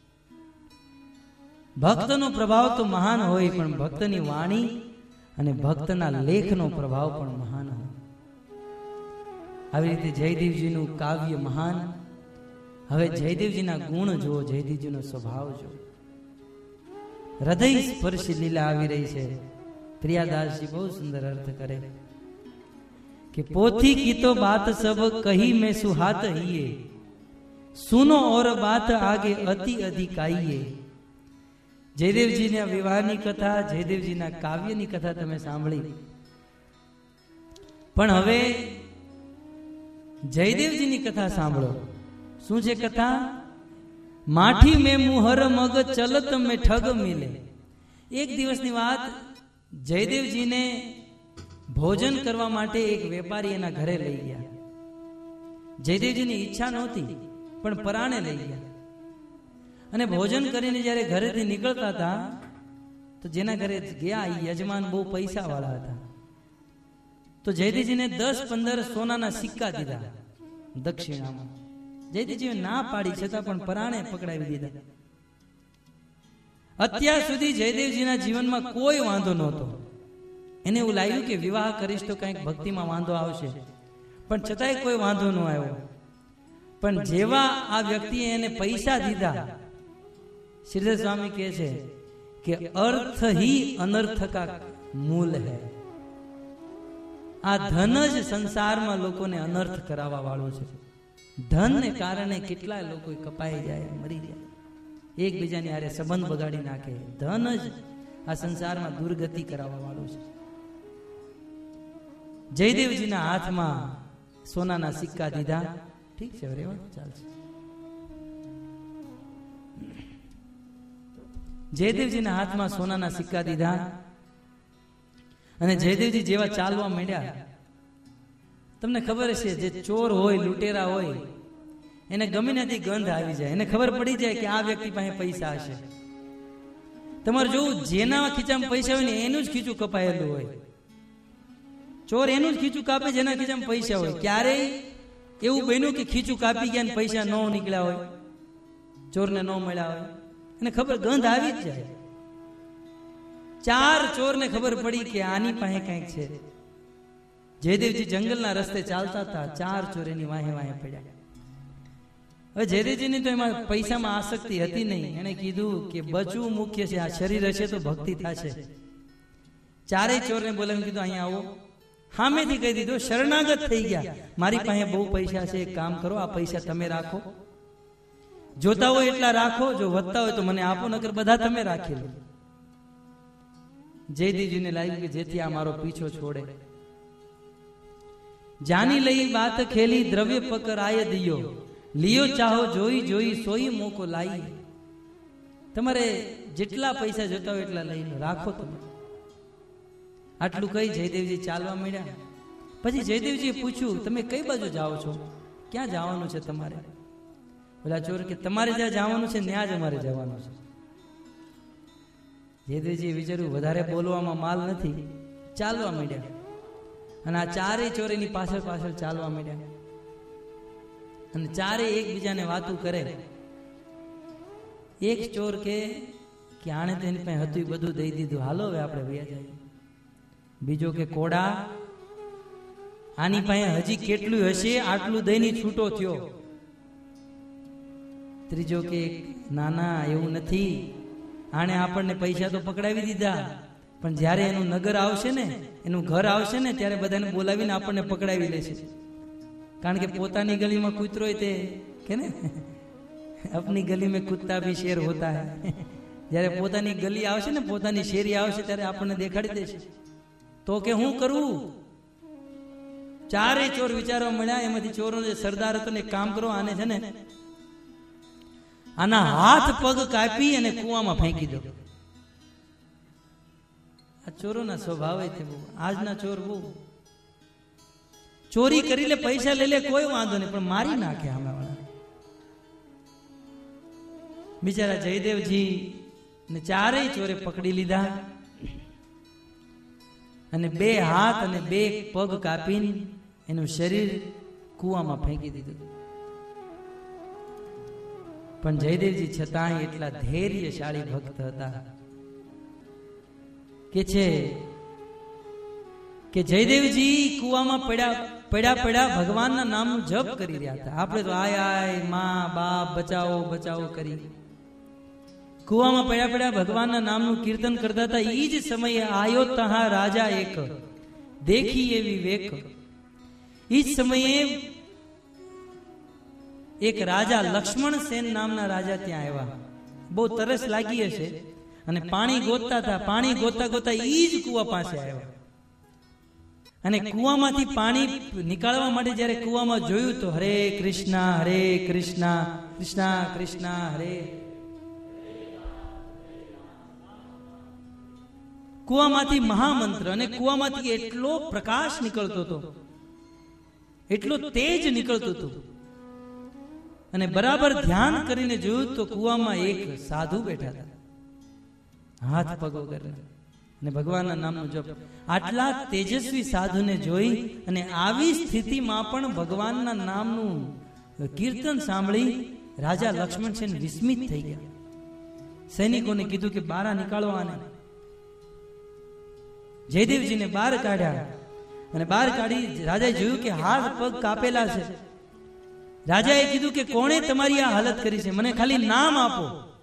ભક્તનો પ્રભાવ તો મહાન હોય, પણ ભક્તની વાણી અને ભક્તના લેખનો પ્રભાવ પણ મહાન હોય. આવી રીતે જયદેવજીનું કાવ્ય મહાન. હવે જયદેવજીના ગુણ જુઓ, જયદેવજીનો સ્વભાવ જુઓ. હૃદય સ્પર્શી લીલા આવી રહી છે. પ્રિયાદાસજી બહુ સુંદર અર્થ કરે કે પોથી કી તો બાત સબ કહી મેં સુહાત હિએ, સુનો ઓર બાત આગે અતિ અધિકાઈએ. જયદેવજીના વિવાહની કથા, જયદેવજીના કાવ્યની કથા તમે સાંભળી, પણ હવે જયદેવજીની કથા સાંભળો. શું છે કથા? માઠી મેં મુહર મગ ચલત મેં ઠગ મિલે. એક દિવસની વાત, જયદેવજીને ભોજન કરવા માટે એક વેપારી એના ઘરે લઈ ગયા. જયદેવજીની ઈચ્છા નહોતી, પણ પરાણે લઈ ગયા. અને ભોજન કરીને જયારે ઘરેથી નીકળતા હતા, તો જેના ઘરે ગયા એ યજમાન બહુ પૈસા વાળા હતા. તો જયદેવજીને દસ પંદર સોનાના સિક્કા દીધા દક્ષિણામાં. જયદેવજીએ ના પાડી છતાં પણ પરાણે પકડાવી દીધા. અત્યાર સુધી જયદેવજીના જીવનમાં કોઈ વાંધો નહોતો. એને એવું લાગ્યું કે વિવાહ કરીશ તો કંઈક ભક્તિમાં વાંધો આવશે, પણ છતાંય કોઈ વાંધો ન આવ્યો. પણ જેવા આ વ્યક્તિએ એને પૈસા દીધા, શ્રીધર સ્વામી કહે છે કે અર્થ હી અનર્થ કા મૂલ હૈ. આ ધન જ સંસારમાં લોકોને અનર્થ કરાવવા વાળું છે. ધનને કારણે કેટલા લોકો કપાઈ જાય, મરી જાય, એકબીજાની હારે સંબંધ બગાડી નાખે. ધન જ આ સંસારમાં દુર્ગતિ કરાવવા વાળું છે. જયદેવજીના હાથમાં સોનાના સિક્કા દીધા. ઠીક છે, રેવા ચાલશે. જયદેવજીના હાથમાં સોનાના સિક્કા દીધા અને જયદેવજી જેવા ચાલવા માંડ્યા. તમને ખબર છે, જે ચોર હોય, લૂંટેરા હોય, એને ગમે ત્યાંથી ગંધ આવી જાય. એને ખબર પડી જાય કે આ વ્યક્તિ પાસે પૈસા હશે. તમારે જોવું, જેના ખીચામાં પૈસા હોય ને એનું જ ખીચું કપાયેલું હોય. ચોર એનું જ ખીચું કાપે જેના ખીચામાં પૈસા હોય. ક્યારેય એવું બન્યું કે ખીચું કાપી ગયા ને પૈસા ન નીકળ્યા હોય, ચોરને ન મળ્યા હોય? એને ખબર, ગંધ આવી જ જાય. ચાર ચોરને ખબર પડી કે આની પાસે કંઈક છે. જયદેવજી જંગલના રસ્તે ચાલતા હતા, ચાર ચોર એની વાહે વાહે પડ્યા. હવે જયદેવજીની તો એમાં પૈસામાં આસક્તિ હતી નહીં. એને કીધું કે બચવું મુખ્ય છે, આ શરીર હશે તો ભક્તિ થશે. ચારેય ચોરને બોલાવીને કીધું અહીંયા આવો. સામેથી કહી દીધું, શરણાગત થઈ ગયા. મારી પાસે બહુ પૈસા છે, એક કામ કરો, આ પૈસા તમે રાખો. જોતા હોય એટલા રાખો, જો વધતા હોય તો મને આપો, નકર બધા તમે રાખી લો. જયદેવજીને લાગ્યું કે જેથી આ મારો પીછો છોડે. જાની લઈ બાત ખેલી દ્રવ્ય પકર આય દિયો, લિયો ચાહો જોઈ જોઈ સોઈ મોકો લાઈ. તમારે જેટલા પૈસા જોતા હોય એટલા લઈ લો, રાખો તમે. આટલું કઈ જયદેવજી ચાલવા માંડ્યા. પછી જયદેવજીએ પૂછ્યું, તમે કઈ બાજુ જાઓ છો? ક્યાં જવાનું છે તમારે? પેલા ચોર કે તમારે જ્યાં જવાનું છે ત્યાં જ અમારે જવાનું છે. જયદેવજી વિચાર્યું વધારે બોલવામાં માલ નથી, ચાલવા માંડ્યા. અને આ ચારેય ચોર એની પાછળ પાછળ ચાલવા માંડ્યા. અને ચારેય એકબીજાને વાતું કરે. એક ચોર કે આણે તેની પાસે હતું બધું દઈ દીધું, હાલો હવે આપણે વ્યા જઈએ. બીજો કે કોડા, આની પાસે હજી કેટલું હશે, આટલું દઈને છૂટો થયો. ત્રીજો કે ના ના એવું નથી, આણે આપણને પૈસા તો પકડાવી દીધા, પણ જ્યારે એનું નગર આવશે ને, એનું ઘર આવશે ને, ત્યારે બધાને બોલાવીને આપણને પકડાવી લેશે. કારણ કે પોતાની ગલીમાં કૂતરો હોય તે કે ને, અપની ગલી મેં કુત્તા ભી શેર હોતા હૈ. જ્યારે પોતાની ગલી આવશે ને, પોતાની શેરી આવશે, ત્યારે આપણને દેખાડી દેશે. તો કે હું કરવું? ચારે ચોર વિચારવા મળ્યા. એમાંથી ચોરો જે સરદાર હતો ને, કામ કરો, આને છે ને આના હાથ પગ કાપી અને કુવામાં ફેંકી દો. આ ચોરોના સ્વભાવ છે બહુ. આજના ચોર બહુ ચોરી કરી લે, પૈસા લઈ લે, કોઈ વાંધો નહીં, પણ મારી નાખે આમે વાળા. બિચારા જયદેવજી ને ચારેય ચોરે પકડી લીધા અને બે હાથ અને બે પગ કાપીને એનું શરીર કુવામાં ફેંકી દીધું. પણ જયદેવજી છતાંય એટલા ધૈર્યશાળી ભક્ત હતા કે છે કે જયદેવજી કુવામાં પડ્યા પડ્યા પડ્યા ભગવાનના નામનું જપ કરી રહ્યા હતા. આપણે તો આય આય માં બાપ બચાવો બચાવો કરી કુવામાં પડ્યા પડ્યા ભગવાનના નામનું કીર્તન કરતા હતા. એ જ સમયે આયો તહા રાજા એક, દેખી એ વિવેક. એ જ સમયે એક રાજા લક્ષ્મણ સેન નામના રાજા ત્યાં આવ્યા. બહુ તરસ લાગી હશે અને પાણી ગોતતા હતા. પાણી ગોતતા ગોતતા ઈ જ કુવા પાસે આવ્યા અને કુવામાંથી પાણી નીકાળવા માટે જયારે કુવામાં જોયું તો હરે કૃષ્ણ હરે કૃષ્ણ કૃષ્ણ કૃષ્ણ હરે. કુવામાંથી મહામંત્ર અને કુવામાંથી એટલો પ્રકાશ નીકળતો હતો, એટલો તેજ નીકળતો હતો. અને બરાબર ધ્યાન કરીને જોયું તો કુવામાં એક સાધુ બેઠા હતા, હાથ પગ વગર, અને ભગવાનના નામનો જપ. આટલા તેજસ્વી સાધુને જોઈ અને આવી સ્થિતિમાં પણ ભગવાનના નામનું કીર્તન સાંભળી રાજા લક્ષ્મણ સેન વિસ્મિત થઈ ગયા. સૈનિકોને કીધું કે બારા નીકાળો આને. જયદેવજીને બહાર કાઢ્યા અને બહાર કાઢી રાજાએ જોયું કે હાથ પગ કાપેલા છે. રાજાએ કીધું કે કોણે તમારી આ હાલત કરી છે, મને ખાલી નામ આપો.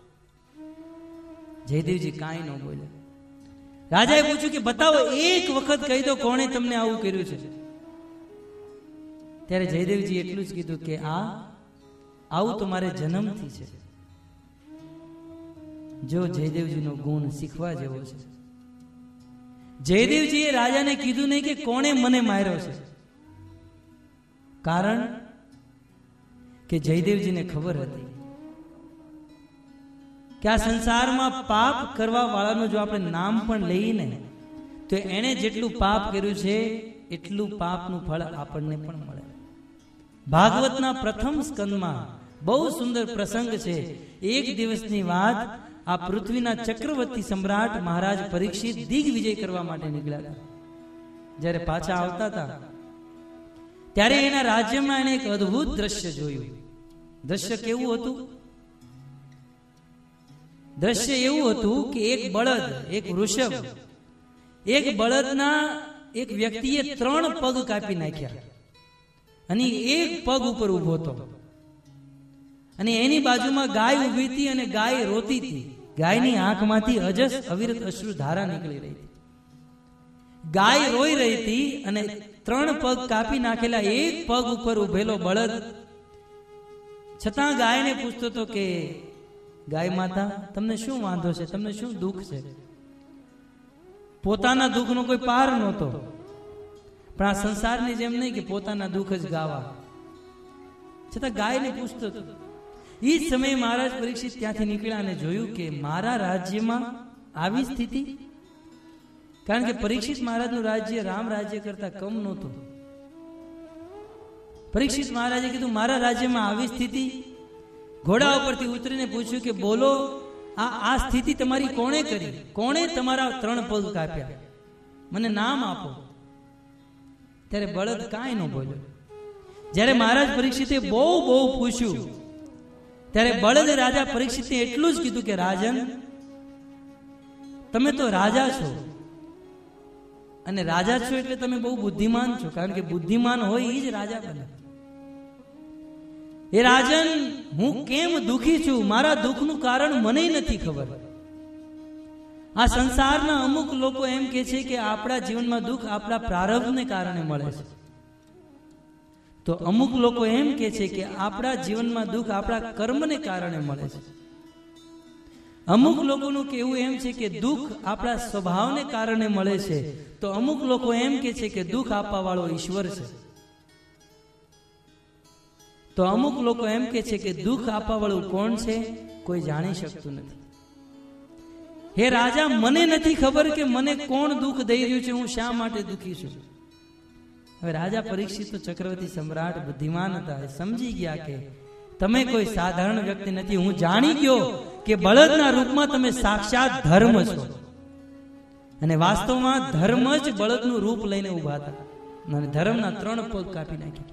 જયદેવજી કાંઈ ન બોલ્યા. રાજાએ પૂછ્યું કે બતાવો, એક વખત કહી દો કોણે તમને આવું કર્યું છે. ત્યારે જયદેવજી એટલું જ કીધું કે આ આવું તો મારે જન્મથી છે. જો જયદેવજીનો ગુણ શીખવા જેવો છે. જયદેવજીએ રાજાને કીધું નહીં કે કોણે મને માર્યો છે, કારણ કે જયદેવજીને ખબર હતી કે આ સંસારમાં પાપ કરવા વાળાનું જો આપણે નામ પણ લઈએ ને તો એને જેટલું પાપ કર્યું છે એટલું પાપનું ફળ આપણને પણ મળે. ભાગવતના પ્રથમ સ્કંદમાં બહુ સુંદર પ્રસંગ છે. એક દિવસની વાત, આ પૃથ્વીના ચક્રવર્તી સમ્રાટ મહારાજ પરીક્ષિત દિગ્વિજય કરવા માટે નીકળ્યા હતા. જ્યારે પાછા આવતા હતા ત્યારે એના રાજ્યમાં એને એક અદ્ભુત દ્રશ્ય જોયું. દ્રશ્ય કેવું હતું? દ્રશ્ય એવું હતું કે એક બળદ, એક વૃષભ, એક બળદના એક વ્યક્તિએ ત્રણ પગ કાપી નાખ્યા અને એક પગ ઉપર ઉભો હતો અને એની બાજુમાં ગાય ઉભી હતી અને ગાય રોતી હતી. ગાયની આંખમાંથી અજસ અવિરત અશ્રુ ધારા નીકળી રહી હતી. ગાય રોઈ રહી હતી અને ત્રણ પગ કાપી નાખેલા એક પગ ઉપર ઉભેલો બળદ છતાં ગાયને પૂછતો હતો કે ગાય માતા, તમને શું વાંધો છે, તમને શું દુઃખ છે? પોતાના દુઃખનો કોઈ પાર નહોતો, પણ આ સંસારની જેમ નહીં કે પોતાના દુઃખ જ ગાવા. છતાં ગાયને પૂછતો હતો. એ જ સમયે મહારાજ પરીક્ષિત ત્યાંથી નીકળ્યા અને જોયું કે મારા રાજ્યમાં આવી સ્થિતિ. કારણ કે પરીક્ષિત મહારાજનું રાજ્ય રામ રાજ્ય કરતા કમ નહોતું. પરીક્ષિત મહારાજે કીધું મારા રાજ્યમાં આવી સ્થિતિ. ઘોડા ઉપરથી ઉતરીને પૂછ્યું કે બોલો, આ આ સ્થિતિ તમારી કોણે કરી? કોણે તમારા ત્રણ પગ કાપ્યા? મને નામ આપો. ત્યારે બળદ કાંઈ ન બોલ્યો. જ્યારે મહારાજ પરીક્ષિતે બહુ બહુ પૂછ્યું ત્યારે બળદ રાજા પરીક્ષિતને એટલું જ કીધું કે રાજન, તમે તો રાજા છો અને રાજા છો એટલે તમે બહુ બુદ્ધિમાન છો, કારણ કે બુદ્ધિમાન હોય એ જ રાજા બને. એ રાજન, હું કેમ દુખી છું, મારા દુઃખનું કારણ મને નથી ખબર. આ સંસારના અમુક લોકો એમ કે છે કે આપણા જીવનમાં દુઃખ આપણા પ્રારબ્ધને કારણે મળે છે, તો અમુક લોકો એમ કે છે કે આપણા જીવનમાં દુઃખ આપણા કર્મને કારણે મળે છે. અમુક લોકોનું કહેવું એમ છે કે દુઃખ આપણા સ્વભાવને કારણે મળે છે, તો અમુક લોકો એમ કે છે કે દુઃખ આપવા વાળો ઈશ્વર છે. તો અમુક લોકો એમ કે છે કે દુઃખ આપવા વાળું કોણ છે કોઈ જાણી શકતું નથી. હે રાજા, મને નથી ખબર કે મને કોણ દુઃખ દઈ રહ્યું છે, હું શા માટે દુઃખી છું. હવે રાજા પરીક્ષિત તો ચક્રવર્તી સમ્રાટ બુદ્ધિમાન હતા, સમજી ગયા કે તમે કોઈ સાધારણ વ્યક્તિ નથી. હું જાણી ગયો કે બળદના રૂપમાં તમે સાક્ષાત ધર્મ છો અને વાસ્તવમાં ધર્મ જ બળદનું રૂપ લઈને ઉભા હતા અને ધર્મના ત્રણ પગ કાપી નાખ્યા.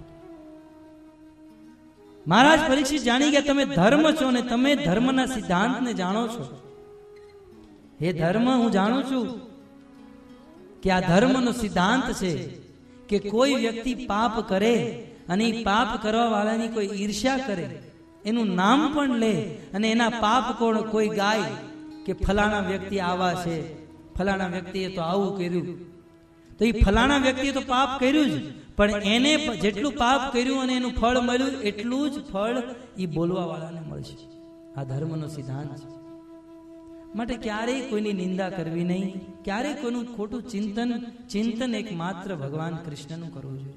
મહારાજ પરીક્ષિત જાણી ગયા તમે ધર્મ છો અને તમે ધર્મના સિદ્ધાંતને જાણો છો. હે ધર્મ, હું જાણું છું કે આ ધર્મનો સિદ્ધાંત છે કે કોઈ વ્યક્તિ પાપ કરે અને એ પાપ કરવા વાળાની કોઈ ઈર્ષ્યા કરે એનું નામ પણ લે અને એના પાપ કોણ કોઈ ગાય કે ફલાણા વ્યક્તિ આવા છે, ફલાણા વ્યક્તિએ તો આવું કર્યું, તો એ ફલાણા વ્યક્તિએ તો પાપ કર્યું જ, પણ એને જેટલું પાપ કર્યું અને એનું ફળ મળ્યું એટલું જ ફળ એ બોલવા વાળાને મળશે. આ ધર્મનો સિદ્ધાંત છે. માટે ક્યારેય કોઈની નિંદા કરવી નહીં, ક્યારેય કોઈનું ખોટું ચિંતન ચિંતન એક માત્ર ભગવાન કૃષ્ણનું કરવું જોઈએ.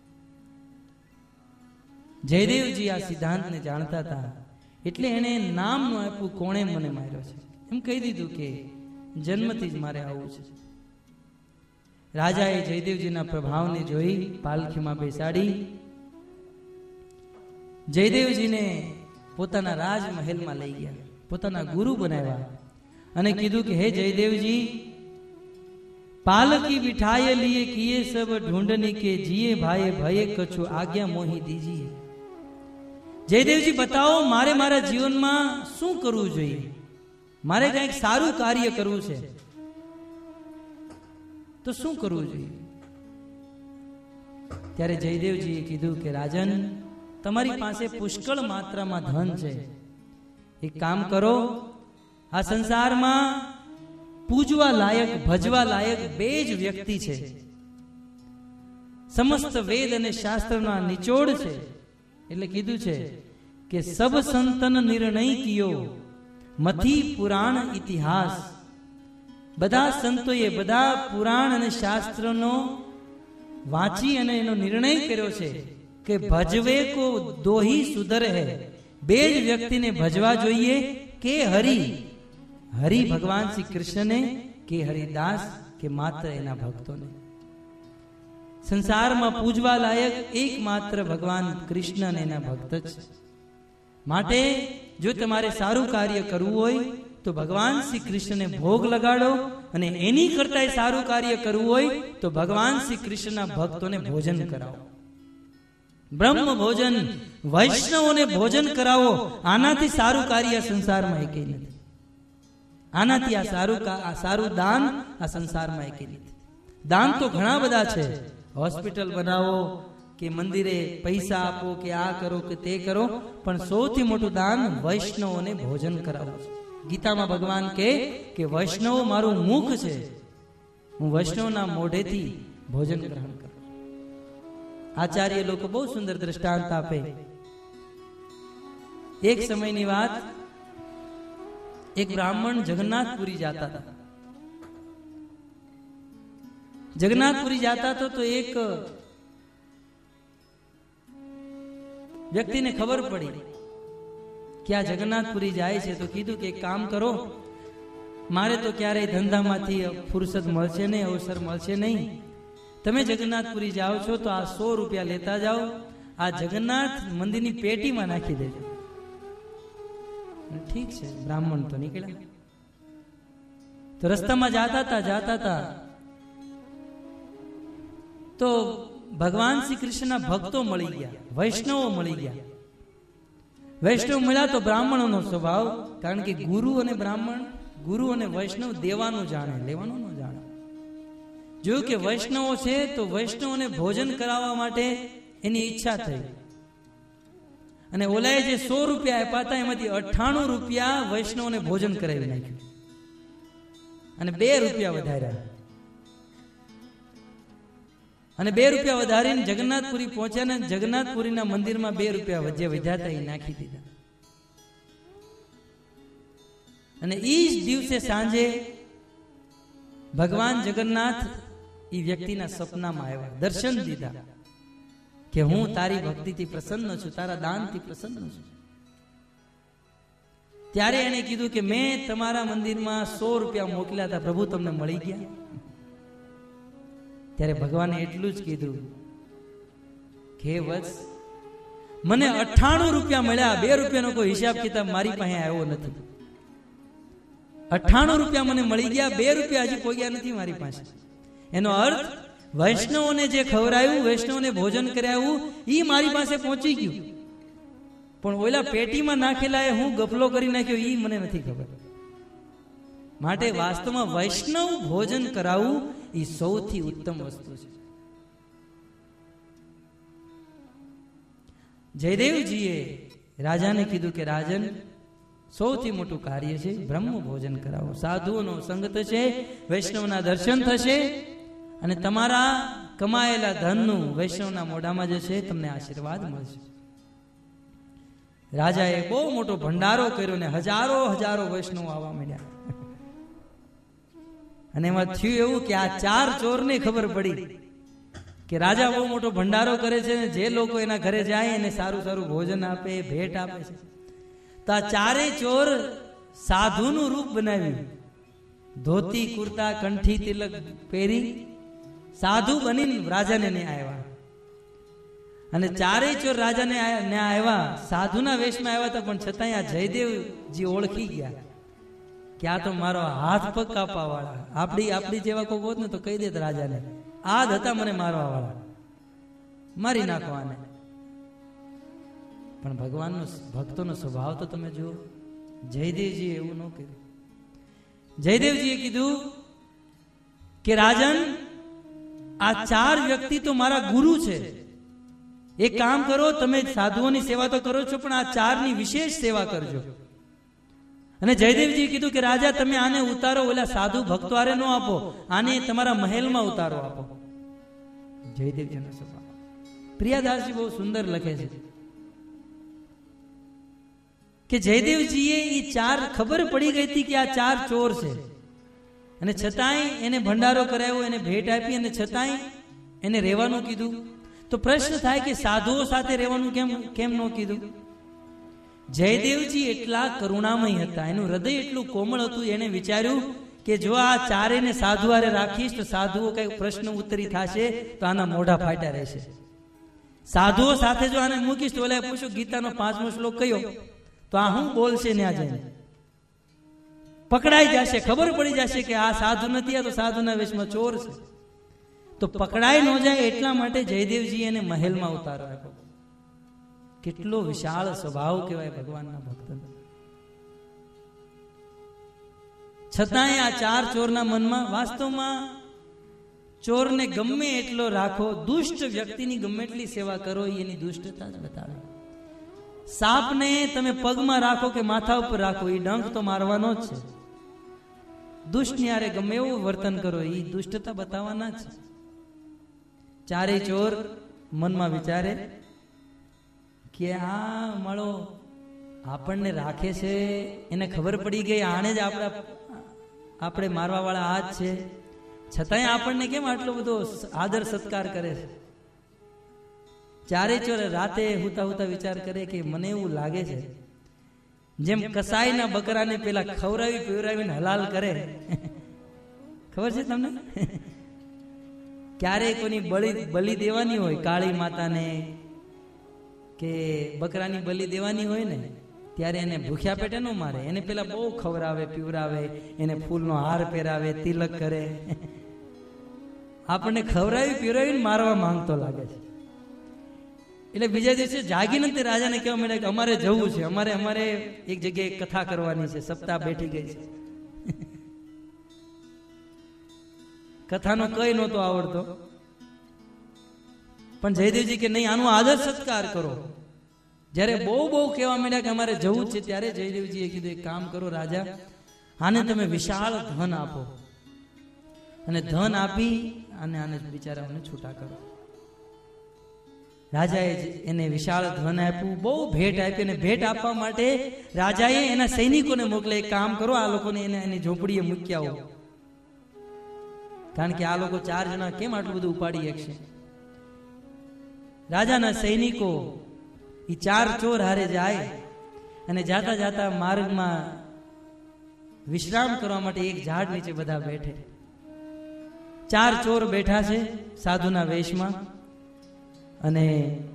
જયદેવજી આ સિદ્ધાંતને જાણતા હતા એટલે એને નામ નું આપ્યું, કોણે મને માર્યો છે, એમ કહી દીધું કે જન્મથી જ મારે આવું છે. રાજાએ જયદેવજીના પ્રભાવને જોઈ પાલખીમાં બેસાડી જયદેવજીને પોતાના રાજમહેલમાં લઈ ગયા, પોતાના ગુરુ બનાવ્યા અને કીધું કે હે જયદેવજી, પાલકી बिठाए लिए किए सब ढूंढने के जिए भाई भये कछु आज्ञा मोही दीजिए. જયદેવજી બતાવો મારે મારા જીવનમાં શું કરવું જોઈએ, મારે કંઈક સારું કાર્ય કરવું છે તો શું કરવું જોઈએ. ત્યારે જયદેવજીએ કીધું કે રાજન, તમારી પાસે પુષ્કળ માત્રામાં ધન છે, એક કામ કરો, આ સંસારમાં પૂજવા લાયક ભજવા લાયક બે જ વ્યક્તિ છે, સમસ્ત વેદ અને શાસ્ત્રના નિચોડ છે. એટલે કીધું છે કે સબ સંતન નિર્ણય કિયો મથી પુરાણ ઇતિહાસ. બધા સંતોએ બધા પુરાણ અને શાસ્ત્રનો વાંચી અને એનો નિર્ણય કર્યો છે કે ભજવે કો દોહી સુધર હે, બે જ વ્યક્તિને ભજવા જોઈએ, કે હરિ, હરિ ભગવાન શ્રી કૃષ્ણને, કે હરિદાસ, કે માત્ર એના ભક્તોને. સંસારમાં પૂજવા લાયક એકમાત્ર ભગવાન કૃષ્ણ અને એના ભક્ત જ. માટે જો તમારે સારું કાર્ય કરવું હોય તો ભગવાન શ્રી કૃષ્ણને ભોગ લગાડો, અને એની કરતા સારું કાર્ય કરવું હોય તો ભગવાન શ્રી કૃષ્ણના ભક્તોને ભોજન કરાવો. બ્રહ્મ ભોજન, વૈષ્ણવોને ભોજન કરાવો. આનાથી સારું કાર્ય સંસારમાં એકેય નથી. આનાથી આ સારું આ સારું દાન આ સંસારમાં એકેય નથી. દાન તો ઘણા બધા છે, હોસ્પિટલ બનાવો કે મંદિરે પૈસા આપો કે આ કરો કે તે કરો, પણ સૌથી મોટું દાન વૈષ્ણવોને ભોજન કરાવવું છે. ગીતામાં ભગવાન કહે કે વૈષ્ણવ મારું મુખ છે, હું વૈષ્ણવના મોઢેથી ભોજન ગ્રહણ કરું. આચાર્ય લોકો બહુ સુંદર દ્રષ્ટાંત આપે. એક સમયની વાત, એક બ્રાહ્મણ જગન્નાથપુરી જાતા હતા. જગન્નાથપુરી જાતા તો તો એક વ્યક્તિને ખબર પડી કે આ જગન્નાથપુરી જાય છે, તો કીધું કે એક કામ કરો, મારે તો ક્યારેય ધંધામાંથી ફુરસદ મળશે નહીં, અવસર મળશે નહીં, તમે જગન્નાથપુરી જાઓ છો તો આ સો રૂપિયા લેતા જાઓ, આ જગન્નાથ મંદિરની પેટીમાં નાખી દેજો. ઠીક છે, બ્રાહ્મણ તો નીકળ્યા. તો રસ્તામાં જાતા હતા જાતા હતા તો ભગવાન શ્રી કૃષ્ણના ભક્તો મળી ગયા, વૈષ્ણવો મળી ગયા. વૈષ્ણવ મળ્યા તો બ્રાહ્મણોનો સ્વભાવ, કારણ કે ગુરુ અને બ્રાહ્મણ, ગુરુ અને વૈષ્ણવ દેવાનું જાણે, લેવાનું ન જાણે. જોયું કે વૈષ્ણવો છે તો વૈષ્ણવોને ભોજન કરાવવા માટે એની ઈચ્છા થઈ, અને ઓલાએ જે સો રૂપિયા આપ્યા હતા એમાંથી અઠ્ઠાણું રૂપિયા વૈષ્ણવોને ભોજન કરાવી નાખ્યું અને બે રૂપિયા વધાર્યા. અને બે રૂપિયા વધારીને જગન્નાથપુરી પહોંચ્યા ને જગન્નાથપુરીના મંદિરમાં બે રૂપિયા જે વધ્યા હતા એ નાખી દીધા. અને એ જ દિવસે સાંજે ભગવાન જગન્નાથ એ વ્યક્તિના સપનામાં આવ્યા, દર્શન દીધા કે હું તારી ભક્તિથી પ્રસન્ન છું, તારા દાનથી પ્રસન્ન છું. ત્યારે એને કીધું કે મેં તમારા મંદિરમાં સો રૂપિયા મોકલ્યા હતા, પ્રભુ તમને મળી ગયા? ત્યારે ભગવાને એટલું જ કીધું કે વત્સ, મને અઠ્ઠાણું રૂપિયા મળ્યા, બે રૂપિયાનો કોઈ હિસાબ કિતાબ મારી પાસે આવ્યો નથી. અઠ્ઠાણું રૂપિયા મને મળી ગયા, બે રૂપિયા હજી પહોંચ્યા નથી મારી પાસે. એનો અર્થ વૈષ્ણવોને જે ખવડાયું, વૈષ્ણવોને ભોજન કરાવ્યું, એ મારી પાસે પહોંચી ગયું, પણ ઓલા પેટીમાં નાખેલા હું ગફલો કરી નાખ્યો એ મને નથી ખબર. માટે વાસ્તવમાં વૈષ્ણવ ભોજન કરાવવું એ સૌથી ઉત્તમ વસ્તુ છે. જયદેવજીએ રાજાને કીધું કે રાજન, સૌથી મોટું કાર્ય છે બ્રહ્મ ભોજન કરાવો, સાધુઓનો સંગ થશે, વૈષ્ણવના દર્શન થશે અને તમારા કમાયેલા ધનનું વૈષ્ણવના મોઢામાં જશે, તમને આશીર્વાદ મળશે. રાજાએ બહુ મોટો ભંડારો કર્યો ને હજારો હજારો વૈષ્ણવ આવવા માંડ્યા. અને એમાં થયું એવું કે આ ચાર ચોરને ખબર પડી કે રાજા બહુ મોટો ભંડારો કરે છે ને જે લોકો એના ઘરે જાય એને સારું સારું ભોજન આપે, ભેટ આપે છે. તો આ ચારેય ચોર સાધુનું રૂપ બનાવ્યું, ધોતી કુર્તા કંઠી તિલક પહેરી સાધુ બનીને રાજાને ને આવ્યા. અને ચારેય ચોર રાજાને ને આવ્યા, સાધુના વેશમાં આવ્યા હતા, પણ છતાંય આ જયદેવજી ઓળખી ગયા કે આ તો મારો હાથ પગ કાપવા વાળા, આપડી આપડી જેવા કોઈ હોત ને તો કહી દેત રાજાને, આ જ હતા મને મારવા વાળા, મારી નાખવાને. પણ ભગવાનનો ભક્તોનો સ્વભાવ તો તમે જુઓ, જયદેવજી એવું ન કર્યું. જયદેવજીએ કીધું કે રાજન, આ ચાર વ્યક્તિ તો મારા ગુરુ છે, એક કામ કરો, તમે સાધુઓની સેવા તો કરો છો પણ આ ચારની વિશેષ સેવા કરજો. અને જયદેવજીએ કીધું કે રાજા, તમે આને ઉતારો, ઓલા સાધુ ભક્તો આરે નો આપો, આને તમારા મહેલમાં ઉતારો આપો. જયદેવજીનો સ્વભાવ પ્રિયાદાસજી બહુ સુંદર લખે છે કે જયદેવજીએ એ ચાર ખબર પડી ગઈ હતી કે આ ચાર ચોર છે, અને છતાંય એને ભંડારો કરાવ્યો, એને ભેટ આપી, અને છતાંય એને રહેવાનું કીધું. તો પ્રશ્ન થાય કે સાધુઓ સાથે રહેવાનું કેમ કેમ ન કીધું? જયદેવજી એટલા કરુણામય હતા, એનું હૃદય એટલું કોમળ હતું. એને વિચાર્યું કે જો આ ચારેને સાધુઆરે રાખીશ તો સાધુઓ કઈ પ્રશ્ન ઉત્તરી થશે તો આના મોઢા ફાટ્યા રહેશે. સાધુઓ સાથે જો આને મૂકીશ તો ઓલા પૂછો ગીતાનો પાંચમો શ્લોક કયો, તો આ હું બોલશે ને આ જઈને પકડાઈ જશે, ખબર પડી જશે કે આ સાધુ નથી, આ તો સાધુના વેશમાં ચોર છે. તો પકડાઈ ન જાય એટલા માટે જયદેવજી એને મહેલમાં ઉતારો આપ્યો. કેટલો વિશાળ સ્વભાવ કહેવાય ભગવાનના ભક્તનો. છતાંય આ ચાર ચોરના મનમાં, વાસ્તવમાં ચોરને ગમે એટલો રાખો, દુષ્ટ વ્યક્તિની ગમે એટલી સેવા કરો, એની દુષ્ટતા જ બતાવે. સાપને તમે પગમાં રાખો કે માથા ઉપર રાખો, એ ડંખ તો મારવાનો જ છે. દુષ્ટની હારે ગમે એવું વર્તન કરો, એ દુષ્ટતા બતાવવાના જ છે. ચારે ચોર મનમાં વિચારે કે આ મળો આપણને રાખે છે, એને ખબર પડી ગઈ આને જ આપણા આપણે મારવા વાળા આ જ છે, છતાંય આપણને કેમ આટલો બધો આદર સત્કાર કરે છે. ચારે ચોર રાતે હુતા હુતા વિચાર કરે કે મને એવું લાગે છે જેમ કસાઈના બકરાને પેલા ખવડાવી પીવડાવીને હલાલ કરે, ખબર છે તમને? ક્યારે કોઈની બળી બલી દેવાની હોય, કાળી માતાને કે બકરાની બલી દેવાની હોય ને, ત્યારે એને ભૂખ્યા પેટે ન મારે, એને પેલા બહુ ખવડાવે પીવડાવે, એને ફૂલનો હાર પહેરાવે, તિલક કરે. આપણને ખવડાવી પીવડાવીને મારવા માંગતો લાગે છે. એટલે બીજા દિવસે જાગીને તે રાજાને કહેવા માંડ્યા કે અમારે જવું છે, અમારે અમારે એક જગ્યાએ કથા કરવાની છે, સપ્તાહ બેઠી ગઈ છે. કથાનો કઈ નહોતો આવડતો, પણ જયદેવજી કે નહીં, આનો આદર સત્કાર કરો. જયારે બહુ બહુ કહેવા માંડ્યા કે અમારે જવું છે, ત્યારે જયદેવજીએ કીધું એક કામ કરો રાજા, આને તમે વિશાળ ધન આપો, અને ધન આપી અને આને બિચારાઓને છૂટા કરો. રાજાએ એને વિશાળ ધન આપ્યું, બહુ ભેટ આપી, અને ભેટ આપવા માટે રાજાએ એના સૈનિકોને મોકલે, એક કામ કરો આ લોકોને એને એની ઝોપડીએ મૂકી આવો, કારણ કે આ લોકો ચાર જણા કેમ આટલું બધું ઉપાડી શકશે. રાજાના સૈનિકો એ ચાર ચોર હારે જાય, અને જાતા જાતા માર્ગમાં વિશ્રામ કરવા માટે એક ઝાડ નીચે બધા બેઠે. ચાર ચોર બેઠા છે સાધુના વેશમાં, અને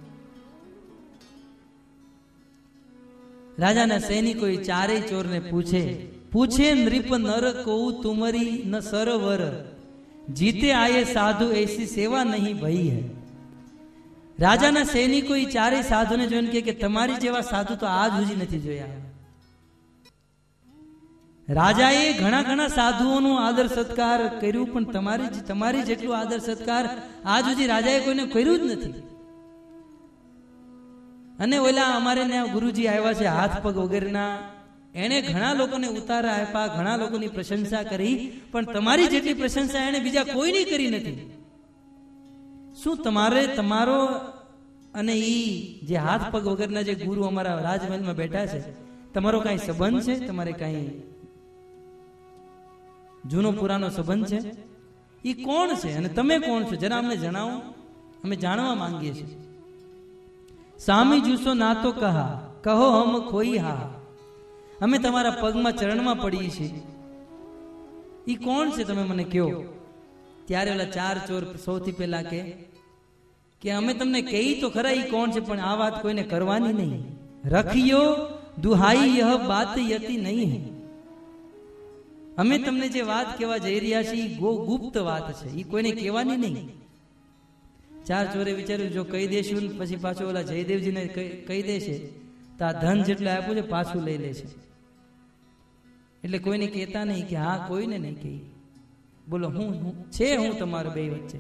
રાજાના સૈનિકો એ ચારેય ચોરને પૂછે પૂછે નૃપ નર કહું તુમરી ન સરોવર જીતે આયે સાધુ એસી સેવા નહીં ભઈ હૈ. રાજાના સૈનિકો એ ચારેય સાધુને જોઈને કહે કે તમારી જેવા સાધુ તો આજ સુધી નથી જોયા. રાજાએ ઘણા ઘણા સાધુઓનો આદર સત્કાર કર્યું, પણ તમારી તમારી જેટલું આદર સત્કાર આજ સુધી રાજાએ કોઈને કર્યું જ નથી. અને ઓલા અમારે ત્યાં ગુરુજી આવ્યા છે હાથ પગ વગેરેના, એને ઘણા લોકોને ઉતારા આપ્યા, ઘણા લોકોની પ્રશંસા કરી, પણ તમારી જેટલી પ્રશંસા એને બીજા કોઈની કરી નથી. શું તમારે તમારો અને ઈ જે હાથ પગ વગરના જે ગુરુ અમારા રાજમહેલમાં બેઠા છે, તમારો કઈ સંબંધ છે? તમારે કઈ જૂનો પુરાનો સંબંધ છે? ઈ કોણ છે અને તમે કોણ છો? જરા અમને જણાવો, અમે જાણવા માંગીએ છીએ. સામી જુસો ના તો કહા કહો હમ ખોઈ હા, અમે તમારા પગમાં ચરણમાં પડીએ છીએ. ઈ કોણ છે તમે મને કહો. ત્યારે ઓલા ચાર ચોર સૌથી પહેલા કે કે અમે તમને કહી તો ખરા ઈ કોણ છે, પણ આ વાત કોઈને કરવાની નહીં. રખિયો દુહાઈ યહ બાત યતિ નહીં. અમે તમને જે વાત કહેવા જઈ રહ્યા છીએ ગો ગુપ્ત વાત છે, ઈ કોઈને કહેવાની નહીં. ચાર ચોરે વિચાર્યું જો કહી દેશું પછી પાછું ઓલા જયદેવજીને કહી દેશે તો આ ધન જેટલું આપ્યું છે પાછું લઈ લેશે, એટલે કોઈને કહેતા નહીં કે હા કોઈને નહીં કહી. બોલો હું છે હું તમારા બે વચ્ચે.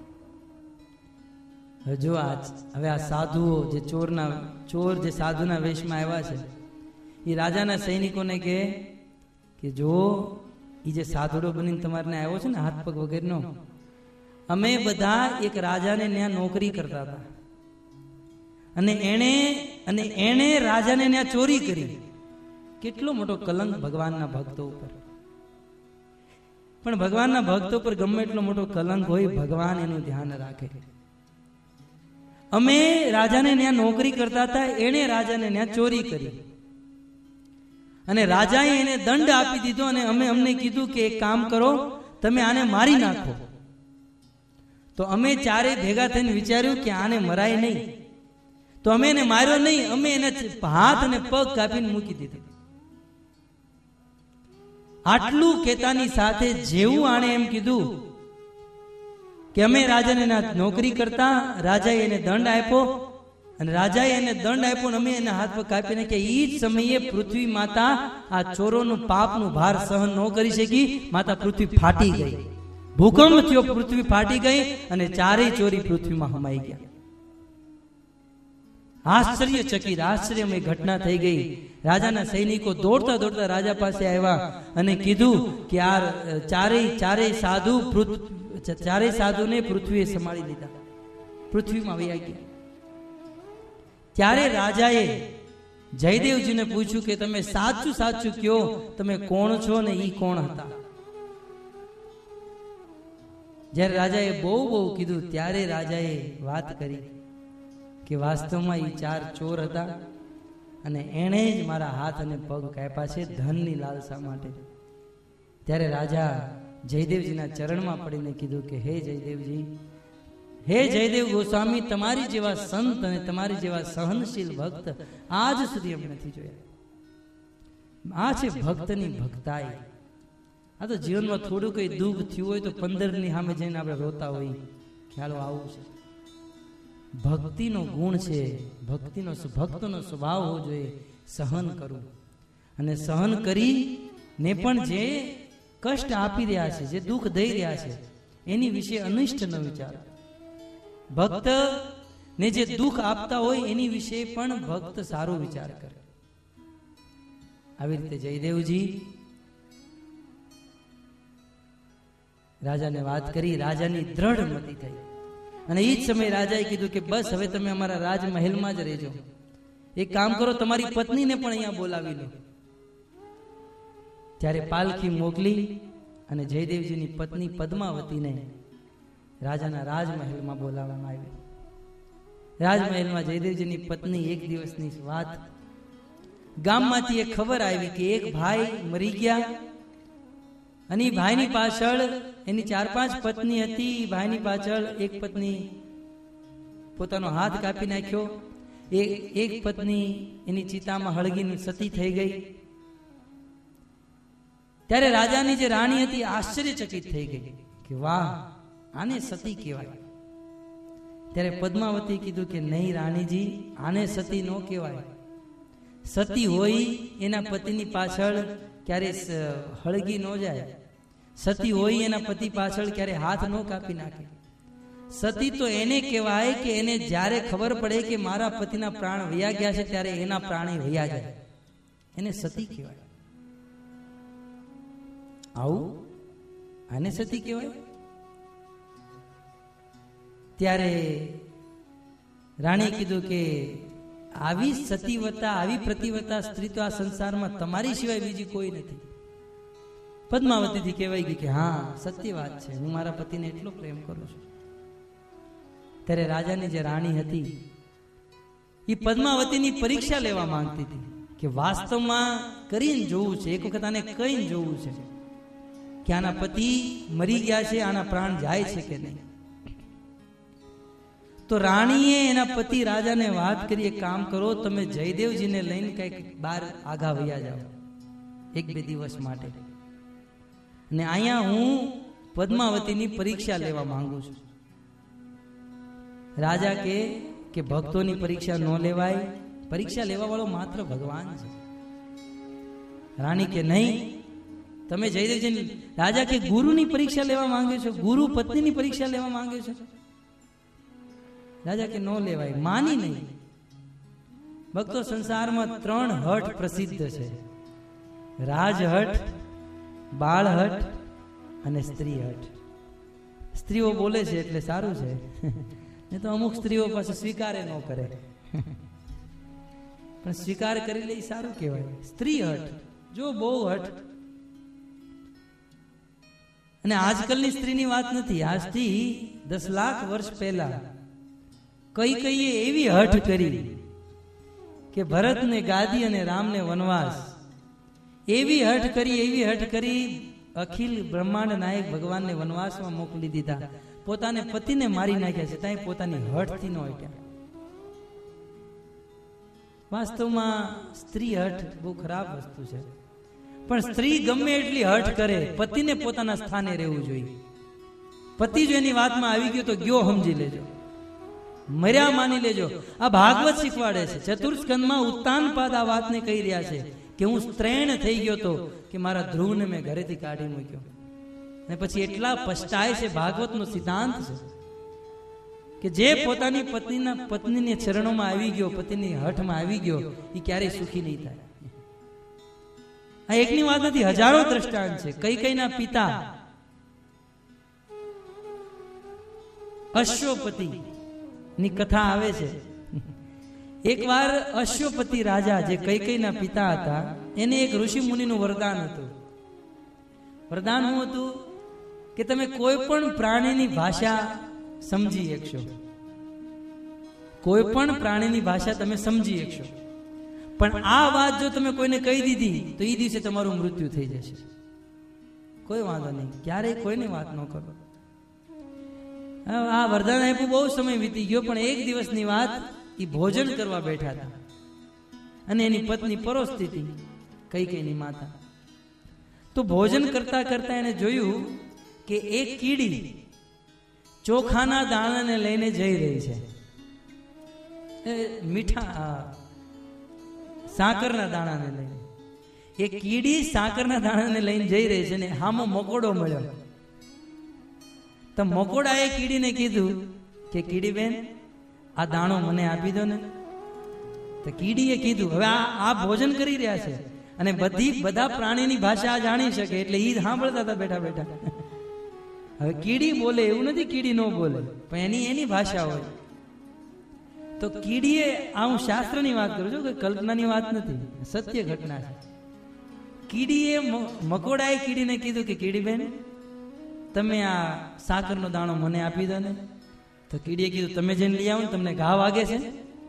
હજુ આ હવે આ સાધુઓ જે ચોરના ચોર જે સાધુના વેશમાં આવ્યા છે એ રાજાના સૈનિકોને કહે કે જો એ જે સાધુડો બનીને તમારે આવ્યો છે ને હાથ પગ વગેરેનો, અમે બધા એક રાજાને ત્યાં નોકરી કરતા હતા અને એને અને એને રાજાને ત્યાં ચોરી કરી. કેટલો મોટો કલંક ભગવાનના ભક્તો ઉપર. પણ ભગવાનના ભક્તો પર ગમે એટલો મોટો કલંક હોય, ભગવાન એનું ધ્યાન રાખે. અમે રાજાને ત્યાં નોકરી કરતા હતા, એને રાજાને ત્યાં ચોરી કરી અને રાજાએ એને દંડ આપી દીધો અને અમે અમને કીધું કે એક કામ કરો, તમે આને મારી નાખો. તો અમે ચારે ભેગા થઈને વિચાર્યું કે આને મરાય નહીં, તો અમે એને માર્યો નહીં, અમે એને હાથ અને પગ કાપીને મૂકી દીધો. આટલું કહેતાની સાથે જેવું આણે એમ કીધું કે અમે રાજાને નોકરી કરતા, રાજાએ એને દંડ આપ્યો અને રાજાએ એને દંડ આપ્યો અને અમે એના હાથ પગ કાપી નાખ્યા. એ જ સમયે પૃથ્વી માતા આ ચોરોનું પાપનું ભાર સહન ન કરી શકી, માતા પૃથ્વી ફાટી ગઈ. ભૂકંપ થયો, પૃથ્વી ફાટી ગઈ અને ચારેય ચોરી પૃથ્વીમાં હમાઈ ગયા. આશ્ચર્યચકિત આશ્ચર્યમય ઘટના થઈ ગઈ. રાજાના સૈનિકો દોડતા દોડતા રાજા પાસે આવ્યા અને કીધું કે આ ચારેય ચારેય સાધુ ચારેય સાધુને પૃથ્વીએ સંભાળી લીધા, પૃથ્વીમાં વહી ગયા. ત્યારે રાજાએ જયદેવજીને પૂછ્યું કે તમે સાચું સાચું કયો, તમે કોણ છો ને ઈ કોણ હતા? જ્યારે રાજાએ બહુ બહુ કીધું ત્યારે રાજાએ વાત કરી કે વાસ્તવમાં એ ચાર ચોર હતા અને એણે જ મારા હાથ અને પગ કાપ્યા છે ધનની લાલસા માટે. ત્યારે રાજા જયદેવજીના ચરણમાં પડીને કીધું કે હે જયદેવજી, હે જયદેવ ગોસ્વામી, તમારી જેવા સંત અને તમારી જેવા સહનશીલ ભક્ત આજ સુધી અમે નથી જોયા. આ છે ભક્તની ભક્તાઈ. આ તો જીવનમાં થોડું કઈ દુઃખ થયું હોય તો પંદર ની સામે જઈને આપણે રોતા હોય, ખ્યાલો આવું છે. ભક્તિનો ગુણ છે, ભક્તિનો ભક્તનો સ્વભાવ હોવો જોઈએ સહન કરવું, અને સહન કરીને પણ જે કષ્ટ આપી રહ્યા છે, જે દુઃખ દઈ રહ્યા છે એની વિશે અનિષ્ટ ન વિચારો. ભક્ત ને જે દુઃખ આપતા હોય એની વિશે પણ ભક્ત સારો વિચાર કરે. આવી રીતે જયદેવજી રાજાને વાત કરી, રાજાની દ્રઢ મતિ થઈ અને એ જ સમયે રાજાએ કીધું કે બસ હવે તમે અમારા રાજમહેલમાં જ રહેજો. એક કામ કરો, તમારી પત્નીને પણ અહીંયા બોલાવી લો. ત્યારે પાલખી મોકલી અને જયદેવજીની પત્ની પદ્માવતીને રાજાના રાજમહેલમાં બોલાવવામાં આવી. રાજમહેલમાં જયદેવજીની પત્ની એક દિવસની વાત, ગામમાંથી એક ખબર આવી કે એક ભાઈ મરી ગયા અને એ ભાઈની પાછળ એની ચાર પાંચ પત્ની હતી. ભાઈની પાછળ એક પત્ની પોતાનો હાથ કાપી નાખ્યો, એક પત્ની એની ચિતામાં હળગીને સતી થઈ ગઈ. ત્યારે રાજાની જે રાણી હતી આશ્ચર્યચકિત થઈ ગઈ કે વાહ, આને સતી કહેવાય. ત્યારે પદ્માવતી કીધું કે નહીં રાણીજી, આને સતી ન કહેવાય. સતી હોય એના પતિની પાછળ ક્યારે હળગી ન જાય, સતી હોય એના પતિ પાછળ ક્યારે હાથ ન કાપી નાખે. સતી તો એને કહેવાય કે એને જ્યારે ખબર પડે કે મારા પતિના પ્રાણ વયા ગયા છે ત્યારે એના પ્રાણે વયા જાય, એને સતી કહેવાય. આવું આને સતી કહેવાય. ત્યારે રાણી કીધું કે આવી સતીવતા, આવી પ્રતિવતા સ્ત્રી તો આ સંસારમાં તમારી સિવાય બીજી કોઈ નથી. પદ્માવતીથી કહેવાય ગઈ કે હા સત્ય વાત છે, હું મારા પતિને એટલો પ્રેમ કરું છું. ત્યારે રાજાની જે રાણી હતી એ પદ્માવતીની પરીક્ષા લેવા માંગતી હતી કે વાસ્તવમાં કરીને જોવું છે, એક વખત આને કહીને જોવું છે કે આના પતિ મરી ગયા છે, આના પ્રાણ જાય છે કે નહીં. તો રાણીએ એના પતિ રાજાને વાત કરી, એક કામ કરો, તમે જયદેવજીને લઈને કઈક બાર આગા વયા જાઓ એક બે દિવસ માટે, અને અહીંયા હું પદ્માવતીની પરીક્ષા લેવા માંગુ છું. રાજા કે કે ભક્તોની પરીક્ષા ન લેવાય, પરીક્ષા લેવા વાળો માત્ર ભગવાન છે. રાણી કે નહીં, તમે જયદેવજી. રાજા કે ગુરુની પરીક્ષા લેવા માંગે છો, ગુરુ પત્નીની પરીક્ષા લેવા માંગે છો. રાજા કે ન લેવાય, માની નહીં. ભક્તો સંસારમાં ત્રણ હઠ પ્રસિદ્ધ છે, રાજહઠ, બાળહઠ અને સ્ત્રી હઠ. સ્ત્રીઓ બોલે છે એટલે સારું છે, નહીં તો અમુક સ્ત્રીઓ પાસે સ્વીકારે ન કરે, પણ સ્વીકાર કરી લે સારું કહેવાય. સ્ત્રી હઠ, જો બહુ હઠ. અને આજકાલની સ્ત્રીની વાત નથી, આજથી દસ લાખ વર્ષ પહેલા કઈ કઈએ એવી હઠ કરી કે ભરતને ગાદી અને રામને વનવાસ, એવી હઠ કરી, એવી હઠ કરી, અખિલ બ્રહ્માંડ નાયક ભગવાનને વનવાસમાં મોકલી દીધા, પોતાને પતિને મારી નાખ્યા છે, ત્યાં પોતાની હઠથી ન હટ્યા. વાસ્તવમાં સ્ત્રી હઠ બહુ ખરાબ વસ્તુ છે, પણ સ્ત્રી ગમે એટલી હઠ કરે, પતિને પોતાના સ્થાને રહેવું જોઈએ. પતિ જો એની વાતમાં આવી ગયો તો ગયો સમજી લેજો, મર્યા માની લેજો. આ ભાગવત શીખવાડે છે. ચતુર્સ્કંદમાં ઉત્તાનપાદ આ વાતને કહી રહ્યા છે કે હું સ્ત્રૈણ થઈ ગયો તો કે મારા ધ્રુવને મેં ઘરેથી કાઢી મૂક્યો, ને પછી એટલા પછતાય છે. ભાગવતનો સિદ્ધાંત છે કે જે પોતાની પત્નીના પત્નીની ચરણોમાં આવી ગયો, પતિની હઠમાં આવી ગયો, એ ક્યારેય સુખી નહીં થાય. આ એકની વાત નથી, હજારો દ્રષ્ટાંત છે. કઈ કઈના પિતા અશ્વપતિ ની કથા આવે છે. એક વાર અશ્વપતિ રાજા જે કઈ કઈના પિતા હતા, એને એક ઋષિ મુનિનું વરદાન હતું. વરદાન શું હતું કે તમે કોઈ પણ પ્રાણીની ભાષા સમજી શકશો, કોઈ પણ પ્રાણીની ભાષા તમે સમજી શકશો, પણ આ વાત જો તમે કોઈને કહી દીધી તો એ દિવસે તમારું મૃત્યુ થઈ જશે. કોઈ વાંધો નહીં, ક્યારેય કોઈની વાત ન કરો. આ વરદાન આપ્યું, બહુ સમય વીતી ગયો, પણ એક દિવસની વાત, એ ભોજન કરવા બેઠા હતા અને એની પત્ની પરોસતી હતી, કઈ કઈની માતા. તો ભોજન કરતા કરતા એને જોયું કે એક કીડી ચોખાના દાણાને લઈને જઈ રહી છે, મીઠા સાકરના દાણાને લઈને. એક કીડી સાકરના દાણાને લઈને જઈ રહી છે ને હામો મકોડો મળ્યો. તો મકોડાએ કીડીને કીધું કે કીડી બેન, આ દાણો મને આપી દો ને. તો કીડીએ કીધું, હવે આ આ ભોજન કરી રહ્યા છે અને બધી બધા પ્રાણીની ભાષા જાણી શકે, એટલે ઈ સાંભળતા હતા બેઠા બેઠા. હવે કીડી બોલે એવું નથી, કીડી ન બોલે, પણ એની એની ભાષા હોય. તો કીડીએ, આ હું શાસ્ત્રની વાત કરું છું, કે કલ્પનાની વાત નથી, સત્ય ઘટના છે. કીડીએ મકોડાએ કીડીને કીધું કે કીડી બેન, તમે આ સાકરનો દાણો મને આપી દો ને. તો કીડીએ કીધું, તમે જઈને લઈ આવો ને, તમને ઘા વાગે છે.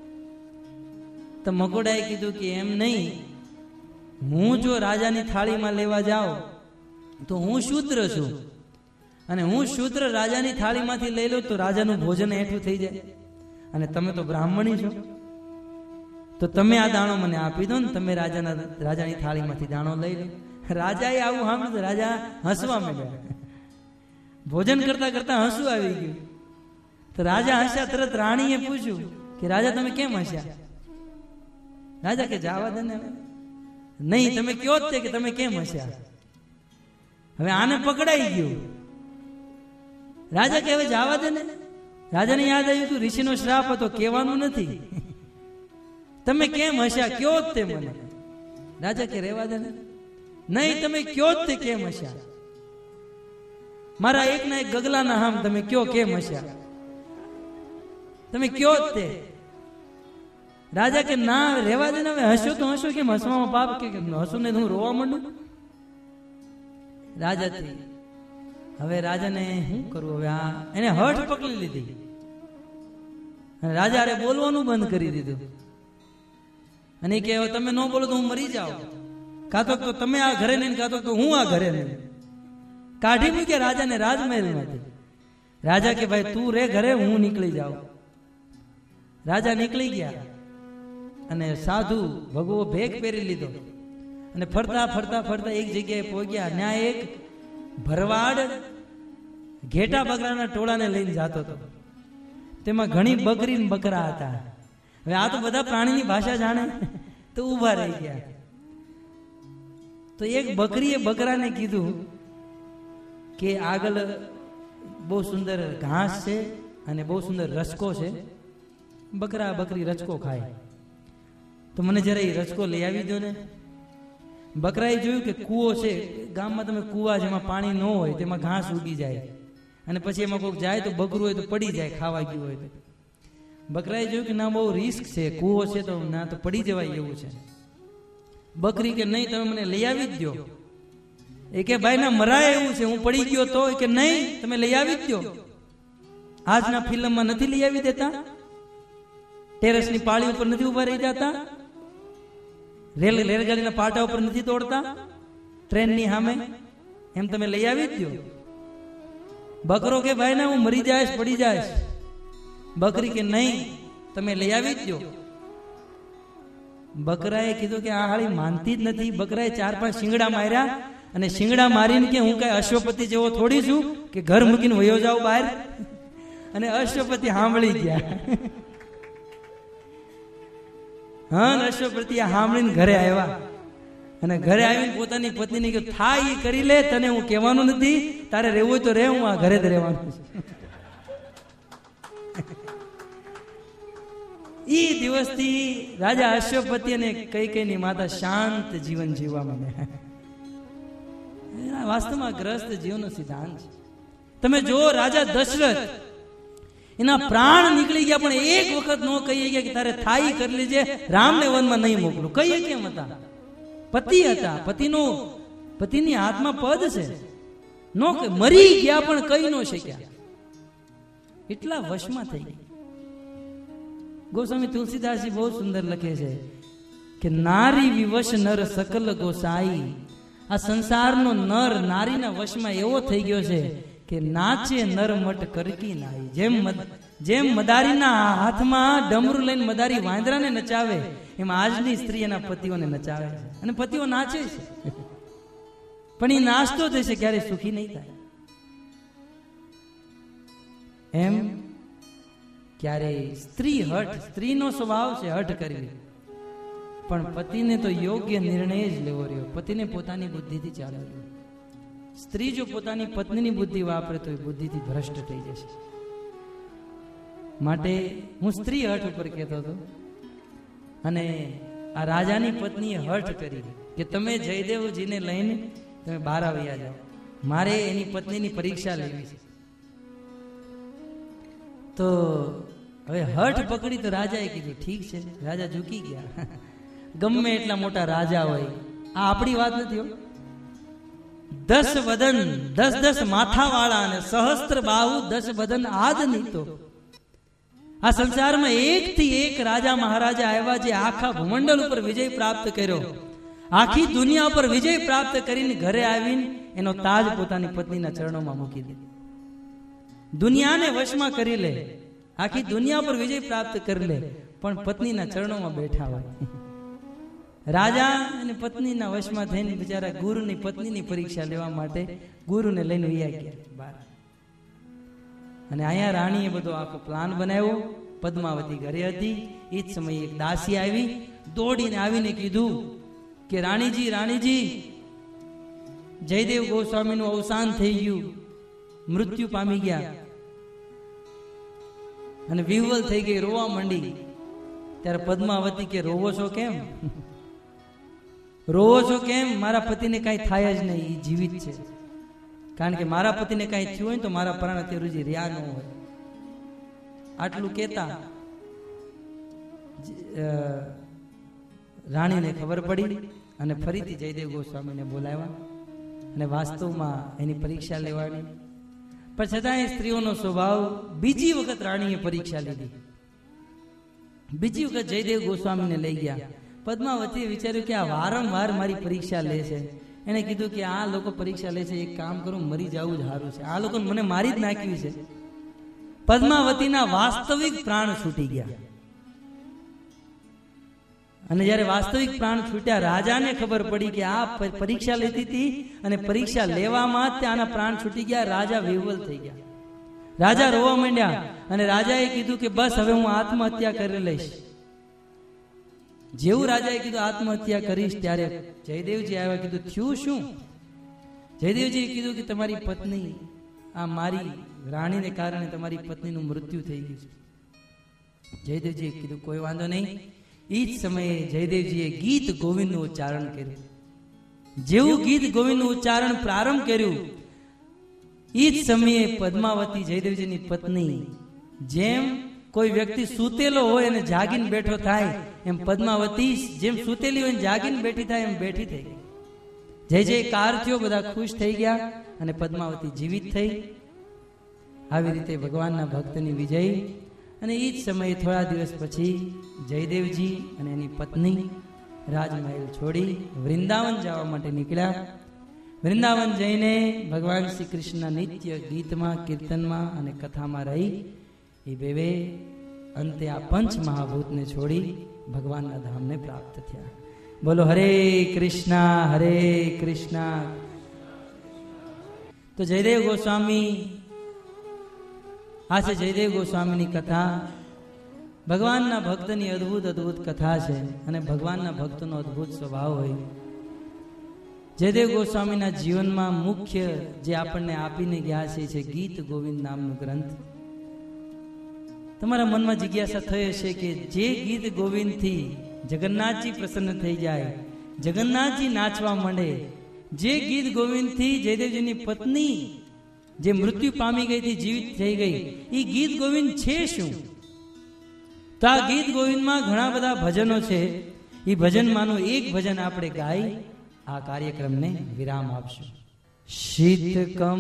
તો મકોડાએ કીધું કે એમ નહીં, હું જો રાજાની થાળીમાં લેવા જાઉં તો હું શૂદ્ર છું, અને હું શૂદ્ર રાજાની થાળીમાંથી લઈ લઉં તો રાજાનું ભોજન હેઠું થઈ જાય, અને તમે તો બ્રાહ્મણી છો, તો તમે આ દાણો મને આપી દો ને, તમે રાજાના રાજાની થાળીમાંથી દાણો લઈ લો. રાજાએ આવું સાંભળ્યું, રાજા હસવા માંડ્યા. ભોજન કરતા કરતા હસવું આવી ગયું. તો રાજા હસ્યા, તરત રાણીએ પૂછ્યું કે રાજા તમે કેમ હસ્યા? રાજા કે જાવા દે ને. નહીં, તમે કયો જ કે તમે કેમ હસ્યા. હવે આને પકડાઈ ગયું. રાજા કે હવે જાવા દે ને. રાજાને યાદ આવ્યું તું ઋષિનો શ્રાપ હતો, કહેવાનું નથી. તમે કેમ હસ્યા, કયો જ તે મને. રાજા કે રેવા દે ને. નહીં, તમે કયો જ તે કેમ હસ્યા. મારા એક ના એક ગગલાના હામ તમે કયો કેમ હસ્યા, તમે કયો જ તે. રાજા કે ના રેવા દે ને, હવે હસ્યો તો હસ્યો, કેમ હસવામાં પાપ, કે હસું ને હું રોવા માંડું. રાજા થી હવે રાજાને શું કરવું, હવે આ એને હઠ પકડી લીધી. રાજા અરે બોલવાનું બંધ કરી દીધું. અને કે તમે ન બોલો તો હું મરી જાઉં, કાતો તો તમે આ ઘરે નહીં, કાતો તો હું આ ઘરે નહીં. કાઢી મૂક્યા રાજાને રાજમહેલ માંથી. રાજા કે ભાઈ તું રે ઘરે, હું નીકળી જાઉં. રાજા નીકળી ગયા અને સાધુ ભગવો ભેગ પહેરી લીધો અને ફરતા ફરતા ફરતા એક જગ્યાએ પહોંચ્યા. ત્યાં એક ભરવાડ ઘેટા બકરાના ટોળાને લઈને જતો હતો. તેમાં ઘણી બકરી ને બકરા હતા. હવે આ તો બધા પ્રાણીની ભાષા જાણે તો ઉભા રહી ગયા. તો એક બકરીએ બકરાને કીધું કે આગળ બહુ સુંદર ઘાસ છે અને બહુ સુંદર રસકો છે, બકરા બકરી રચકો ખાય, તો મને જરા એ રચકો લઈ આવી દો ને. બકરાએ જોયું કે કૂવો છે ગામમાં, તમે કૂવા જેમાં પાણી ન હોય તેમાં ઘાસ ઉગી જાય અને પછી એમાં કોઈક જાય તો બકરું હોય તો પડી જાય, ખાવા ગયું હોય તો. બકરાએ જોયું કે ના બહુ રિસ્ક છે, કૂવો છે તો ના તો પડી જવાય એવું છે. બકરી કે નહીં, તમે મને લઈ આવી જ દો. એ કે ભાઈ ના મરાય એવું છે, હું પડી ગયો તો. કે નહીં, તમે લઈ આવી જ દો. આજના ફિલ્મમાં નથી લઈ આવી દેતા, ટેરેસની પાળી ઉપર નથી ઉભા રહી જતા, રેલ રેલગાડીના પાટા ઉપર નથી તોડતા, ટ્રેનની સામે, એમ તમે લઈ આવી જ દો. બકરો કે ભાઈ ના હું મરી જાયશ, પડી જાયશ. બકરી કે નહીં, તમે લઈ આવી જ દો. બકરાએ કીધું કે આ હાળી માનતી જ નથી. બકરાએ ચાર પાંચ શિંગડા માર્યા અને શિંગડા મારીને કે હું કઈ અશ્વપતિ જેવો થોડી છું કે ઘર મૂકીને વયો જાવ બહાર. અને અશ્વપતિ સાંભળી ગયા. હા, અશ્વપતિ સાંભળીને ઘરે આવ્યા અને ઘરે આવીને પોતાની પત્નીને કહ્યું થાય એ કરી લે, તને હું કહેવાનું નથી, તારે રહેવું હોય તો રહે, હું આ ઘરે જ રહેવાનું છે. ઈ દિવસથી રાજા અશ્વપતિ અને કઈ કઈ ની માતા શાંત જીવન જીવવા માંડ્યા. વાસ્તવમાં ગ્રસ્ત જીવનનો સિદ્ધાંત છે. તમે જો રાજા દશરથ એના પ્રાણ નીકળી ગયા પણ એક વખત નો કહીએ ગયા કે તારે થાય કરી લેજે, રામને વનમાં નહીં મોકલું. કહીએ કેમ હતા? પતિ હતા, પતિનો પતિની હાથમાં પદ છે. નો મરી ગયા પણ કહી નો શક્યા, એટલા વશમાં થઈ ગયા. ગોસ્વામી તુલસીદાસજી બહુ સુંદર લખે છે કે નારી વિવશ નર સકલ ગોસાઈ. આ સંસારનો નર નારીના વશમાં એવો થઈ ગયો છે કે નાચે નર મટ કરકી નાઈ. જેમ જેમ મદારીના હાથમાં ડમરું લઈને મદારી વાંદરાને નચાવે, એમ આજની સ્ત્રી એના પતિઓને નચાવે છે અને પતિઓ નાચે છે. પણ એ નાચતો થશે, ક્યારે સુખી નહીં થાય. એમ ક્યારે સ્ત્રી હઠ, સ્ત્રીનો સ્વભાવ છે હઠ કરવી, પણ પતિને તો યોગ્ય નિર્ણય જ લેવો રહ્યો. પતિને પોતાની બુદ્ધિથી ચાલવું. સ્ત્રી જો પોતાની પત્નીની બુદ્ધિ વાપરે તો એ બુદ્ધિથી ભ્રષ્ટ થઈ જશે. માટે હું સ્ત્રી હઠ ઉપર કહેતો હતો. અને આ રાજાની પત્નીએ હઠ કરી કે તમે જયદેવજીને લઈને તમે બહાર આવ્યા જાઓ, મારે એની પત્નીની પરીક્ષા લેવી છે. તો હવે હઠ પકડી તો રાજાએ કીધું ઠીક છે. રાજા ઝૂકી ગયા. ગમે એટલા મોટા રાજા હોય, આ આપણી વાત નથી હો. દસ વદન, દસ દસ માથા વાળા અને સહસ્ત્ર બાહુ દસ વદન આદ નીતો. આ સંસારમાં એક થી એક રાજા મહારાજા આવ્યા જે આખા ભૂમંડળ ઉપર વિજય પ્રાપ્ત કર્યો, આખી દુનિયા ઉપર વિજય પ્રાપ્ત કરીને ઘરે આવીને એનો તાજ પોતાની પત્નીના ચરણોમાં મૂકી દે. દુનિયાને વશમાં કરી લે, આખી દુનિયા પર વિજય પ્રાપ્ત કરી લે, પણ પત્નીના ચરણોમાં બેઠા હોય. રાજા અને પત્નીના વશમાં થઈને બિચારા ગુરુની પત્નીની પરીક્ષા લેવા માટે ગુરુને લઈને વયા ગયા બહાર. અને અહીંયા રાણીએ બધો આખો પ્લાન બનાવ્યો. પદ્માવતી ઘરે હતી. એ જ સમયે એક દાસી આવી, દોડીને આવીને કીધું કે રાણીજી, રાણીજી, જયદેવ ગોસ્વામીનું અવસાન થઈ ગયું, મૃત્યુ પામી ગયા. અને વિહવલ થઈ ગઈ, રોવા માંડી. ત્યારે પદ્માવતી કે રોવો છો કેમ? રોવો છો કેમ? મારા પતિને કઈ થાય જ નહીં, એ જીવિત છે. કારણ કે મારા પતિને કઈ થયું હોય તો મારા પ્રાણ અત્યારે હજી રહ્યા ન હોય. આટલું કેતા રાણીને ખબર પડી અને ફરીથી જયદેવ ગોસ્વામીને બોલાવ્યા અને વાસ્તવમાં એની પરીક્ષા લેવાની. પણ છતાં સ્ત્રીઓનો સ્વભાવ, બીજી વખત રાણીએ પરીક્ષા લીધી. બીજી વખત જયદેવ ગોસ્વામીને લઈ ગયા. પદ્માવતીએ વિચાર્યું કે આ વારંવાર મારી પરીક્ષા લે છે. એને કીધું કે આ લોકો પરીક્ષા લે છે, એક કામ કરું, મરી જવું જ સારું છે. આ લોકો મને મારી જ નાખ્યું છે. પદ્માવતીના વાસ્તવિક પ્રાણ છૂટી ગયા. અને જયારે વાસ્તવિક પ્રાણ છૂટ્યા, રાજાને ખબર પડી કે આ પરીક્ષા લેતી હતી અને પરીક્ષા લેવામાં જ આના પ્રાણ છૂટી ગયા. રાજા વિહવલ થઈ ગયા. રાજા રોવા માંડ્યા અને રાજાએ કીધું કે બસ હવે હું આત્મહત્યા કરી લઈશ. જેવું રાજાએ કીધું આત્મહત્યા કરીશ, ત્યારે જયદેવજી આવ્યા. કીધું થયું શું? જયદેવજીએ કીધું કે તમારી પત્ની, આ મારી રાણીને કારણે તમારી પત્નીનું મૃત્યુ થઈ ગયું છે. જયદેવજીએ કીધું કોઈ વાંધો નહીં. એ જ સમયે જયદેવજીએ ગીત ગોવિંદનું ઉચ્ચારણ કર્યું. જેવું ગીત ગોવિંદનું ઉચ્ચારણ પ્રારંભ કર્યું, એ જ સમયે પદ્માવતી, જયદેવજીની પત્ની, જેમ કોઈ વ્યક્તિ સૂતેલો હોય અને જાગીને બેઠો થાય એમ પદ્માવતી જેમ સૂતેલી હોય જાગીને બેઠી થાય એમ બેઠી થઈ ગઈ. જય જયકાર થયો, બધા ખુશ થઈ ગયા અને પદ્માવતી જીવિત થઈ. આવી રીતે ભગવાનના ભક્તની વિજય. અને એ જ સમયે થોડા દિવસ પછી જયદેવજી અને એની પત્ની રાજમહેલ છોડી વૃંદાવન જવા માટે નીકળ્યા. વૃંદાવન જઈને ભગવાન શ્રી કૃષ્ણના નિત્ય ગીતમાં, કીર્તનમાં અને કથામાં રહી એ બેવે અંતે આ પંચ મહાભૂતને છોડી ભગવાનના ધામને પ્રાપ્ત થયા. બોલો હરે કૃષ્ણ હરે કૃષ્ણ. તો જયદેવ ગોસ્વામી, આ છે જયદેવ ગોસ્વામીની કથા. ભગવાનના ભક્તની અદ્ભુત અદ્ભુત કથા છે અને ભગવાનના ભક્તનો અદ્ભુત સ્વભાવ હોય. જયદેવ ગોસ્વામીના જીવનમાં મુખ્ય જે આપણને આપીને ગયા છે છે ગીત ગોવિંદ નામનો ગ્રંથ. તમારા મનમાં જિજ્ઞાસા થઈ હશે કે જે ગીત ગોવિંદથી જગન્નાથજી પ્રસન્ન થઈ જાય, જગન્નાથજી નાચવા માંડે, જે ગીત ગોવિંદથી જયદેવજીની પત્ની જે મૃત્યુ પામી ગઈ હતી, જીવિત થઈ ગઈ, એ ગીત ગોવિંદ છે શું? તો આ ગીત ગોવિંદમાં ઘણા બધા ભજનો છે. એ ભજનમાંનું એક ભજન આપણે ગાઈ આ કાર્યક્રમને વિરામ આપશું. શીત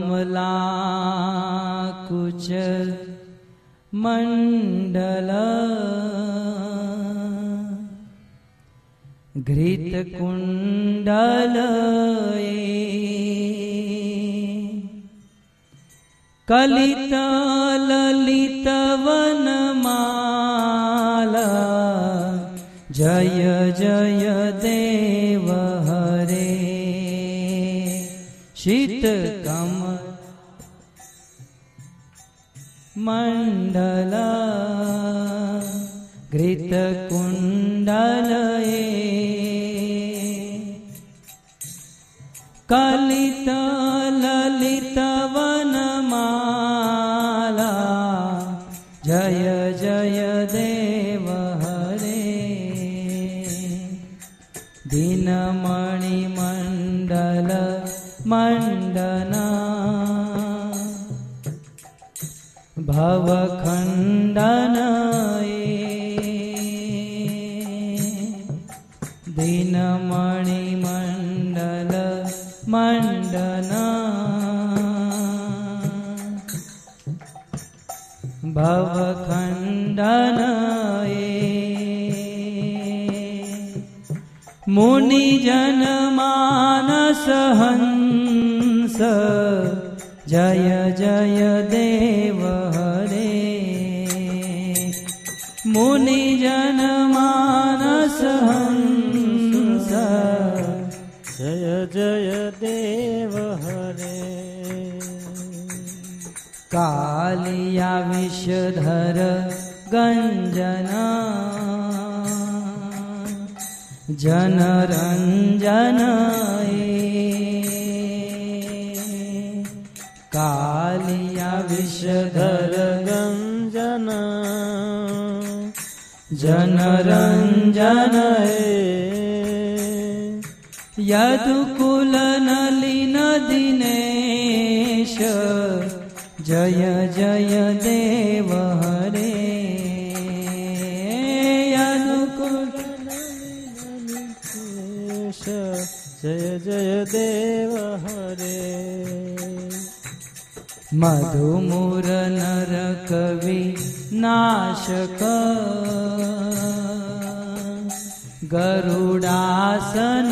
કમલા કુચ મંડલ ઘૃત કુંડલ કલિત લલિત વનમાલા જય જય દેવ હરે. શીત કમ મંડલ ઘૃત કુંડલ કલિત લલિત વનમાલા જય જય દેવ હરે. દિનમણિ મંડલ મંડના ભવખંડન દિનમણિ મંડલ મંડના ભવખંડન મુનિજન માનસ હંસ જય જય દેવ હરે. મુનિજન માનસ હંસ જય જય દેવ હરે. કાલિયા વિષધર ગંજના જનરંજન કાલિયા વિષધર ગંજના जनरञ्जन हे यदुकुल नलिन दिनेश जय जय देव हरे यदुकुल जय जय देव हरे मधुमुर नर कवि नाशक गरुडासन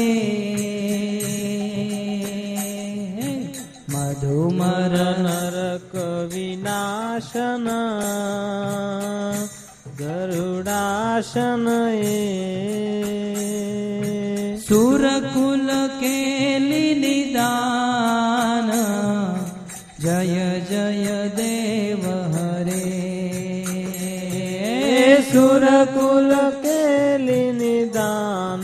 मधुमर नर कविनाशन गरुडासन सुरकुल केलि निदान जय जय देव हरे सुरकुल केलि निदान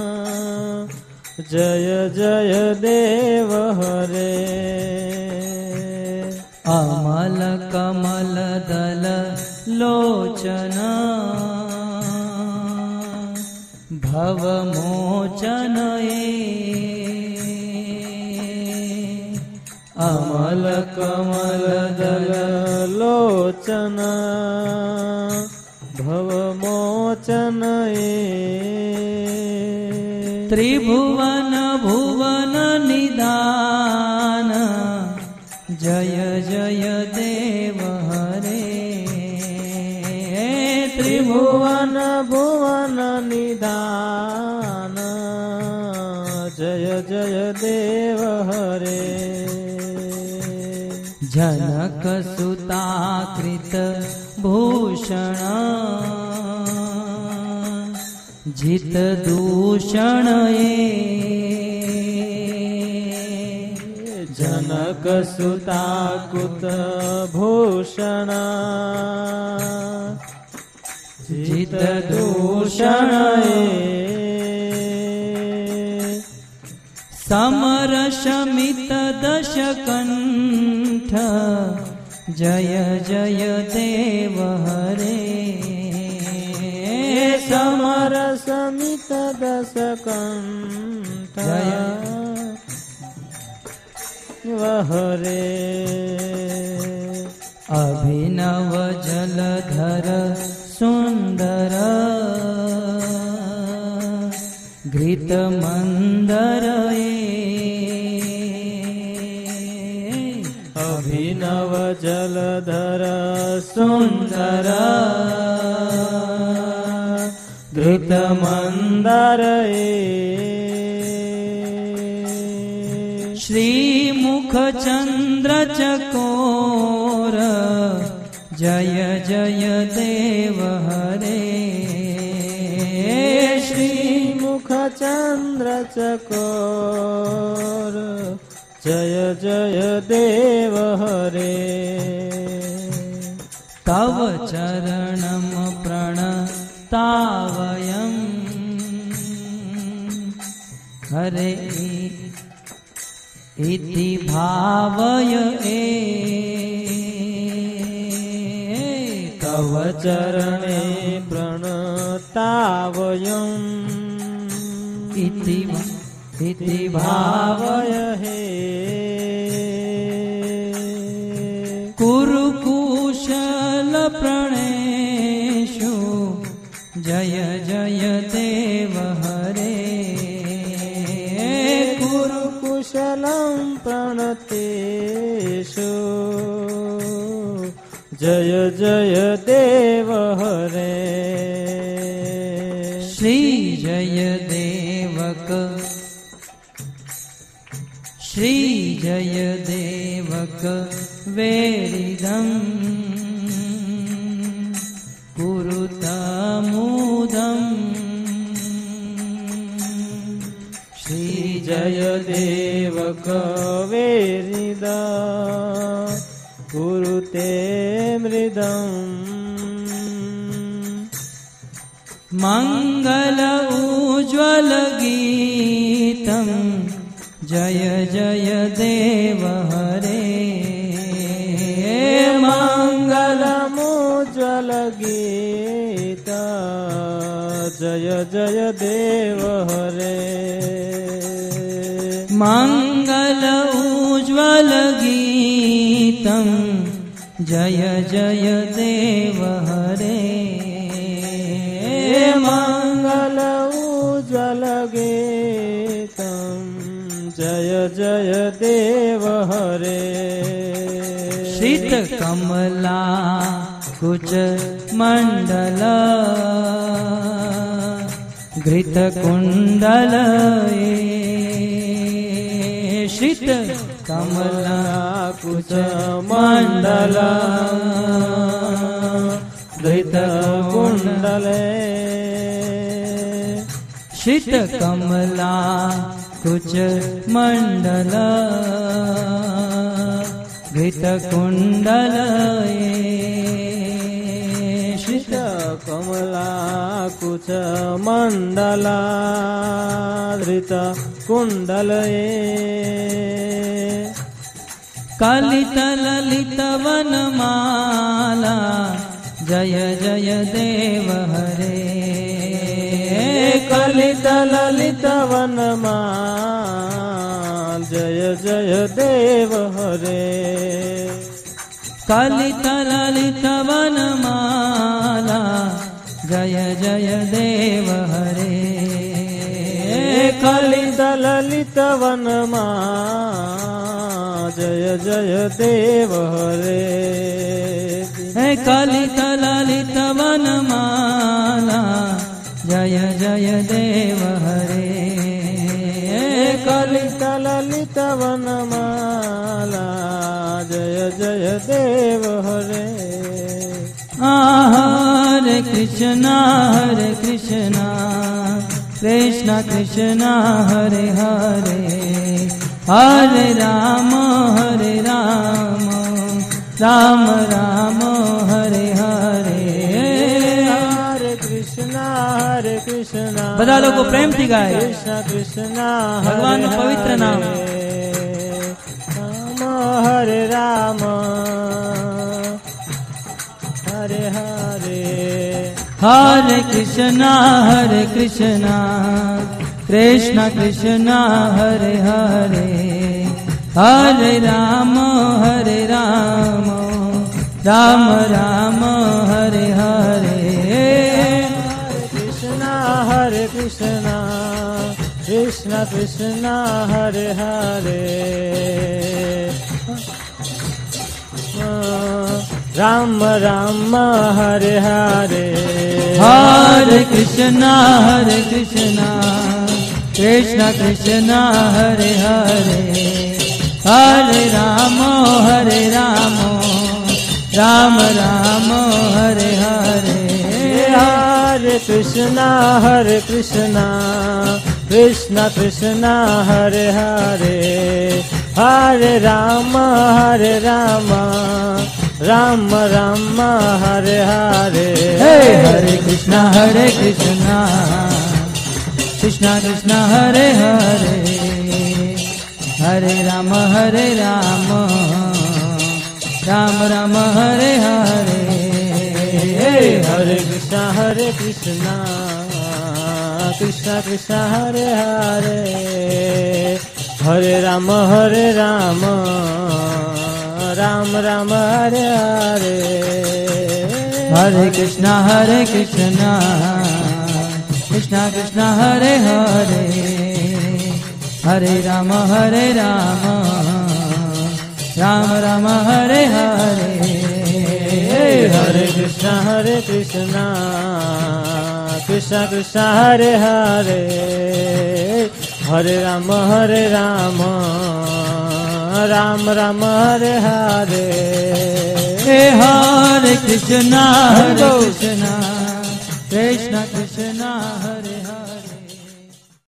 जय जय देव हरे अमल कमल दल लोचन भव मोचन अमल कमल दल लोचन भव मोचन त्रिभुवन भुवन निदान जय जय देव हरे त्रिभुवन भुवन निदान जय जय देव हरे जनक सुताकृत भूषण जित दूषण जनक सुताकृत भूषण जित दूषण समर शमित दशकंठ जय जय देव हरे समर शमित दशकंठ हरे अभिनव जलधर सुंदर घृत मंदर अभिनव जलधर सुंदर घृत मंदर श्रीमुख चंद्र चकोर जय जय देव हरे श्रीमुख चंद्र चकोर जय जय देव हरे तव चरणम प्रणतावयम् हरे इति भावय ए तव चरणे प्रणतावयम् इति इति भावय हे कुरु कुशल प्रणेषु जय जय देव हरे कुरु कुशलं प्रणतेषु जय जय देव हरे श्री जय देवक श्री जय देवक वेरिदम् कुरुतमुदम् श्री जय देवक वेरिदा कुरुते मृदम् मंगल उज्ज्वल गीतम् जय जय देव हरे मंगलमुज्ज्वल गीता जय जय देव हरे मंगल उज्ज्वल गीतं जय जय देव हरे मंगल उज्ज्वल गीतं जय जय देव हरे शीत कमला कुच मंडल घृत कुंडल शीत कमला कुच मंडल घृत कुंडल शीत कमला कुच मंडल घृत कुंडल शीत कमला कुच मंडल धृत कुंडल कलित ललित वनमाला जय जय देव हरे कलित ललित वनमाला जय जय देव हरे कलित ललित वनमाला जय जय देव हरे कलित ललित वनमाला जय जय देव हरे कलित ललित वनमाला जय जय देव हरे कलित ललित वनमाला जय जय देव हरे हरे कृष्णा हरे कृष्णा कृष्ण कृष्ण हरे हरे हरे राम हरे राम राम राम हरे हरे हरे कृष्णा हरे कृष्णा બધા લોકો પ્રેમથી ગાય कृष्ण कृष्ण ભગવાનનું પવિત્ર નામ राम हरे राम हरे हरे हरे कृष्णा हरे कृष्णा कृष्ण कृष्ण हरे हरे हरे राम हरे राम राम राम हरे हरे कृष्णा हरे कृष्णा कृष्ण कृष्ण हरे हरे राम राम हरे हरे हरे कृष्णा हरे कृष्णा कृष्ण कृष्ण हरे हरे हरे राम हरे राम राम राम हरे हरे हरे कृष्णा हरे कृष्णा कृष्ण कृष्ण हरे हरे हरे राम हरे राम राम राम हरे हरे हरे कृष्णा हरे कृष्णा कृष्ण कृष्ण हरे हरे हरे राम हरे राम राम राम हरे हरे हरे कृष्णा हरे कृष्णा कृष्ण कृष्ण हरे हरे हरे राम हरे राम राम राम हरे हरे हरे कृष्णा हरे कृष्णा कृष्ण कृष्ण हरे हरे हरे राम हरे राम राम राम हरे हरे हरे कृष्णा हरे कृष्णा कृष्ण कृष्ण हरे हरे हरे राम हरे राम राम राम हरे हरे हरे कृष्णा हरे कृष्णा कृष्ण कृष्ण हरे हरे